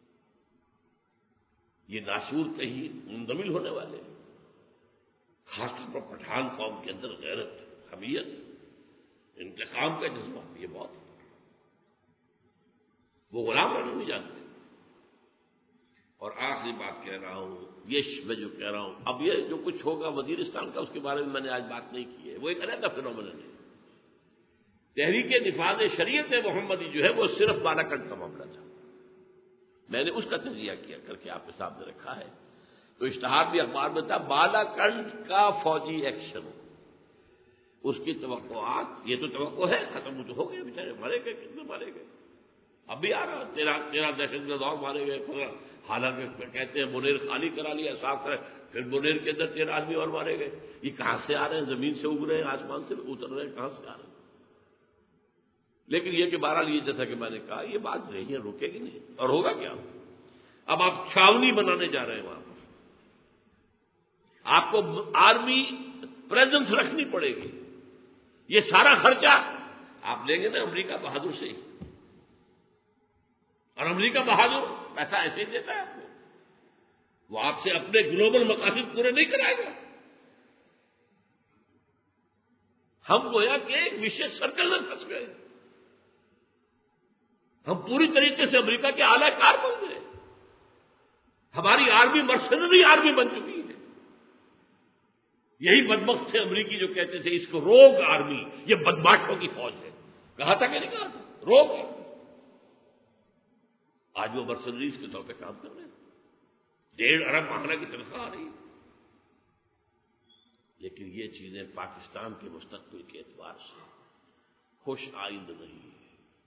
یہ ناسور کہیں منتقل ہونے والے ہیں، خاص طور پر پٹھان قوم کے اندر غیرت، حمیت، انتقام کا جذبہ یہ بہت ہے، وہ غلام رہنا نہیں جانتے۔ اور آخری بات کہہ رہا ہوں، یہ میں جو کہہ رہا ہوں، اب یہ جو کچھ ہوگا وزیرستان کا اس کے بارے میں میں نے آج بات نہیں کی ہے، وہ ایک علیحدہ فینومینن ہے۔ تحریک نفاذ شریعت محمدی جو ہے وہ صرف بالاکنڈ کا معاملہ تھا، میں نے اس کا تجزیہ کیا کر کے آپ کے سامنے رکھا ہے، تو اشتہار بھی اخبار میں تھا، بالاکنڈ کا فوجی ایکشن، اس کی توقعات، یہ تو توقع ہے، ختم تو ہو گئے، بیچارے مارے گئے، کتنے مارے گئے، اب بھی آ رہا تیرہ تیرہ دہشت گرد اور مارے گئے، حالانکہ کہتے ہیں منیر خالی کرا لیا، صاف کرا، پھر منیر کے اندر تیرہ آدمی اور مارے گئے۔ یہ کہاں سے آ رہے ہیں؟ زمین سے اگ رہے ہیں، آسمان سے اتر رہے ہیں، کہاں سے آ رہے ہیں؟ لیکن یہ کہ بہرحال یہ جیسا کہ میں نے کہا یہ بات رہی ہے، رکے گی نہیں، اور ہوگا کیا؟ اب آپ چھاونی بنانے جا رہے ہیں وہاں پر، آپ کو آرمی پریزنس رکھنی پڑے گی، یہ سارا خرچہ آپ لیں گے نا امریکہ بہادر سے ہی، اور امریکہ بہادر پیسہ ایسے ہی دیتا ہے آپ کو، وہ آپ سے اپنے گلوبل مقاصد پورے نہیں کرائے گا۔ ہم گویا کہ ایک وشیش سرکل میں پھنس گئے، ہم پوری طریقے سے امریکہ کے اعلی کار بن گئے. ہماری آرمی مرسنری آرمی بن چکی ہے. یہی بدبخت تھے امریکی جو کہتے تھے اس کو روگ آرمی، یہ بدماشوں کی فوج ہے. کہا تھا کہ نہیں کہا تھا؟ روگ ہے. آج وہ مرسنریز کے طور پہ کام کر رہے ہیں. ڈیڑھ ارب ماہانہ کی تنخواہ آ رہی ہے. لیکن یہ چیزیں پاکستان کے مستقبل کے اعتبار سے خوش آئند نہیں ہے.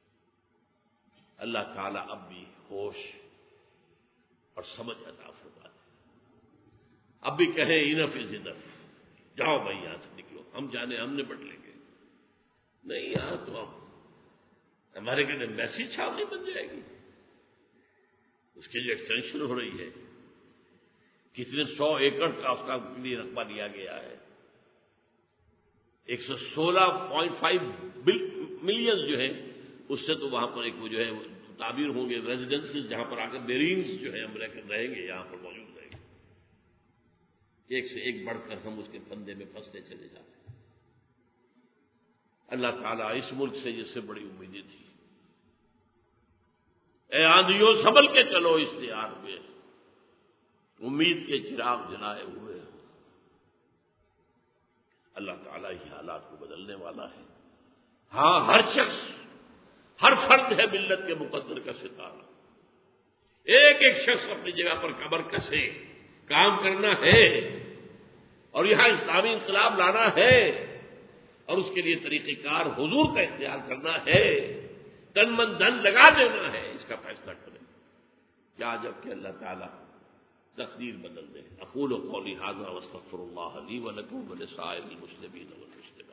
اللہ تعالیٰ اب بھی ہوش اور سمجھ عطا فرما دے. اب بھی کہیں انف از انف، جاؤ بھائی یہاں سے نکلو، ہم جانے ہم نپٹ لیں گے. نہیں یہاں تو ہم ہمارے کہنے میسی چھاونی بن جائے گی. اس کے لیے ایکسٹینشن ہو رہی ہے. کتنے سو ایکڑ کا اس کا لیے رقبہ دیا گیا ہے. ایک سو سولہ پوائنٹ فائیو ملین جو ہے اس سے تو وہاں پر ایک وہ جو ہے تعبیر ہوں گے ریزیڈنسز جہاں پر آ کر بیرینز جو ہے ہم رہیں گے، یہاں پر موجود رہیں گے. ایک سے ایک بڑھ کر ہم اس کے پھندے میں پھنستے چلے جاتے ہیں. اللہ تعالیٰ اس ملک سے جس سے بڑی امیدیں تھی. اے آندھیوں سنبھل کے چلو اس دیار میں، امید کے چراغ جلائے ہوئے. اللہ تعالیٰ ہی حالات کو بدلنے والا ہے. ہاں ہر شخص، ہر فرد ہے ملت کے مقدر کا ستارہ. ایک ایک شخص اپنی جگہ پر کمر کسے کام کرنا ہے اور یہاں اسلامی انقلاب لانا ہے اور اس کے لیے طریقہ کار حضور کا اختیار کرنا ہے. تن من دھن لگا دینا ہے. اس کا فیصلہ کریں. کیا جب کہ اللہ تعالیٰ تقدیر بدل دے. اقول قولی ھذا واستغفر اللہ لی ولکم ولسائر المسلمین والمسلمات.